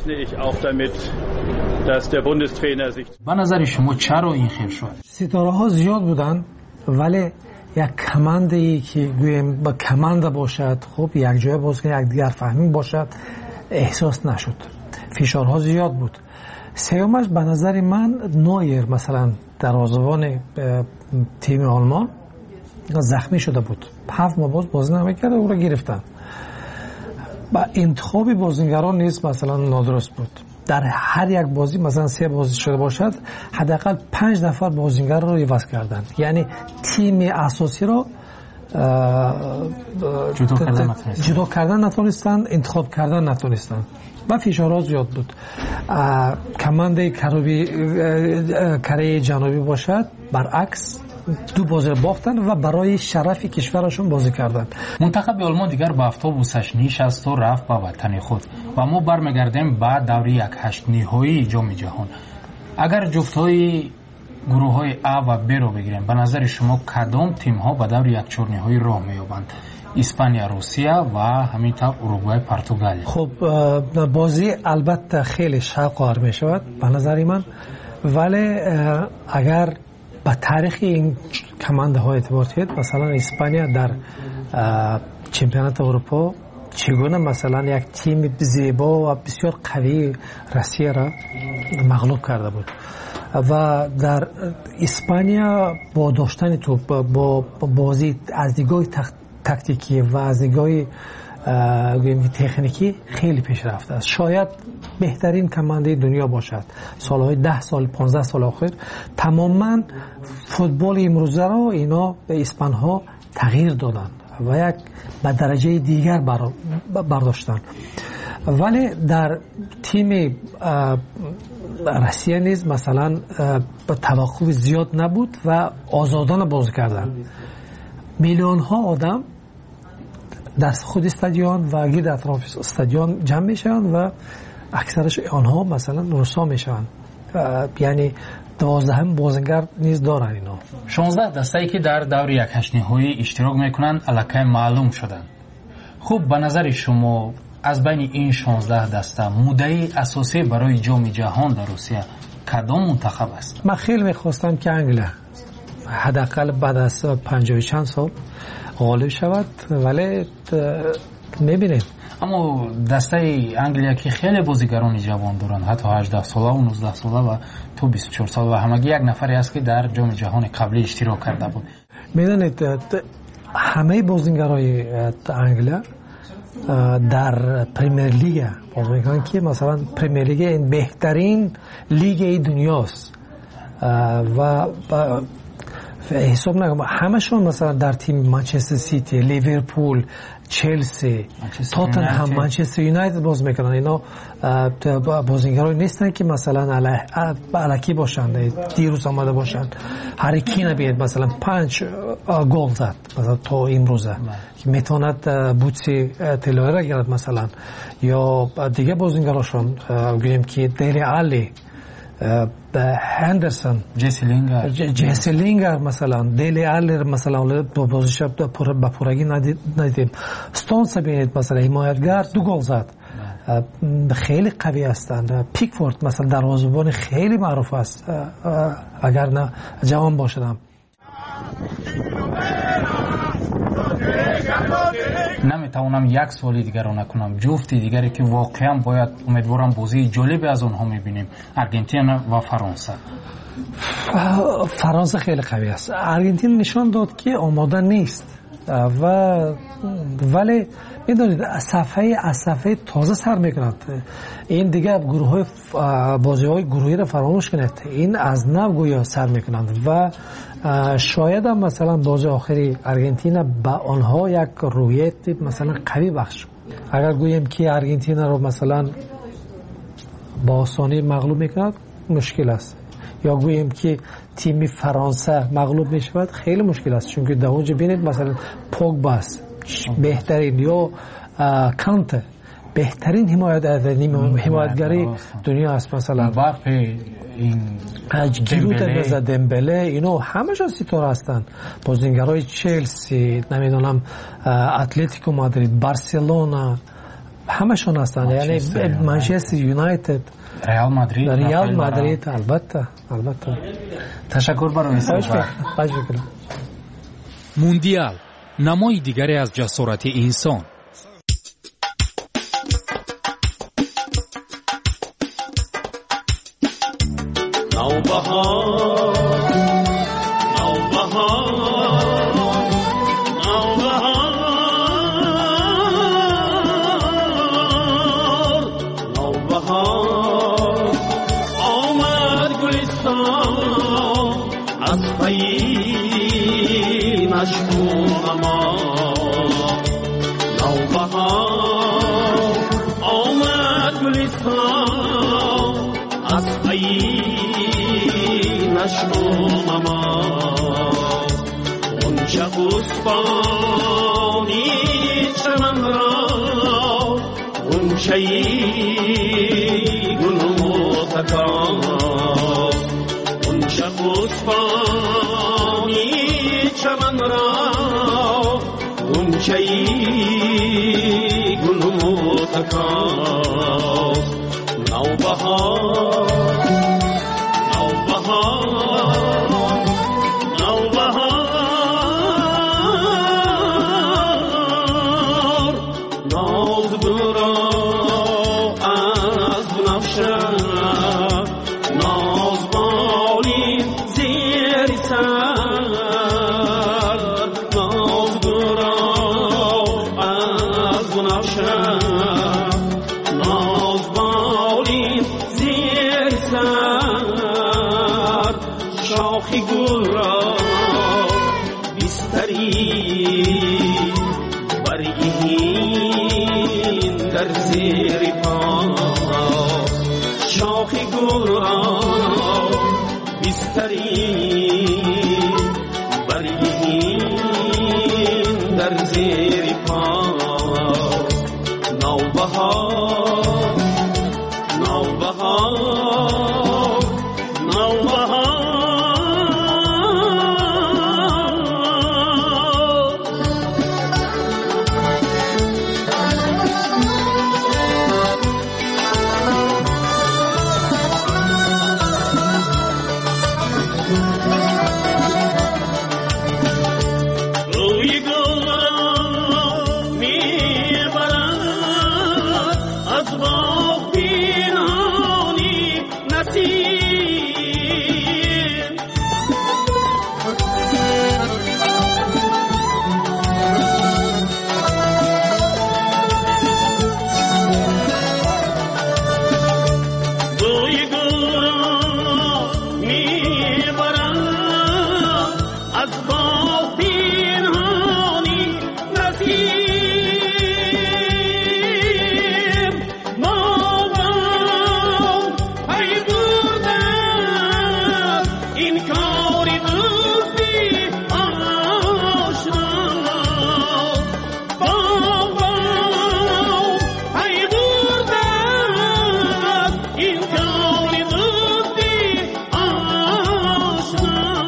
به نظر شما چرا این خیر شد؟ ستاره ها زیاد بودند ولی یک کماندی که گویم با کماند باشد، خب یک جای باز که یک دیگر فهمی باشد احساس نشد. فشارها زیاد بود. سیومش به نظر من نویر مثلا دروازه‌بان تیم آلمان زخمی شده بود. هفت ماه باز بازی نمی‌کرد، او را گرفتن. با انتخاب بازیگران نیست مثلا نادرست بود. در هر یک بازی مثلا سه بازی شده باشد حداقل پنج نفر بازیگر رو عوض کردن، یعنی تیم اساسی رو جدا کردن جدا کردن نتونستن، انتخاب کردن نتونستن و فشارها زیاد بود. کماند کره جنوبی باشد برعکس دو بازی باختن و برای شرف کشورشون بازی کردن. منتخب آلمان دیگر به اتوبوسش نشست و رفت به وطن خود و ما برمیگردیم بعد دوره یک هشت نهایی جام جهان. اگر جفت‌های گروه های A و B رو بگیریم، به نظر شما کدام تیم ها به دور یک چهارنهایی راه می‌یابند؟ اسپانیا، روسیه و همینطور اروگوئه، پرتغال. خب بازی البته خیلی شاقار می شود به نظر من، ولی اگر به تاریخ این کمانده ها اعتبار کنید، مثلا اسپانیا در چمپیونات اروپا چگونه مثلا یک تیم زیبا و بسیار قوی روسیه را مغلوب کرده بود و در اسپانیا با داشتن توپ با بازی از نگاه تاکتیکی و از نگاه تکنیکی خیلی پیشرفته است. شاید بهترین کمانده دنیا باشد. سالهای ده سال پانزده سال آخر تماما فوتبال امروزه را اینا به اسپان ها تغییر دادند و یک به درجه دیگر برداشتن. ولی در تیم روسیه نیز مثلا توقف زیاد نبود و آزادانه بازی کردن. میلیون ها آدم در خود استادیون و گرد اطراف استادیون جمع میشن و اکثرش آنها مثلا روسا میشن، یعنی دوازده هم بازیگر نیز دارن. اینا شانزده دسته‌ای که در دور یک هشت‌نهایی اشتراک میکنند الکی معلوم شدند. خوب به نظر شما از بین این شانزده دسته مدعی اساسی برای جام جهان در روسیه کدام منتخب است؟ من خیلی میخواستم که انگلیا حداقل بعد از پنجاه چند سال غالب شود، ولی میبینید اما دسته انگلیا که خیلی بازیگران جوان دارند، حتی هجده ساله و نوزده ساله و تو بیست و چهار ساله و همگی یک نفری است که در جام جهان قبلی اشتراک کرده بود. میدونید همه بازیگرای انگلیا در پریمیر لیگ باز میکنن که مثلا پریمیر لیگ این بهترین لیگ دنیاست و حساب نکنم همشون مثلا در تیم منچستر سیتی، لیورپول، چلسی، تاتنهام، منچستر یونایتد باز میکنن. اینا بازیگرایی نیستن که مثلا الکی باشن، دیروز آمده باشن. هری کین بیاد مثلا پنج گل زد مثلا تا امروزه که میتوند بوتسی طلایی را گیرد مثلا، یا دیگه بازیگراشون گوییم که دیلی علی، هندرسون، جسی لینگار جسی لینگار مثلا، دیلی علی مثلا با بازیش با پورگی ندیدیم. استونز ببینید مثلا حمایتگر دو گل زد، خیلی قوی هستند. پیکفورد مثلا دروازه‌بان خیلی معروف است اگر نه جوان باشدم. نمیتوانم یک سوالی دیگر رو نکنم. جفتی دیگری که واقعا باید امیدوارم بازی جالبی از اونها میبینیم، آرژانتین و فرانسه. فرانسه خیلی قوی است. آرژانتین نشان داد که آماده نیست و ولی میدونید صفحه از صفحه تازه سر میکند. این دیگه گروه های بازی های گروهی را فراموش کنید، این از نو گویا سر میکنند و شاید هم مثلا بازی آخری آرژانتین به آنها یک رویت مثلا قوی بخش. اگر گوییم که آرژانتین رو مثلا با آسانی مغلوب میکند مشکل است، یا گوییم که تیم فرانسه مغلوب میشود خیلی مشکل است، چون که در اونجا ببینید مثلا پوگبا است بهترین، یا کانته بهترین حمایتگری دنیا است، مثلا مباپه، این گیروت بزا دمبله، اینو همشون ستاره هستند. بازیگرای چلسی، نمیدونم اتلتیکو مادرید، بارسلونا، همشون هستند. یعنی منچستر یونایتد، ریال مادرید، ریال مادرید. البته البته تشکر برای صحبت. موندیال، نمای دیگری از جسارت انسان. نوبهار نوبهار نوبهار نوبهار آمد گلستان از پی مشموم ما. نوبهار آمد گلستان از پی مشموم ما. اون شبوسپانی چمن را اون چی گلو تکان. اون شبوسپانی تکاست نوبهار نوبهار نوبهار ناز برا از بنفشه ناز بالین زیر سر ناز برا از بنفشه ناز بالین زیر سر شاخی گل را بستری برگهین در زیر پا شاخی گل را بستری برگهین در زیر پا نوبهار نوبهار نوبهار روی گل را میبرد از باغ پنهانی نسیم روی گل را میبرد از باغ پنهانی نسیم بابا ای برده این کاری دوستی آشنا بابا ای برده این کاری دوستی آشنا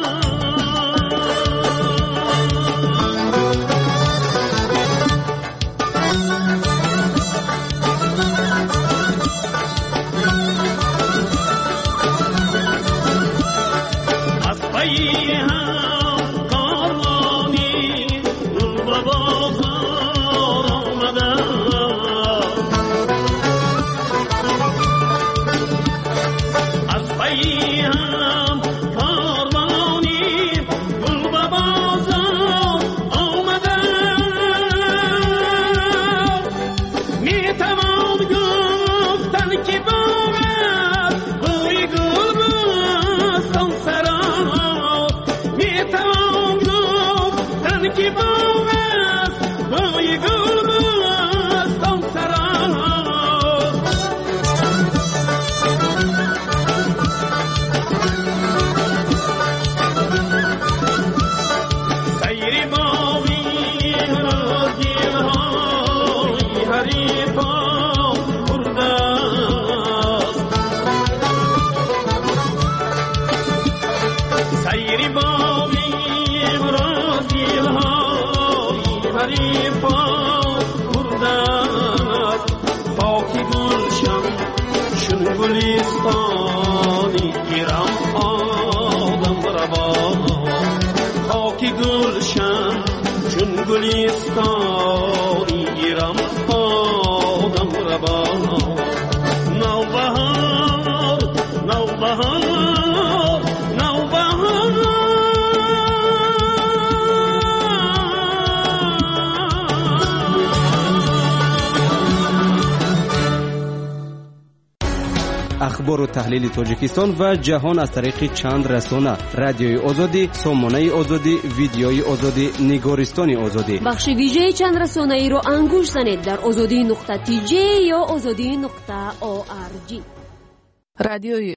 از پی هم کاروانی رو به بازار آمده از پی هم کاروانی رو به بازار آمده میتوان گفتن که باید روی گل بستان سرا میتوان گفتن که باید روی گل بستان سرا سیر باقی را دلهای حریفان برده است سیر باقی را دلهای حریفان برده است خاک گلشن چون گلستانی گیرم آدم روا خاک گلشن چون گلستانی گیرم آدم روا نوبهار نوبهار نوبهار اخبار و تحلیل تاجیکستان و جهان از طریق چند رسانه: رادیوی آزادی، سامانه آزادی، ویدیوی آزادی، نگارستان آزادی. بخش ویژه چند رسانه ای را انگوش زنید در آزادی نقطه تی جی یا آزادی نقطه او آر جی. رادیوی